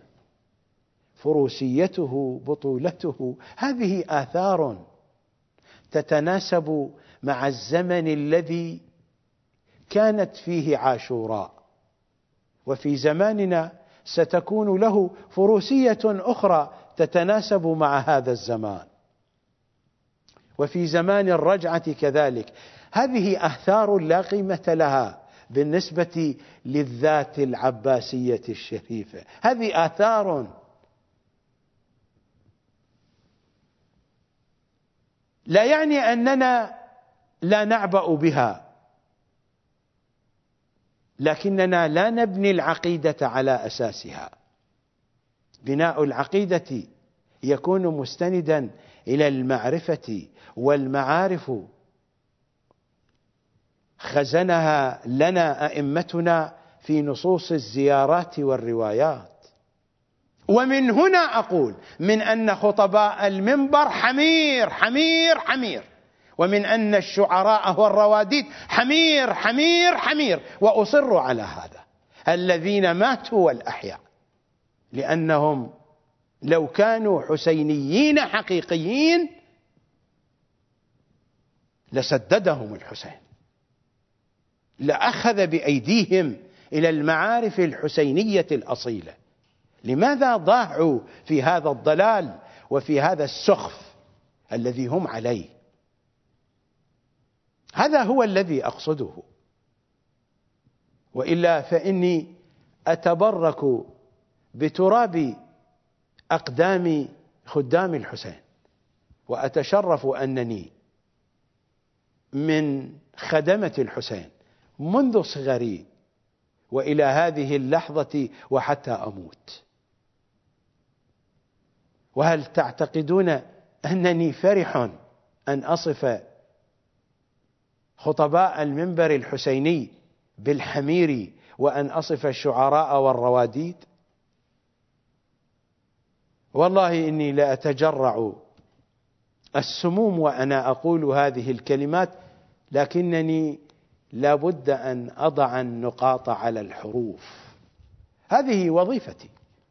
فروسيته، بطولته، هذه آثار تتناسب مع الزمن الذي كانت فيه عاشوراء، وفي زماننا ستكون له فروسية أخرى تتناسب مع هذا الزمان، وفي زمان الرجعة كذلك. هذه آثار لا قيمة لها بالنسبة للذات العباسية الشريفة، هذه آثار لا يعني أننا لا نعبأ بها، لكننا لا نبني العقيدة على أساسها. بناء العقيدة يكون مستندا إلى المعرفة، والمعارف خزنها لنا أئمتنا في نصوص الزيارات والروايات. ومن هنا أقول من أن خطباء المنبر حمير حمير حمير، ومن أن الشعراء والرواديد حمير حمير حمير، وأصر على هذا الذين ماتوا والأحياء، لأنهم لو كانوا حسينيين حقيقيين لسددهم الحسين، لأخذ بأيديهم إلى المعارف الحسينية الأصيلة. لماذا ضاعوا في هذا الضلال وفي هذا السخف الذي هم عليه؟ هذا هو الذي أقصده، وإلا فإني أتبرك بتراب أقدام خدام الحسين، وأتشرف أنني من خدمة الحسين منذ صغري وإلى هذه اللحظة وحتى أموت. وهل تعتقدون أنني فرح أن أصف خطباء المنبر الحسيني بالحمير وأن أصف الشعراء والرواديد؟ والله إني لا أتجرع السموم وأنا أقول هذه الكلمات، لكنني لا بد أن أضع النقاط على الحروف. هذه وظيفتي،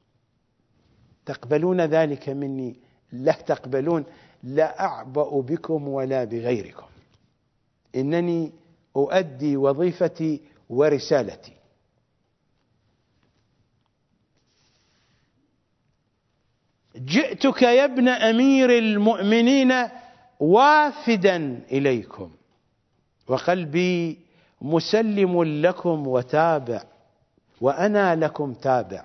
تقبلون ذلك مني لا تقبلون، لا أعبأ بكم ولا بغيركم، إنني أؤدي وظيفتي ورسالتي. جئتك يا ابن أمير المؤمنين وافدا إليكم، وقلبي مسلم لكم وتابع، وأنا لكم تابع.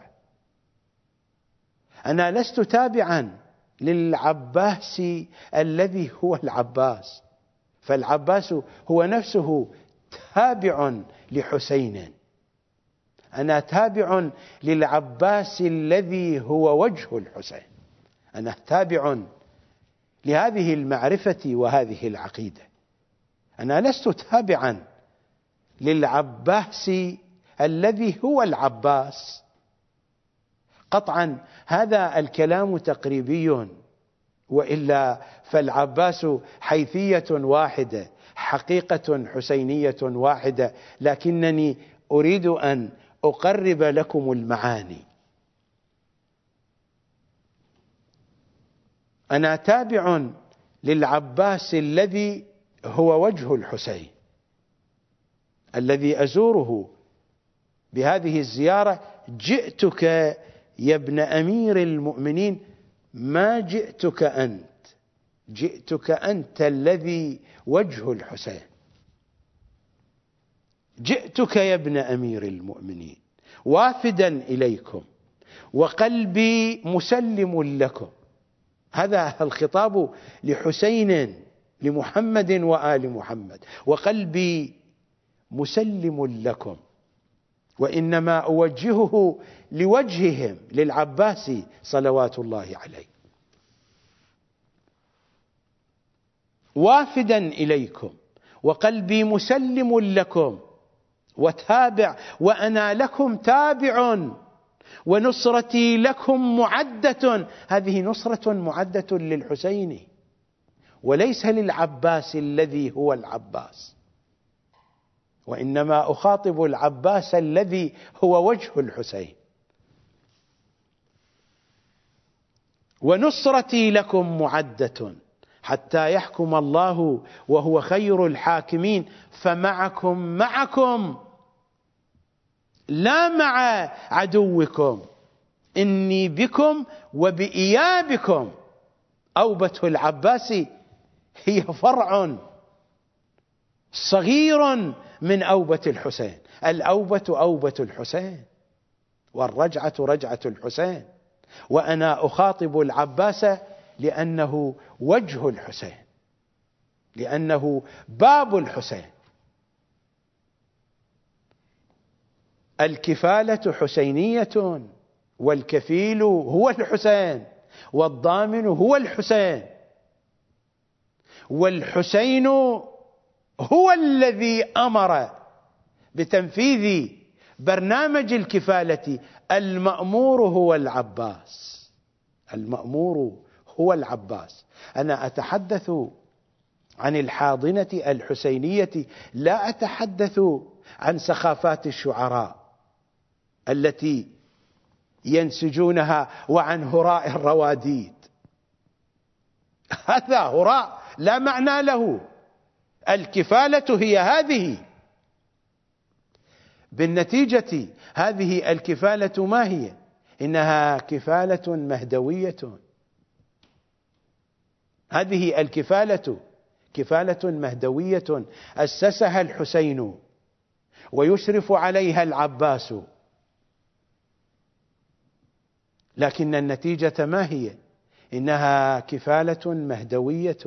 أنا لست تابعا للعباس الذي هو العباس، فالعباس هو نفسه تابع لحسين. أنا تابع للعباس الذي هو وجه الحسين، أنا تابع لهذه المعرفة وهذه العقيدة. أنا لست تابعا للعباس الذي هو العباس. قطعا هذا الكلام تقريبي، وإلا فالعباس حيثية واحدة، حقيقة حسينية واحدة، لكنني أريد أن أقرب لكم المعاني. أنا تابع للعباس الذي هو وجه الحسين، الذي أزوره بهذه الزيارة. جئتك يا ابن أمير المؤمنين، ما جئتك أنت، جئتك أنت الذي وجه الحسين. جئتك يا ابن أمير المؤمنين وافدا إليكم، وقلبي مسلم لكم. هذا الخطاب لحسين، لمحمد وآل محمد. وقلبي مسلم لكم، وإنما أوجهه لوجههم للعباس صلوات الله عليه. وافدا إليكم وقلبي مسلم لكم وتابع، وأنا لكم تابع، ونصرتي لكم معدة. هذه نصرة معدة للحسين وليس للعباس الذي هو العباس، وإنما أخاطب العباس الذي هو وجه الحسين. ونصرتي لكم معدة حتى يحكم الله وهو خير الحاكمين، فمعكم معكم لا مع عدوكم، إني بكم وبإيابكم. أوبة العباس هي فرع صغير من أوبة الحسين. الأوبة أوبة الحسين والرجعة رجعة الحسين، وأنا أخاطب العباس لأنه وجه الحسين، لأنه باب الحسين. الكفالة حسينية، والكفيل هو الحسين، والضامن هو الحسين، والحسين هو الذي أمر بتنفيذ برنامج الكفالة. المأمور هو العباس، المأمور هو العباس. أنا أتحدث عن الحاضنة الحسينية، لا أتحدث عن سخافات الشعراء التي ينسجونها وعن هراء الرواديد. هذا هراء لا معنى له. الكفالة هي هذه. بالنتيجة هذه الكفالة ما هي؟ إنها كفالة مهدوية. هذه الكفالة كفالة مهدوية أسسها الحسين ويشرف عليها العباس، لكن النتيجة ما هي؟ إنها كفالة مهدوية.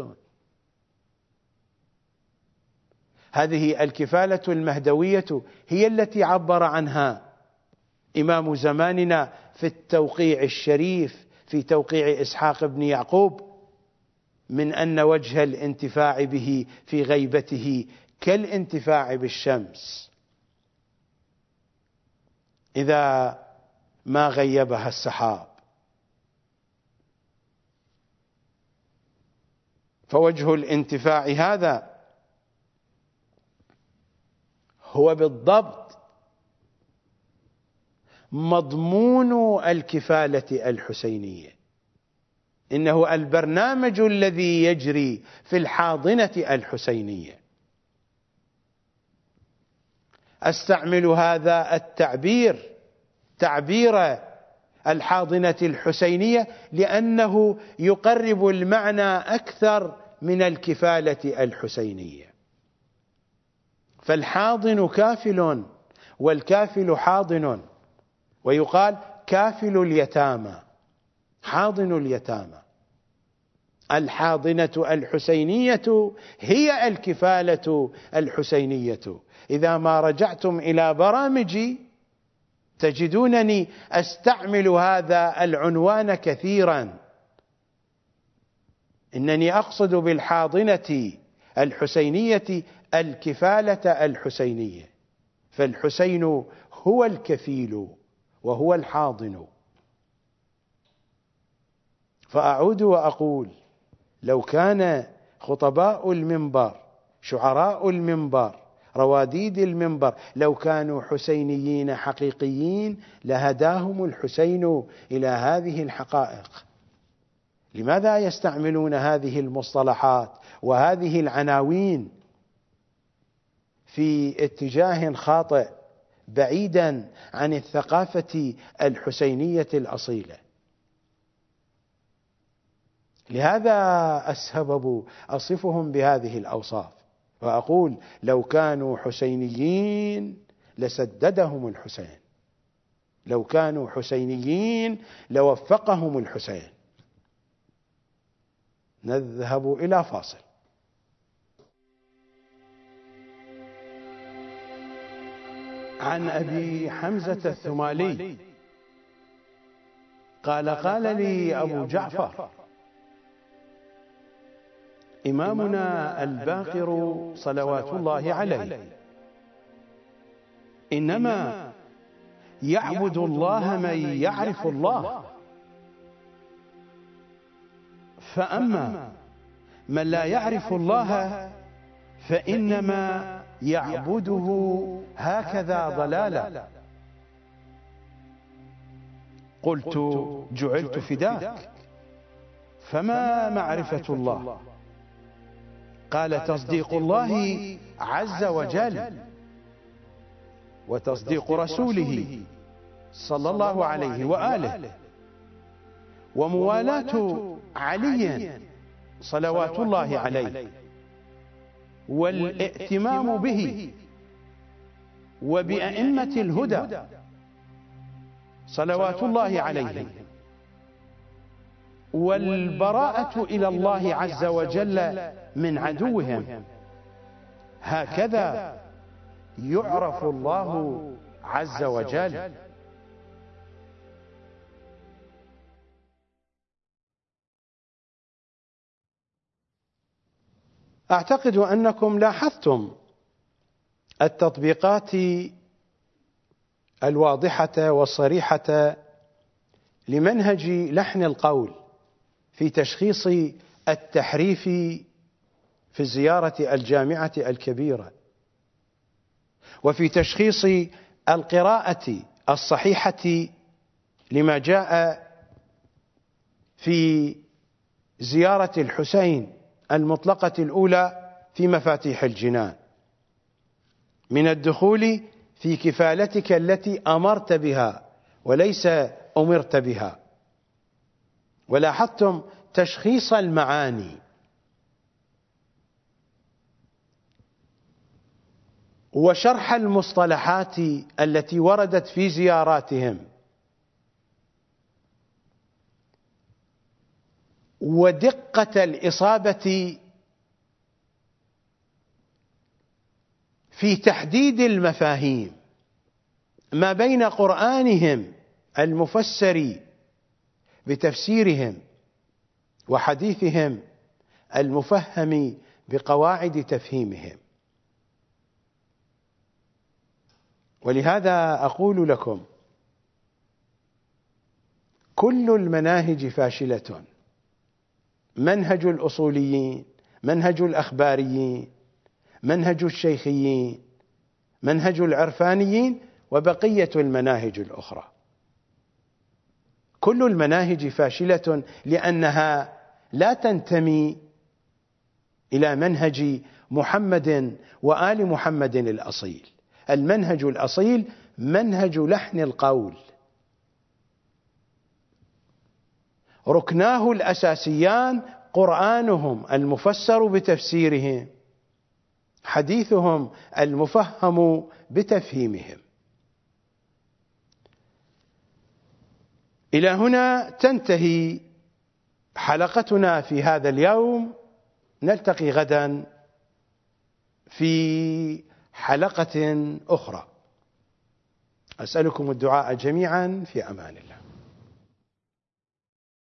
هذه الكفالة المهدوية هي التي عبر عنها إمام زماننا في التوقيع الشريف، في توقيع إسحاق بن يعقوب، من أن وجه الانتفاع به في غيبته كالانتفاع بالشمس إذا ما غيبها السحاب. فوجه الانتفاع هذا هو بالضبط مضمون الكفالة الحسينية. إنه البرنامج الذي يجري في الحاضنة الحسينية. أستعمل هذا التعبير تعبير الحاضنة الحسينية لأنه يقرب المعنى أكثر من الكفالة الحسينية. فالحاضن كافل والكافل حاضن، ويقال كافل اليتامى حاضن اليتامى. الحاضنة الحسينية هي الكفالة الحسينية. إذا ما رجعتم إلى برامجي تجدونني أستعمل هذا العنوان كثيرا. إنني أقصد بالحاضنة الحسينية الكفالة الحسينية، فالحسين هو الكفيل وهو الحاضن. فأعود وأقول: لو كان خطباء المنبر، شعراء المنبر، رواديد المنبر، لو كانوا حسينيين حقيقيين لهداهم الحسين إلى هذه الحقائق. لماذا يستعملون هذه المصطلحات وهذه العناوين في اتجاه خاطئ بعيدا عن الثقافة الحسينية الأصيلة؟ لهذا السبب أصفهم بهذه الأوصاف وأقول: لو كانوا حسينيين لسددهم الحسين، لو كانوا حسينيين لوفقهم الحسين. نذهب إلى فاصل. عن أبي حمزة الثمالي قال قال لي أبو جعفر إمامنا الباقر صلوات الله عليه إنما يعبد الله من يعرف الله، فأما من لا يعرف الله فإنما يعبده هكذا ضلالا. قلت جعلت فداك، فما معرفة الله؟ قال تصديق الله عز وجل وتصديق رسوله صلى الله عليه وآله، وموالاة علي صلوات الله عليه، والائتمام به وبأئمة الهدى صلوات الله عليهم، والبراءة إلى الله عز وجل من عدوهم. هكذا يعرف الله عز وجل. أعتقد أنكم لاحظتم التطبيقات الواضحة والصريحة لمنهج لحن القول في تشخيص التحريف في الزيارة الجامعة الكبيرة، وفي تشخيص القراءة الصحيحة لما جاء في زيارة الحسين المطلقة الأولى في مفاتيح الجنان، من الدخول في كفالتك التي أمرت بها وليس أمرت بها. ولاحظتم تشخيص المعاني وشرح المصطلحات التي وردت في زياراتهم، ودقة الإصابة في تحديد المفاهيم ما بين قرآنهم المفسر بتفسيرهم وحديثهم المفهم بقواعد تفهيمهم. ولهذا أقول لكم كل المناهج فاشلة، منهج الأصوليين، منهج الأخباريين، منهج الشيخيين، منهج العرفانيين، وبقية المناهج الأخرى. كل المناهج فاشلة لأنها لا تنتمي إلى منهج محمد وآل محمد الأصيل. المنهج الأصيل منهج لحن القول، ركناه الأساسيان قرآنهم المفسر بتفسيرهم، حديثهم المفهم بتفهيمهم. إلى هنا تنتهي حلقتنا في هذا اليوم، نلتقي غدا في حلقة أخرى. أسألكم الدعاء جميعا، في أمان الله.